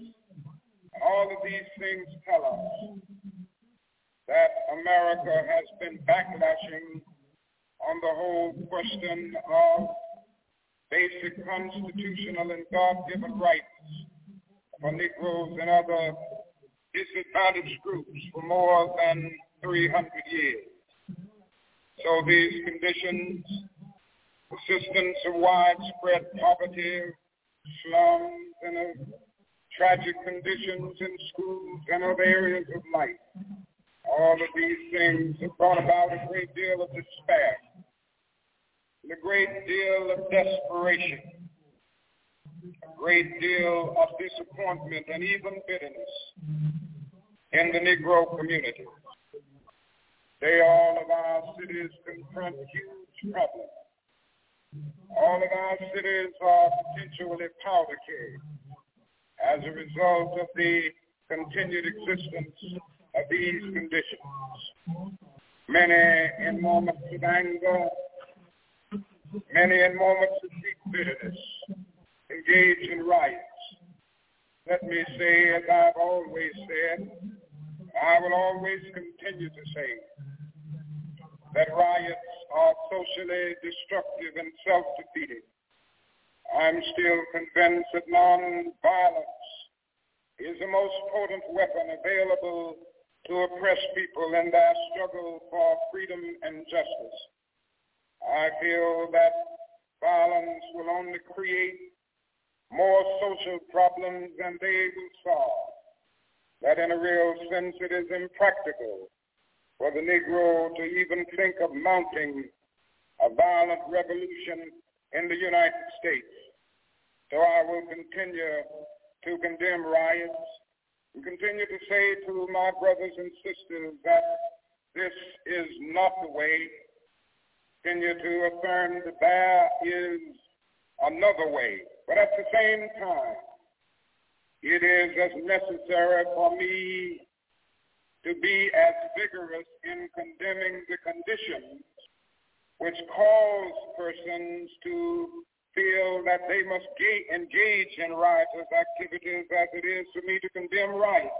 of these things tell us that America has been backlashing on the whole question of basic constitutional and God-given rights for Negroes and other disadvantaged groups for more than 300 years. So these conditions, persistence of widespread poverty, slums, and tragic conditions in schools and other areas of life, all of these things have brought about a great deal of despair and a great deal of desperation, a great deal of disappointment and even bitterness in the Negro community. Today, all of our cities confront huge problems. All of our cities are potentially powder kegs as a result of the continued existence of these conditions. Many in moments of anger, many in moments of deep bitterness, engage in riots. Let me say, as I've always said, I will always continue to say, that riots are socially destructive and self-defeating. I'm still convinced that nonviolence is the most potent weapon available to oppress people in their struggle for freedom and justice. I feel that violence will only create more social problems than they will solve, that in a real sense it is impractical for the Negro to even think of mounting a violent revolution in the United States. So I will continue to condemn riots, and continue to say to my brothers and sisters that this is not the way. Continue to affirm that there is another way. But at the same time, it is as necessary for me to be as vigorous in condemning the conditions which cause persons to feel that they must engage in riotous activities as it is for me to condemn riots.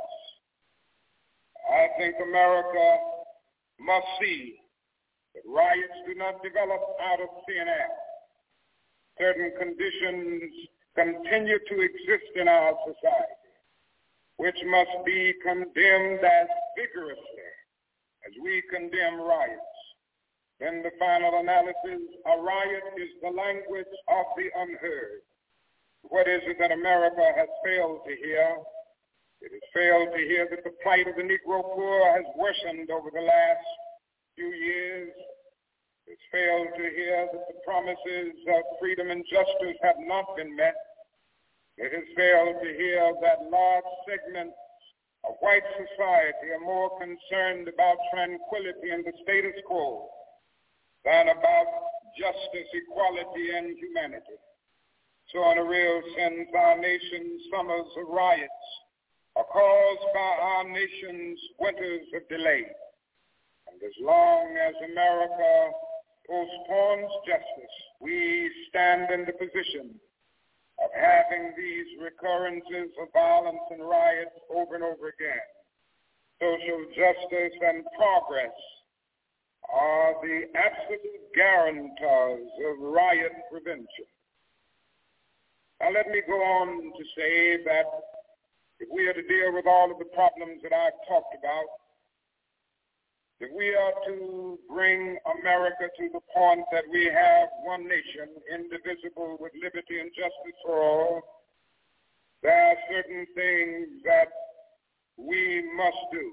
I think America must see that riots do not develop out of thin air. Certain conditions continue to exist in our society, which must be condemned as vigorously as we condemn riots. In the final analysis, a riot is the language of the unheard. What is it that America has failed to hear? It has failed to hear that the plight of the Negro poor has worsened over the last few years. It's failed to hear that the promises of freedom and justice have not been met. It has failed to hear that large segments of white society are more concerned about tranquility and the status quo than about justice, equality, and humanity. So in a real sense, our nation's summers of riots are caused by our nation's winters of delay. And as long as America postpones justice, we stand in the position of having these recurrences of violence and riots over and over again. Social justice and progress are the absolute guarantors of riot prevention. Now let me go on to say that if we are to deal with all of the problems that I've talked about, if we are to bring America to the point that we have one nation, indivisible, with liberty and justice for all, there are certain things that we must do.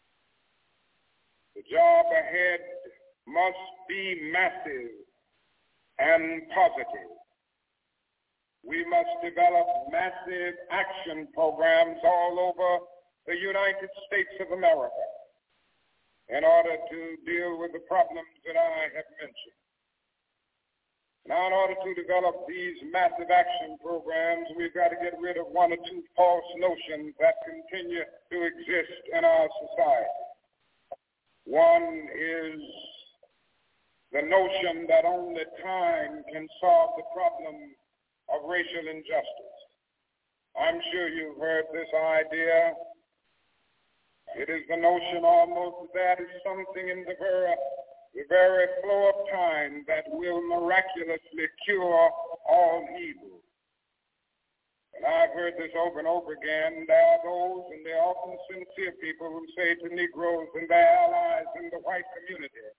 The job ahead must be massive and positive. We must develop massive action programs all over the United States of America in order to deal with the problems that I have mentioned. Now, in order to develop these massive action programs, we've got to get rid of one or two false notions that continue to exist in our society. One is the notion that only time can solve the problem of racial injustice. I'm sure you've heard this idea. It is the notion almost that is something in the very flow of time that will miraculously cure all evil. And I've heard this over and over again. There are those, and they're often sincere people, who say to Negroes and their allies in the white community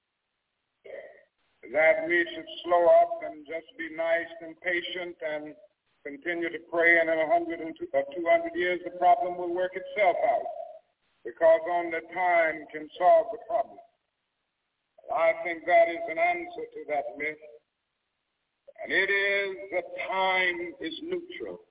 that we should slow up and just be nice and patient and continue to pray, and in 100 or 200 years the problem will work itself out, because only time can solve the problem. I think that is an answer to that myth, and it is that time is neutral.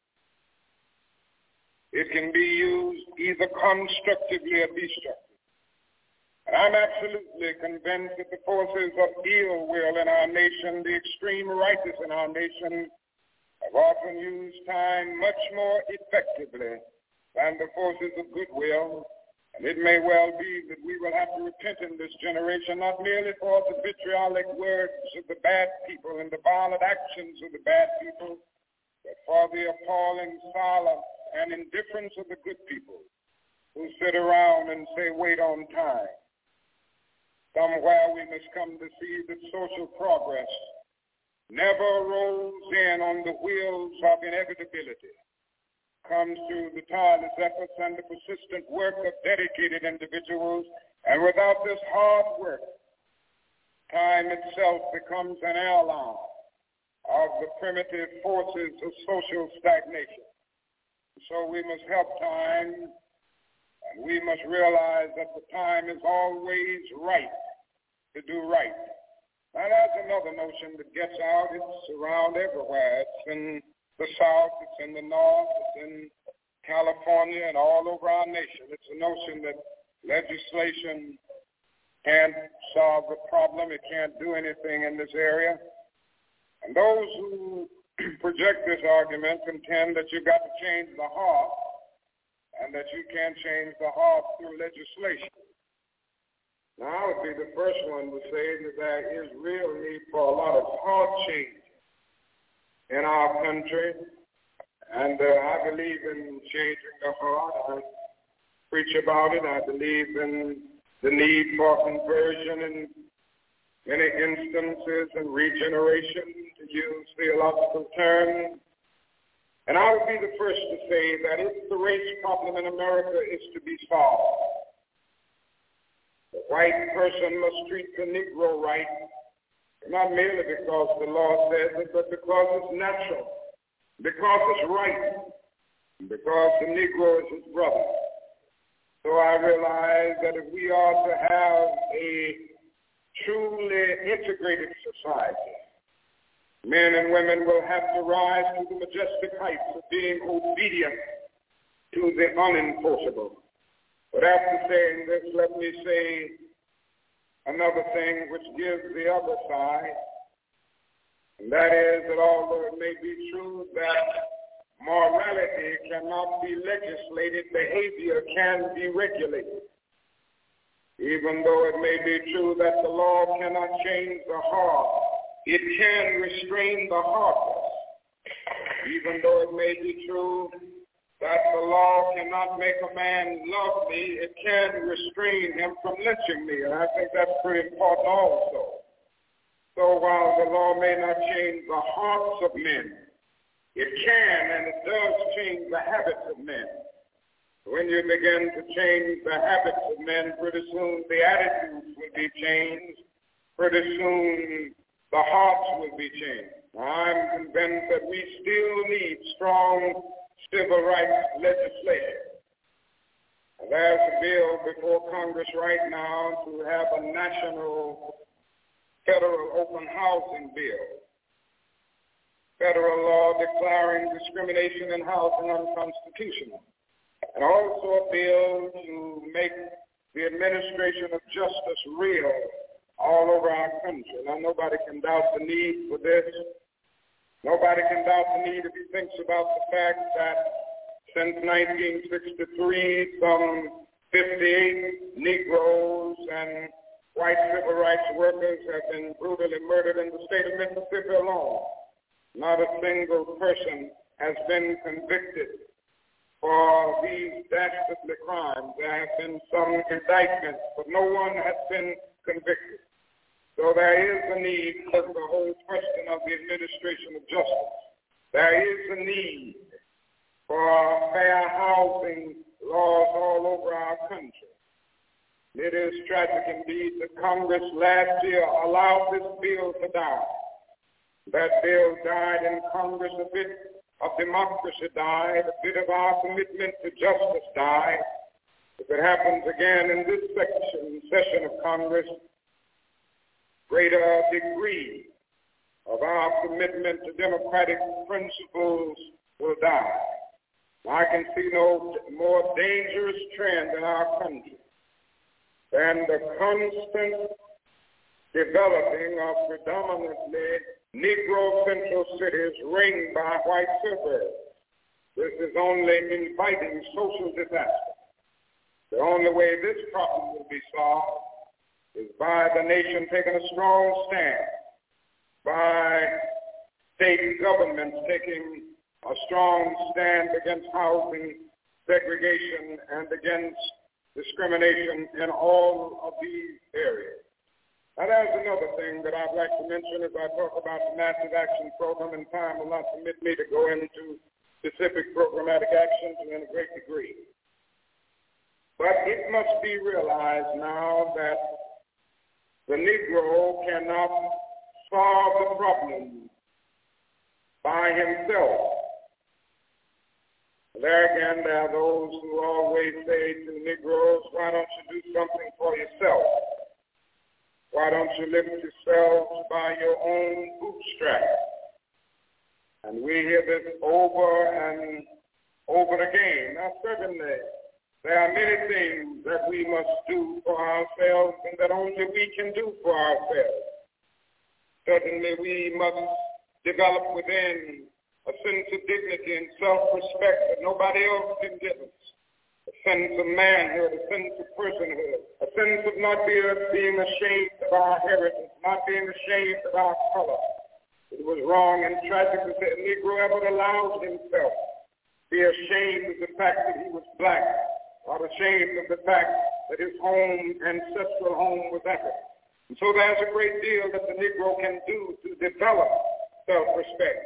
It can be used either constructively or destructively. And I'm absolutely convinced that the forces of ill will in our nation, the extreme righteous in our nation, have often used time much more effectively than the forces of goodwill. And it may well be that we will have to repent in this generation, not merely for the vitriolic words of the bad people and the violent actions of the bad people, but for the appalling silence and indifference of the good people who sit around and say, wait on time. Somewhere we must come to see that social progress never rolls in on the wheels of inevitability. Comes through the tireless efforts and the persistent work of dedicated individuals, and without this hard work, time itself becomes an ally of the primitive forces of social stagnation. So we must help time, and we must realize that the time is always right to do right. Now that's another notion that gets out. It's around everywhere. It's in the South, it's in the North, it's in California and all over our nation. It's a notion that legislation can't solve the problem. It can't do anything in this area. And those who project this argument contend that you've got to change the heart and that you can't change the heart through legislation. Now, I would be the first one to say that there is real need for a lot of heart change in our country. And I believe in changing the heart. I preach about it. I believe in the need for conversion in many instances and regeneration, to use theological terms. And I would be the first to say that if the race problem in America is to be solved, the white person must treat the Negro right, not merely because the law says it, but because it's natural, because it's right, because the Negro is his brother. So I realize that if we are to have a truly integrated society, men and women will have to rise to the majestic heights of being obedient to the unenforceable. But after saying this, let me say another thing which gives the other side, and that is that although it may be true that morality cannot be legislated, behavior can be regulated. Even though it may be true that the law cannot change the heart, it can restrain the heartless. Even though it may be true that the law cannot make a man love me, it can restrain him from lynching me. And I think that's pretty important also. So while the law may not change the hearts of men, it can and it does change the habits of men. When you begin to change the habits of men, pretty soon the attitudes will be changed. Pretty soon the hearts will be changed. I'm convinced that we still need strong civil rights legislation. And there's a bill before Congress right now to have a national federal open housing bill. Federal law declaring discrimination in housing unconstitutional. And also a bill to make the administration of justice real all over our country. Now, nobody can doubt the need for this. Nobody can doubt the need if he thinks about the fact that since 1963, some 58 Negroes and white civil rights workers have been brutally murdered in the state of Mississippi alone. Not a single person has been convicted for these dastardly crimes. There have been some indictments, but no one has been convicted. So there is a need for the whole question of the administration of justice. There is a need for fair housing laws all over our country. It is tragic indeed that Congress last year allowed this bill to die. That bill died in Congress. A bit of democracy died. A bit of our commitment to justice died. If it happens again in this session of Congress, greater degree of our commitment to democratic principles will die. I can see no more dangerous trend in our country than the constant developing of predominantly Negro central cities ringed by white suburbs. This is only inviting social disaster. The only way this problem will be solved is by the nation taking a strong stand, by state governments taking a strong stand against housing segregation and against discrimination in all of these areas. Now, there's another thing that I'd like to mention as I talk about the Massive Action Program, and time will not permit me to go into specific programmatic action to any great degree. But it must be realized now that the Negro cannot solve the problem by himself. There again, there are those who always say to Negroes, why don't you do something for yourself? Why don't you lift yourselves by your own bootstraps? And we hear this over and over the game. Now, certainly, there are many things that we must do for ourselves and that only we can do for ourselves. Certainly, we must develop within a sense of dignity and self-respect that nobody else can give us. A sense of manhood, a sense of personhood, a sense of not being ashamed of our heritage, not being ashamed of our color. It was wrong and tragic that the Negro ever allowed himself to be ashamed of the fact that he was black, or ashamed of the fact that his ancestral home was African. And so there's a great deal that the Negro can do to develop self-respect.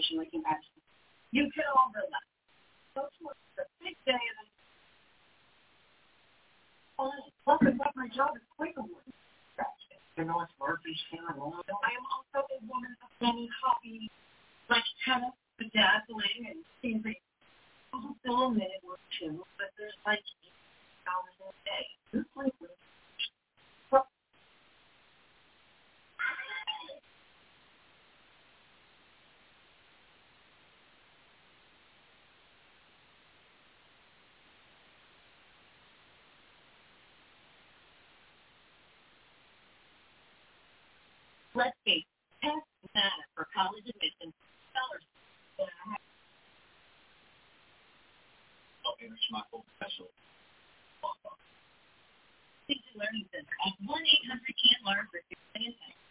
emotionally compassionate. You can all relax. So it's a big day of plus I thought my job is quite a one. You know, it's Murphy's funeral. I am also a woman of many hobbies, like tennis, bedazzling, and things like still a minute or two, but there's like 8 hours a day. This like let's see, test matter for college admission scholarships. It's my full special. Teaching Learning Center at 1-800-CAN't-LEARN for tuition and tech.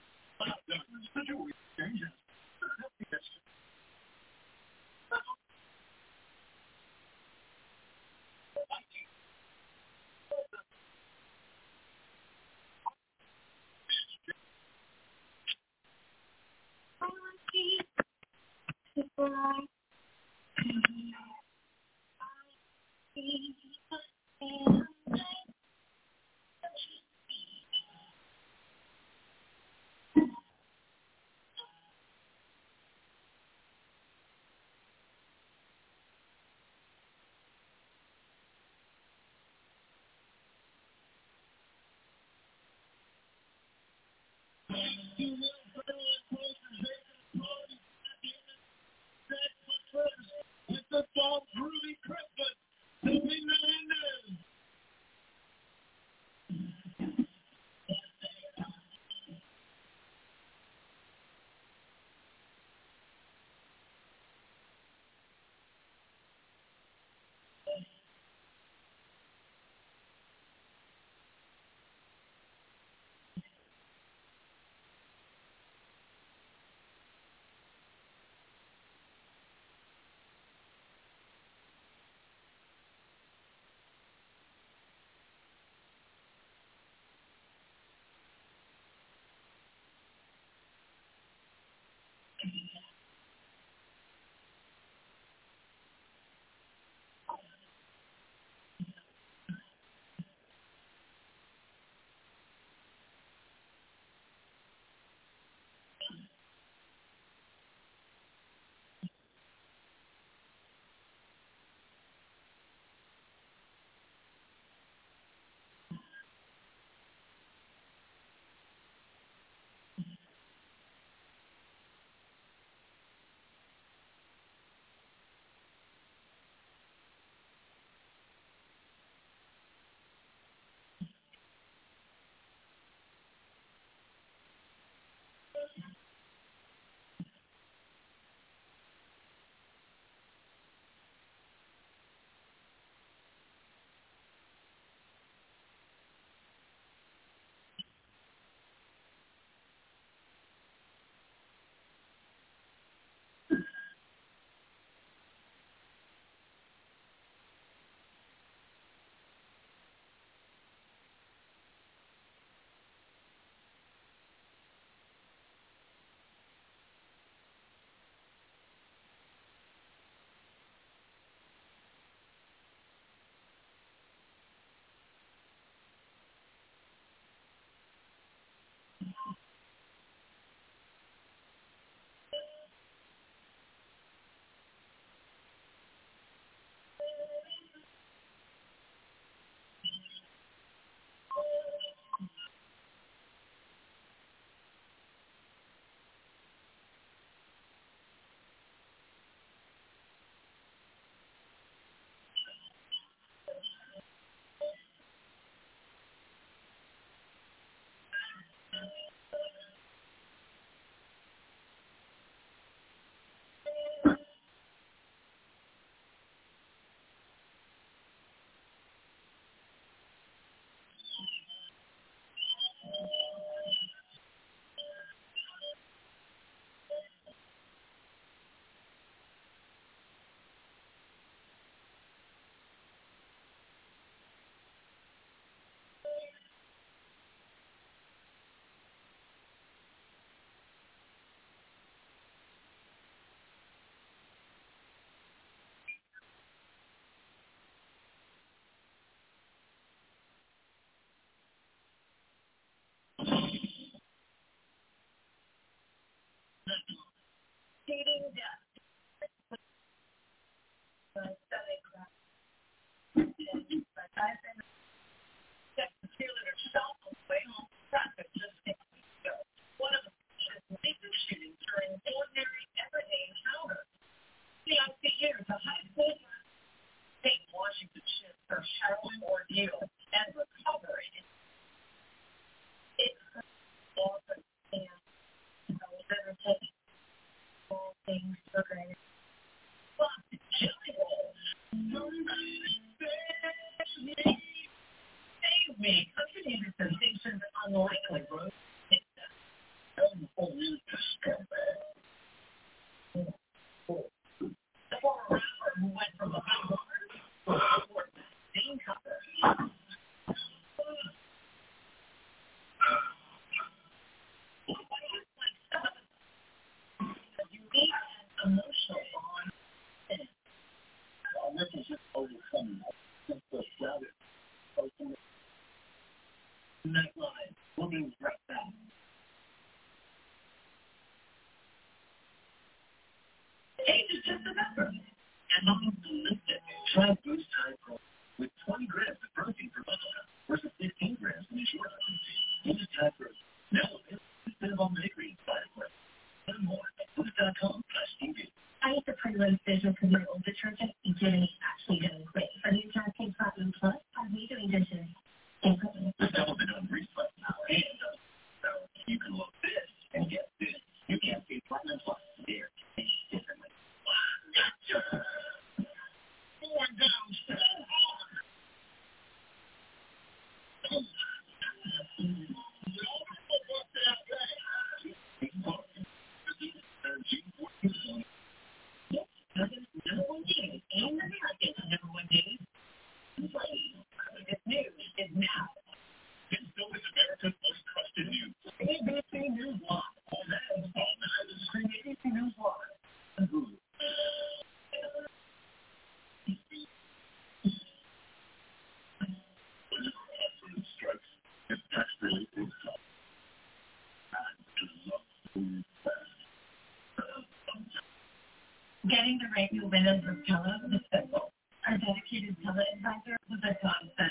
Getting the right new windows from Pella was simple. Our dedicated Pella advisor was a godsend.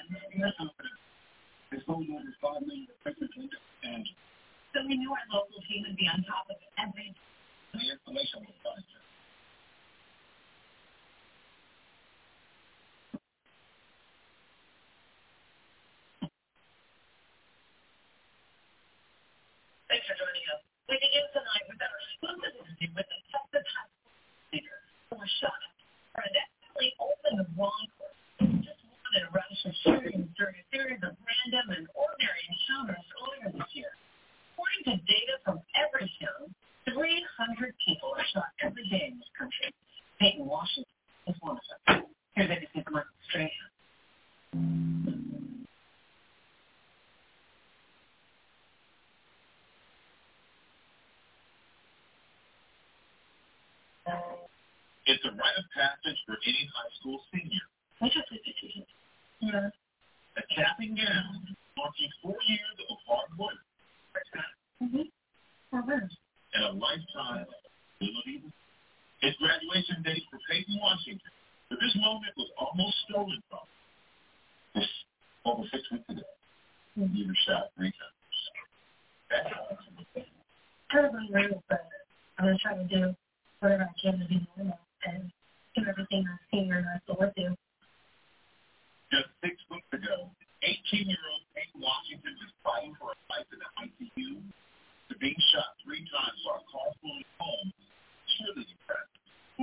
They sold over 5 million replacement windows, and so we knew our local team would be on top of it every day. The installation was fun. Thanks for joining us. We begin tonight with our exclusive interview with the Texas High School leader who was shot for accidentally opened the wrong course. Just wanted a rash of shootings during a series of random and ordinary encounters earlier this year. According to data from every town, 300 people are shot every day in this country. Peyton Washington is one of them. Here's ABC Michael Strahan. It's a rite of passage for any high school senior. I just did it. Yeah. A capping gown marking 4 years of hard work. Mm-hmm. And a lifetime of ability. It's graduation day for Peyton Washington, but this moment was almost stolen from him. Over 6 weeks ago, he was shot 3 times. That's awesome. Kind of unreal, but I'm going to try to do whatever I can to be normal and do everything a senior in high school would do. Just 6 weeks ago, 18-year-old Peyton Washington was fighting for a life in the ICU to being shot 3 times while carpooling home, cheerleading practice.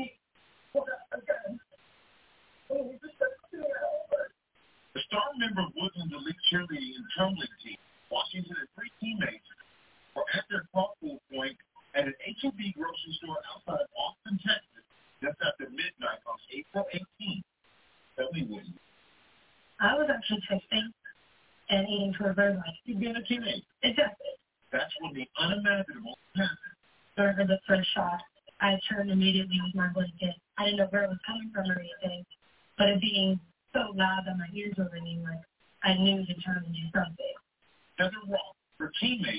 The star member of Woodland's elite cheerleading and tumbling team, Washington and 3 teammates were at their carpool point at an H-E-B grocery store outside of Austin, Texas, just after midnight on April 18th. Tell me, Woodland. I was actually texting and eating for a bird life. You've been a teammate. Exactly. That's when the unimaginable happened. During the first shot, I turned immediately with my blanket. I didn't know where it was coming from or anything, but it being so loud that my ears were ringing, like I knew to turn and do something. Heather Roth, her teammate,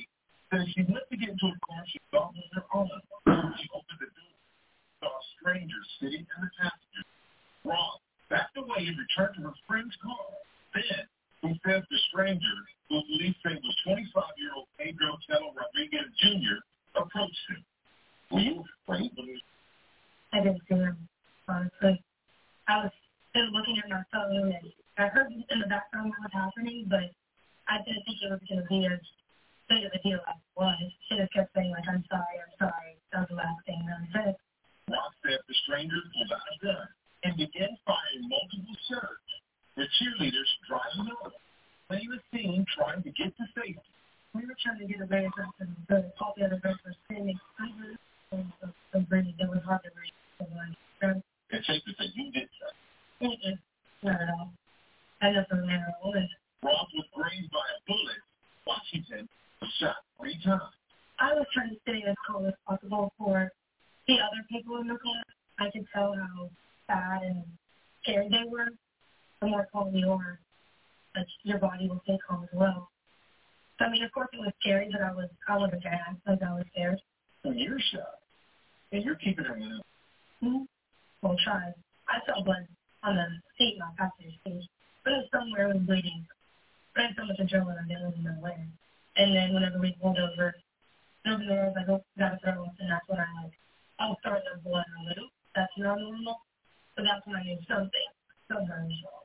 So she went to get into a car she thought was her own. She opened the door, saw a stranger sitting in the passenger. Wrong. Backed away and returned to her friend's car. Then, who says the stranger, who police say was 25-year-old Pedro Tello Rodriguez Jr., approached him. Were you afraid when you... I didn't see him, honestly. I was still looking at my phone, and I heard in the background what was happening, but I didn't think it was going to be as big of a deal as it was. She just kept saying, like, I'm sorry. That was the last thing that I said. Rock said the stranger pulled out a gun and began firing multiple shots. The cheerleaders driving over, playing the scene, trying to get to safety. We were trying to get away from the all the other girls were standing under the bridge. It was hard to reach. It's safe to say you did that. Not at all. I just remember it. Rock was grazed by a bullet. Washington was shot 3 times. I was trying to stay as calm as possible for the other people in the class. I could tell how sad and scared they were. The more calm you are, your body will stay calm as well. So, I mean, of course it was scary, but I wasn't bad, because I was scared. When you're shot, and you're keeping her in. Mm-hmm. Well, try. I saw blood on the seat, my passenger seat, but it was somewhere it was bleeding. But I had so much adrenaline, I didn't even know where. And then whenever we pulled over there, I was like, oh, gotta throw up, and that's when I was starting to blood a little. That's not normal, but that's when I knew something was wrong.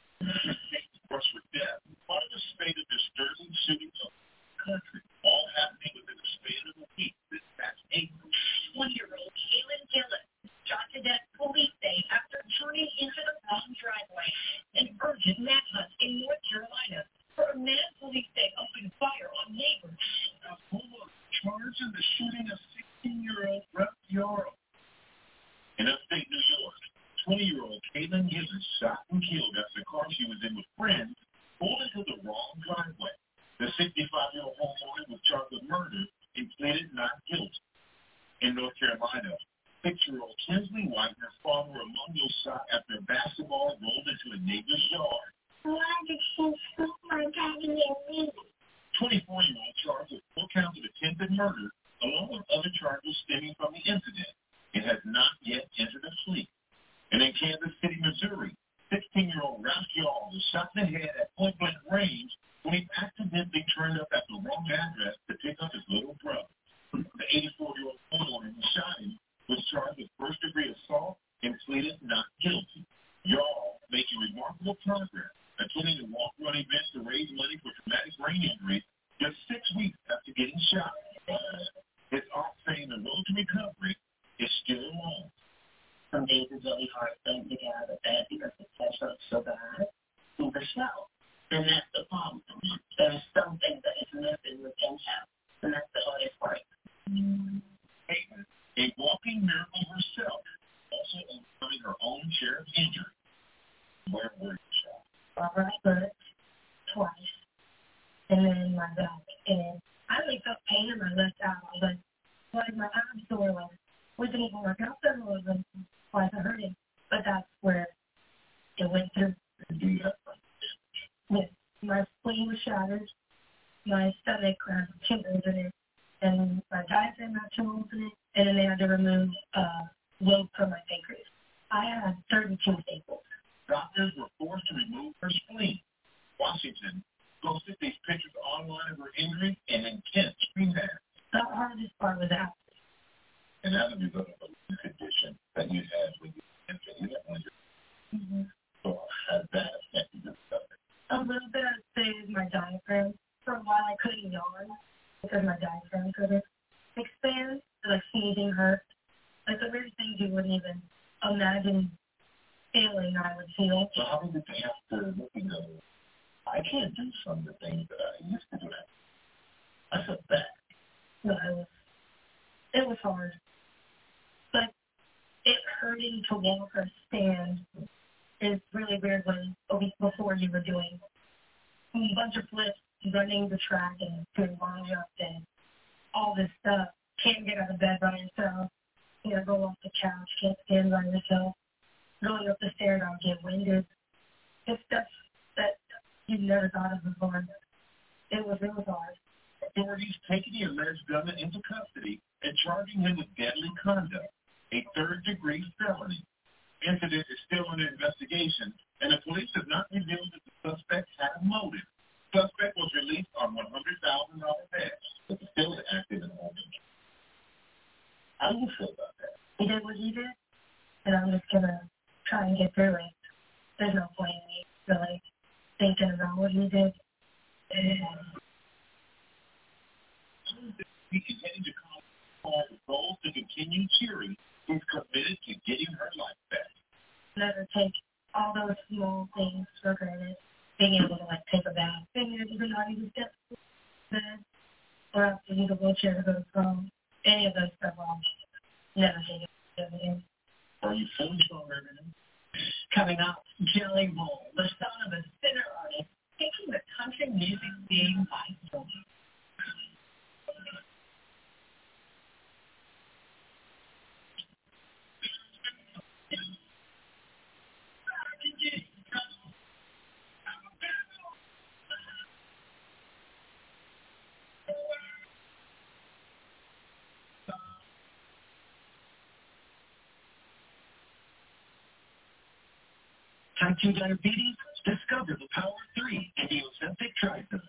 Worse with death. Part of the spate of disturbing shootings of the country, all happening within the span of a week this past April. 20-year-old Kaylin Gillis shot to death, police say, after turning into the wrong driveway. An urgent manhunt in North Carolina for a man police say opened fire on neighbors. A woman charged in the shooting of 16-year-old Brett Yarrow. In upstate New York, 20-year-old Kaylin Gillis shot and killed after the car she was in with friends pulled into the wrong driveway. The 65-year-old homeowner was charged with murder and pleaded not guilty. In North Carolina, 6-year-old Kinsley White and her father were among those shot after a basketball rolled into a neighbor's yard. Why did she shoot my daddy and me? 24-year-old charged with 4 counts of attempted murder, along with other charges stemming from the incident, and has not yet entered a plea. And in Kansas City, Missouri, 16-year-old Ralph Yall was shot in the head at point-blank range when he accidentally turned up at the wrong address to pick up his little brother. The 84-year-old homeowner who shot him was charged with first-degree assault and pleaded not guilty. Yall making remarkable progress, attending a walk-run event to raise money for traumatic brain injuries just 6 weeks after getting shot. His aunt saying the road to recovery is still long. Some days it's really hard for them to get out of bed because the pressure is so bad. Super slow. And that's the problem. There's something that is missing within him. And that's the hardest part. Caitlin, a walking miracle herself, also overcoming her own share of injury. Where were you shot? Over my foot, twice, and then in my back. And I really felt pain in my left eye, but like my arms sore, like, we didn't even work out there, wasn't quite hurting. But that's where it went through. Yeah. My spleen was shattered. My stomach had tumors in it. And my diaphragm had tumors in it. And then they had to remove lobe from my pancreas. I had 32 staples. Doctors were forced to remove her spleen. Washington posted these pictures online of her injury and intense rehab. The hardest part was after. And as a result of a condition that you had when you entered when you're so has that affected your stomach? A little bit, I'd say, is my diaphragm. For a while, I couldn't yawn because my diaphragm couldn't expand. Like sneezing hurt. Like the weird things you wouldn't even imagine feeling I would feel. So how did it after looking at it? I can't do some of the things that I used to do. I felt bad. No, it was hard. But it hurting to walk or stand is really weird when a week before you were doing a bunch of flips, running the track and doing long jumps and all this stuff. Can't get out of bed by yourself. You know, go off the couch, can't stand by yourself. Going up the stairs, I'll get winded. It's stuff that you've never thought of before. It was hard. Authorities taking the alleged gunman into custody and charging him with deadly conduct, a third-degree felony. The incident is still under investigation, and the police have not revealed that the suspect had a motive. The suspect was released on $100,000 bail, but is still active in Albany. How do you feel about that? He did what he did, and I'm just going to try and get through it. There's no point in me really thinking about what he did. We can head into college with goals to continue cheering who's committed to getting her life back. Never take all those small things for granted. Being able to take a bath, being able to not even step to bed, or have to use a wheelchair to go to prom. Any of those stuff wrong. Never take it again. Are you fully strong right now? Coming up, Jelly Roll, the son of a sinner artist, taking the country music scene by storm. Type 2 diabetes? Discover the Power 3 in the Ozempic Trizone.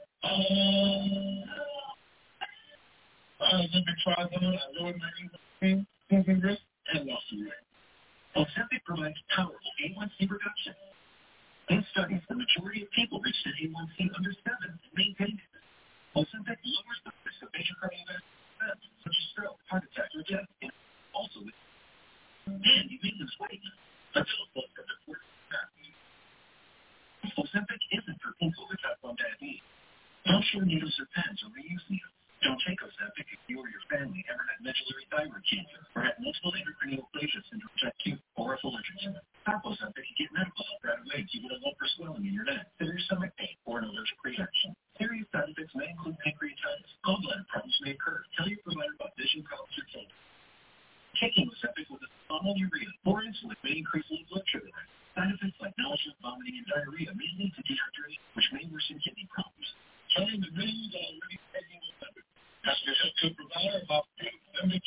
Ozempic Trizone, I lowered my A1C risk and lost some weight. Ozempic provides powerful A1C reduction. In studies, the majority of people reached an A1C under 7 and maintained it. Ozempic lowers the risk of major cardiovascular events such as stroke, heart attack, or death. Also, and you maintenance weight. Until folks have reported that. Ozempic isn't for people with type 1 diabetes. Don't share needles or pens or reuse needles. Don't take Ozempic if you or your family ever had medullary thyroid cancer or had multiple endocrine neoplasia syndrome type 2 or a allergic to it. Stop Ozempic and get medical help right away if you get a lump or swelling in your neck, severe stomach pain, or an allergic reaction. Serious side effects may include pancreatitis. Gallbladder problems may occur. Tell your provider about vision problems or pain. Taking Ozempic with abnormal urea or insulin may increase low blood sugar. Side effects like nausea, vomiting, and diarrhea may lead to dehydration, which may worsen kidney problems. Telling the millions already taking Ozempic. Ask your healthcare provider about Ozempic.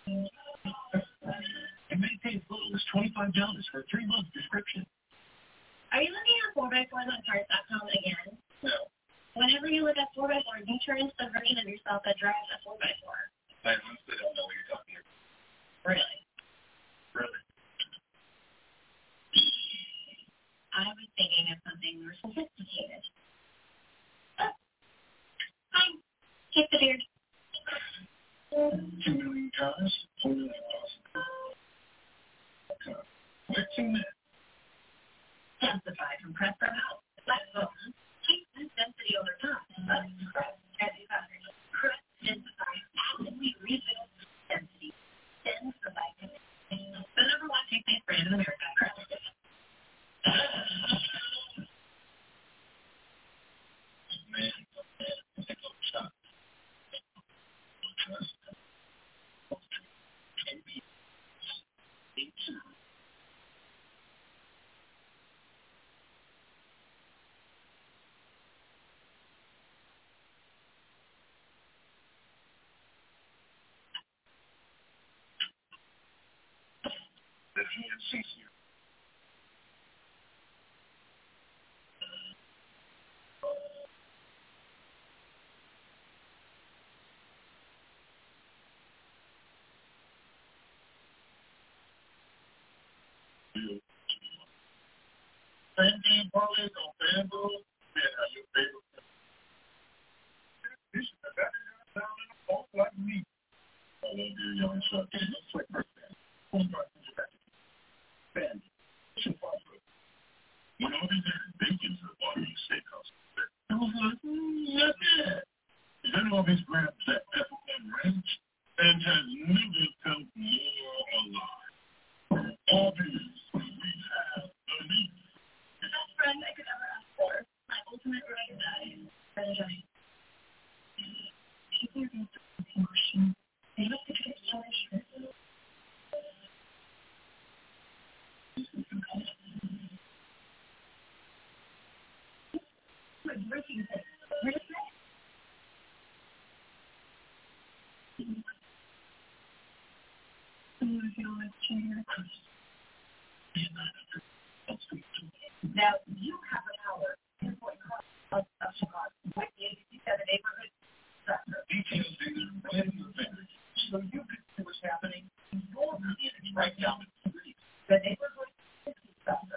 It may pay as little as $25 for a 3-month prescription. Are you looking at 4x4s on cars.com again? No. Whenever you look at 4x4s, you turn into the version of yourself that drives a 4x4. I honestly don't know what you're talking about. Really? Really? I was thinking of something more sophisticated. Oh. Fine. Keep the beard. 2 million cars, 4 million miles. Fixing that. Densify, compress our house. Let's go. Keep this density over time. Let's compress every factor. Compress, densify, actively rebuild density. Densify. The number 1 toothpaste brand in America. The GNC here. Sandy, Barley, or Bamboo, yeah, your favorite. This is the guy down in the boat like me. I love your young son. It looks like birthday. Sandy, too far good. When all these bacon's at the bottom of the steakhouse, I was like, not bad. Then all these grabs that pepper and ranch and has never felt more alive. All these, we have the meat. The best friend I could ever ask for. My ultimate ride or die. Energize. People are going to emotion. They have to get charged. Now, you have an hour to pinpoint cause of Chicago with the 87 neighborhood sector. Details data right in your fingers, so you can see what's happening in your community right down the street. The neighborhood sector.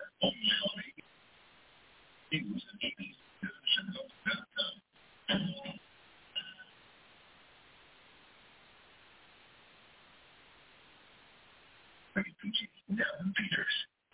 News and ABC's Now, Peters.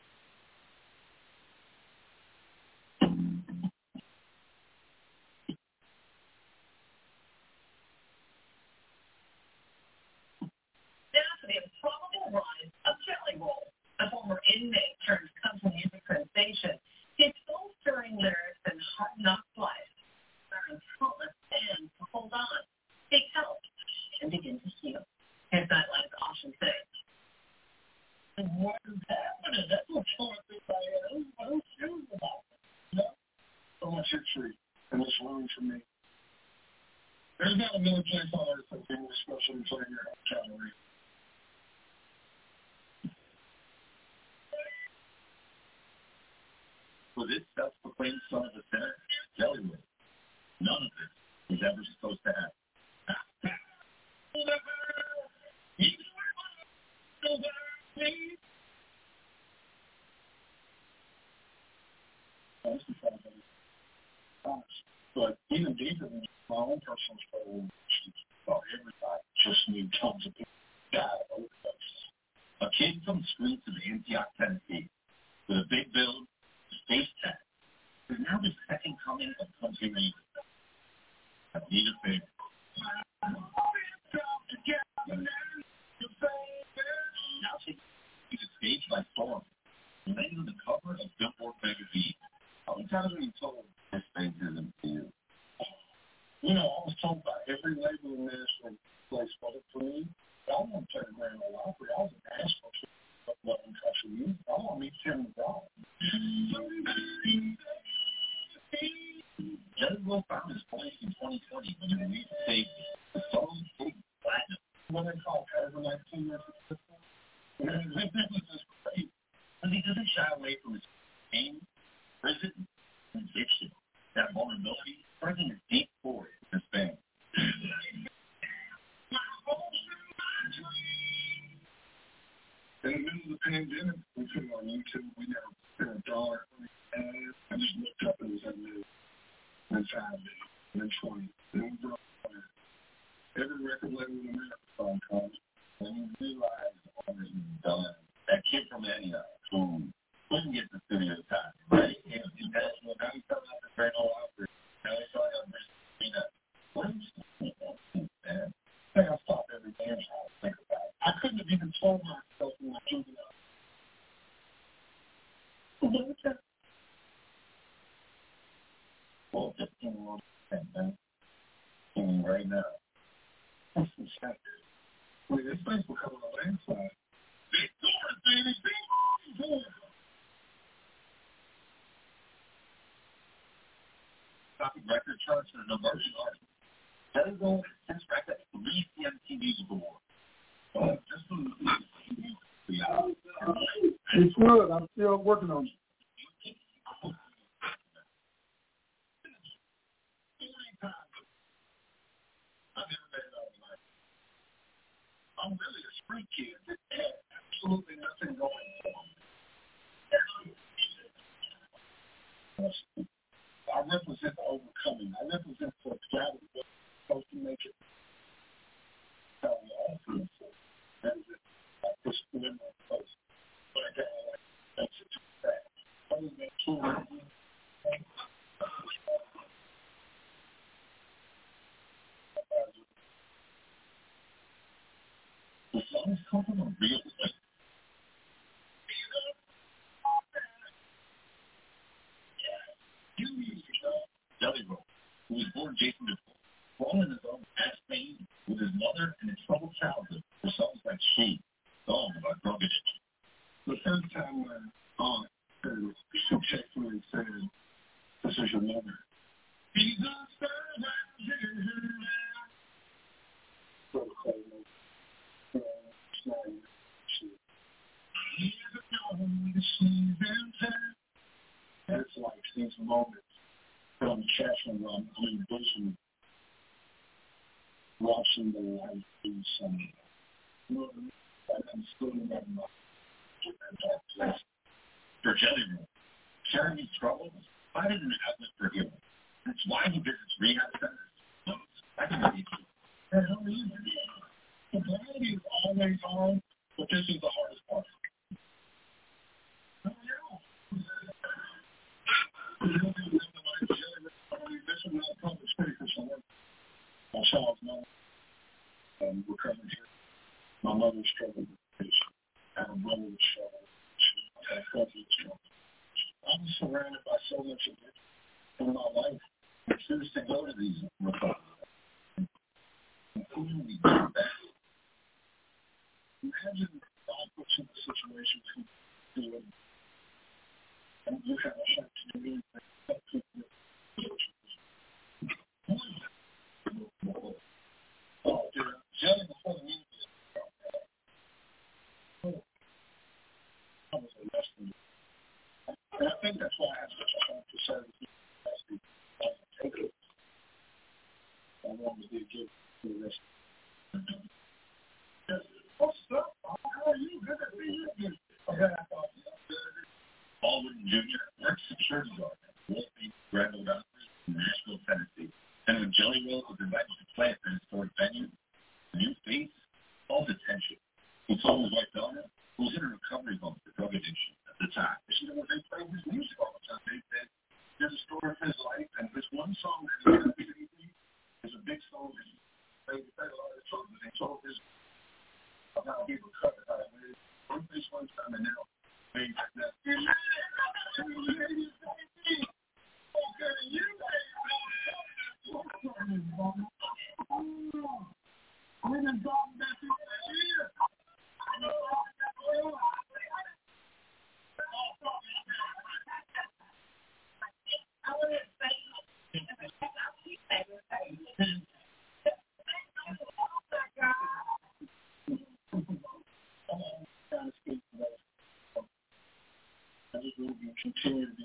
The improbable rise of Jelly Roll, a former inmate turned company sensation. His soul-stirring lyrics and hard knock life, inspiring countless fans to hold on, take help, and begin to heal. Here's Nightline's Austin Say. What is happening? That's what's going through my head. I'm serious about it. No? So much history in this room for me. There's not a million place on earth that can especially play your calorie. For this self-proclaimed son of a sinner, Jelly Roll, none of this was ever supposed to happen. But even deeper than my own personal struggle, thought everybody just knew tons of people died of overdoses. A kid from the streets of Antioch, Tennessee, with a big build, space tech, is now the second coming of country music. I need a favor. Now she's a stage by storm, landing on the cover of Billboard magazine. How many times have you told this thing isn't for you? You know, I was told by every label in this place was it for me. But I want to play the Grand Ole Opry. I was an asshole for loving country music. I want to meet Tim McGraw. Jelly Roll found his place in 2020 when he released Safety, the song Big Platinum. What they call Carbon 19 years ago. This was just great. But he doesn't shy away from his pain, prison, and addiction. That vulnerability bringing his deep forward in this band. In the middle of the pandemic, we put it on YouTube. We never spent $1 on the ads. I just looked up and it was at noon. Then 5 days, then 20. Then we brought it. Every record label in America song comes. When you realize all this is done, that kid from Antioch who couldn't get the studio time, right? He was international. Now he's coming out the Grand Ole Opry. Now he's trying to bring up. What is this, man? I think I stop every damn time to think about it. I couldn't have even told myself when I was juvenile. Well, just give me one second, man. Give me right now. That's some shit. I mean, this place will come on a landslide. Big doors, baby, big doors. Topping record charts and an emerging artist. Jelly Roll has since racked up 3 CMT Music Awards. Just from the It's good. I'm still working on it. I've never met it all in my life. I'm really a street kid that had absolutely nothing going for me. I represent the overcoming. I represent the guy that was supposed to make it. Tell me all through it. That is it. I push the limit on post. But I got like, that's it too fast. Other than that, the songs come from a real place. Jelly Roll, who was born Jason DePaul, born in his own past pain with his mother and his troubled childhood for songs like She, song about drug addiction. The first time my aunt heard it, she checked me and said, "This is your mother." Jesus, moments from catching on vision, watching the light through some I'm still in that place. For Jelly Roll, sharing his troubles, finding an outlet for healing. That's why he visits rehab centers. I can read you. The hell are you doing? Sobriety is always on, but this is the hardest part. My child's mom recovered here. My mother struggled with addiction. I have a brother with struggle. I have a cousin with struggle. I'm surrounded by so much of it in my life. I choose to go to these recoveries. Who do we do that? Imagine God puts you in a situation to do it. And you have a heart to do it. Oh, Jelly before the music. And I think that's why I have such a heart to serve you. I wanted to give you this. What's up? How are you? Good to see you. Baldwin Jr. works security guard at Wolfie Graduate Office in Nashville, Tennessee. And when Jelly Roll was invited to play at the historic venue, the new face, all attention. He told his wife Donna, who was in a recovery home for drug addiction at the time. She said, well, they play his music all the time. They said, there's a story of his life, and this one song that he had is a big song that he played a lot of songs, and they told his of how he recovered, how he did this one time, and now they like that. Continue to be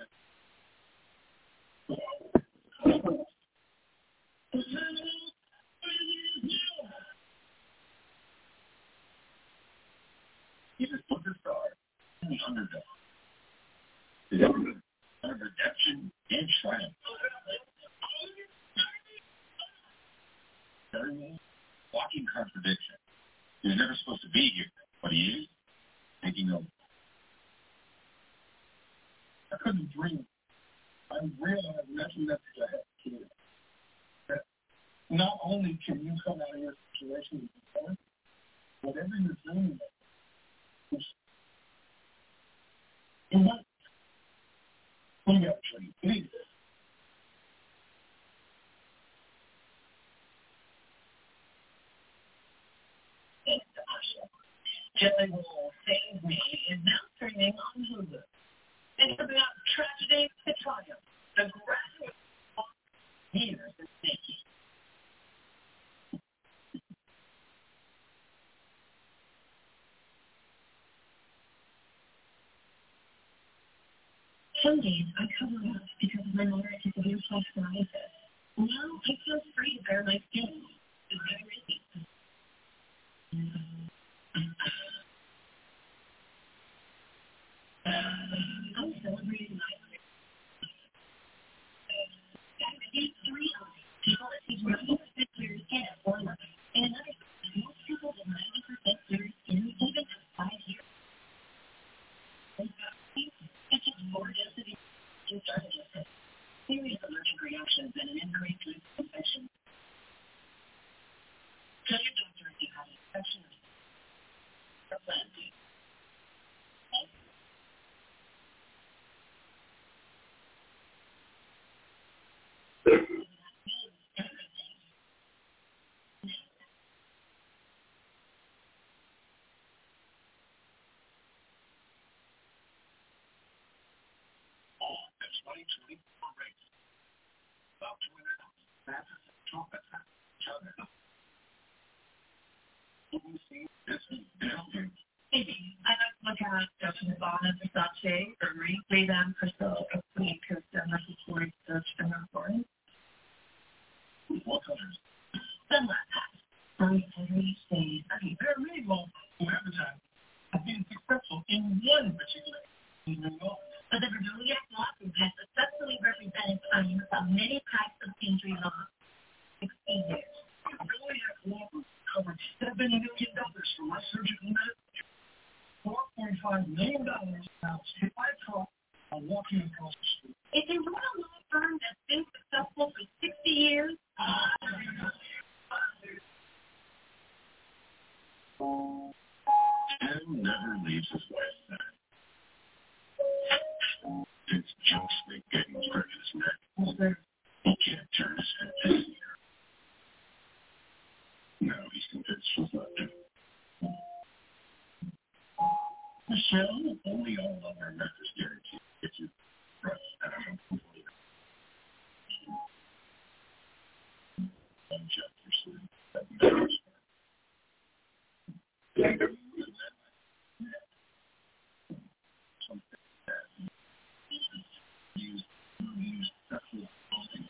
he's a superstar and the underdog. Of redemption and triumph. Walking contradiction. He was never supposed to be here, but he is taking over. I couldn't dream. I realized that's the message I had to give. That not only can you come out of your situation with the whatever you're dreaming of, you might. We got to dream. Please. Jelly Roll Save Me is now streaming on Hulu. And it's about tragedy to triumph. The graduate years in making. Some days I cover up because of my moderate to severe plaque psoriasis. Now I feel free to bare my skin. It's very risky. I'm celebrating my life. These 3 people that teach me 6 years in at 4 months. And another, most people with 90% clear skin even have 5 years. It's just more density and started serious allergic reactions and an increased risk of infection. Tell your doctor if you have an infection or plan to. I got Dr. Nirvana, Versace, or replay them for so a queen because I'm not supporting Tommy Taylor each day. I mean, there are many law firms who advertise have been successful in one particular in New York. But the Virginia Law Group has successfully represented clients on many types of injury law. 16 years. The Virginia Law Group covered $7 million for my surgical medical. $4.5 million now hit by a truck while walking across the street. If you want a law firm that's been successful for 60 years, Tim never leaves his wife's side. It's just like getting hurt his neck. He can't turn his head to see her. Now he's convinced she's not doing it. Michelle, only all of our methods guarantee get you trust out of him. I'm Jefferson. That matters. Something that use sexual clothing.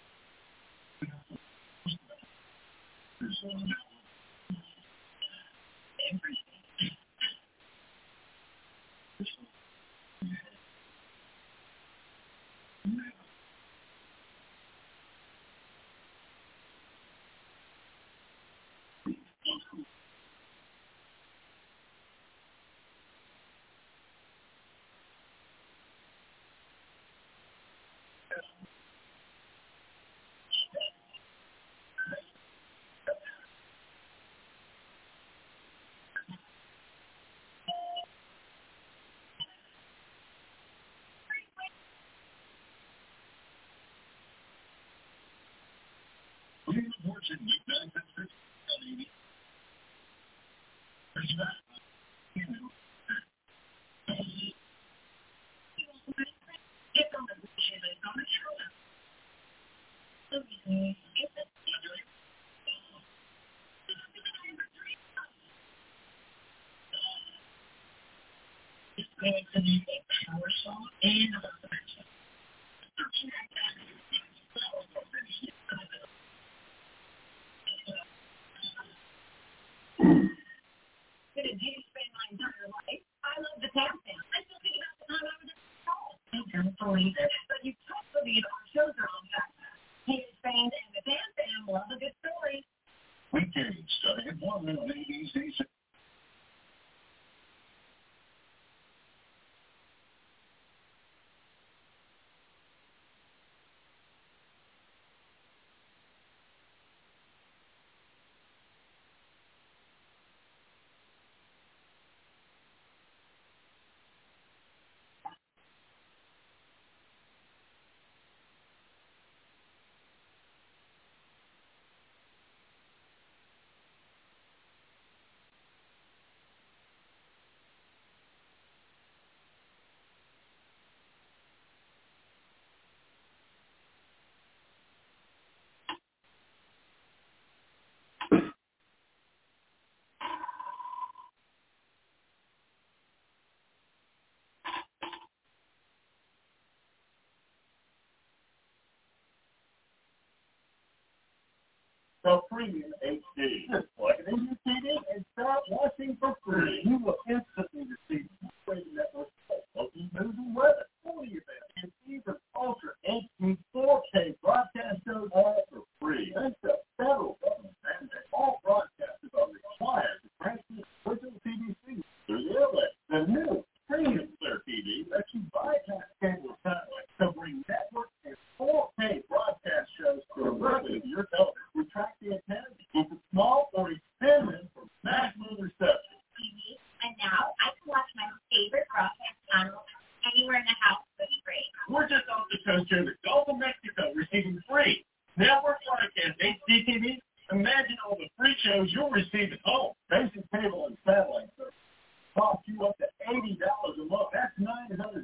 So Premium HD. Just plug it in your TV and start watching for free. You will instantly receive Radio Network local news and weather, sporting events, and even Ultra HD 4K broadcast shows all for free. Thanks to federal government mandate, all broadcasters are required to transmit original PBC through the airwaves. The new Premium Clear TV lets you bypass cable satellite to bring network and 4K broadcast shows directly to your television. Retract the antenna to keep it small or extend them for maximum reception. And now I can watch my favorite broadcast channel anywhere in the house for free. We're just off the coast here in the Gulf of Mexico receiving free network broadcast HD TV. Imagine all the free shows you'll receive at home. Basic cable and satellite service cost you up to $80 a month. That's $960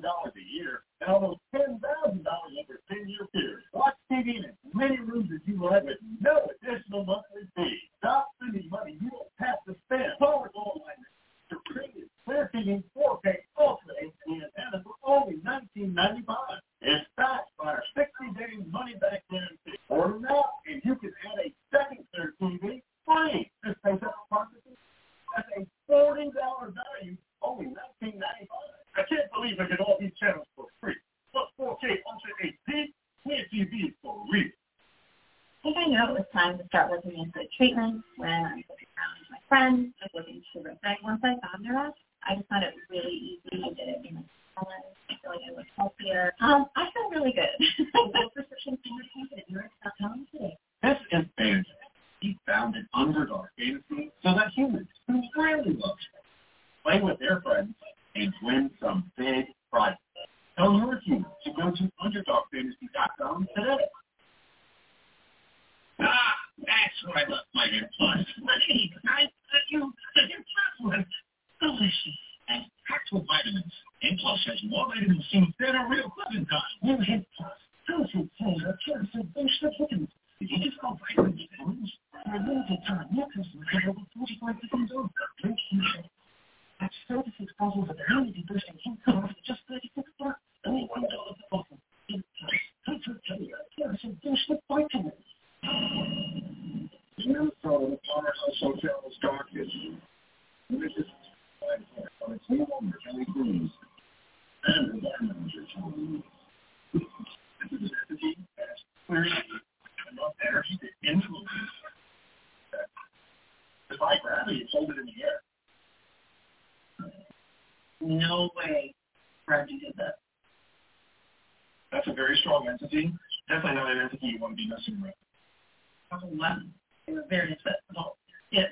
a year and almost $10,000 over a 10-year period. Watch TV in as many rooms as you like with no additional monthly fee. Stop spending money you don't have to spend. Power online to Premium Clear TV 4K Ultra HD antenna for only $19.95. It's backed by our 60-day money-back guarantee. Order now, and you can add a second Clear TV free. think I knew it was time to start looking into treatment when I was looking around with my friends, just looking terrific. Once I found the rest, I just found it really easy. I did it in my salon. I feel like I look healthier. I feel really good. No prescription fingerprints at Nurse.com today. This is fantastic. He founded Underdog Fantasy so that humans who really love it play with their friends and win some big prizes. Tell your humans to go to UnderdogFantasy.com today. That's where I left my AirPods. Hey, your AirPods delicious and packed with vitamins. And Plus has more vitamin C than a real Clementine. New Head Plus. Toasted flavor, careful, boosted vitamins. Did you just call vitamins vitamins? For a limited time, new customers have over 45 vitamins off. Drink Heat. That's 36 bottles of immunity boosting heat for just $36. Only $1 per bottle. Heat Plus. Comfort flavor, careful, boosted vitamins. You know, so the Palmer House Hotel stock is delicious on its new owner, Kelly Cruz, and the bar manager, Tom. This is an entity that has clearly enough energy to influence because by gravity, it's hold it in the air. No way gravity did that. That's a very strong entity. Definitely not an entity you want to be messing with. They were very accessible. Yes.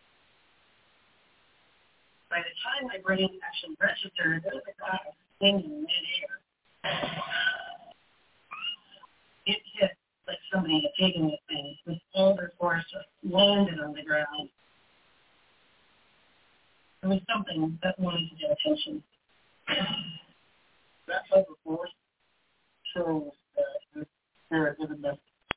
By the time my brain actually registered, it was like a thing in midair. It hit like somebody had taken this thing with all their force, landed on the ground. There was something that wanted to get attention. That type of force shows that the spirit didn't mess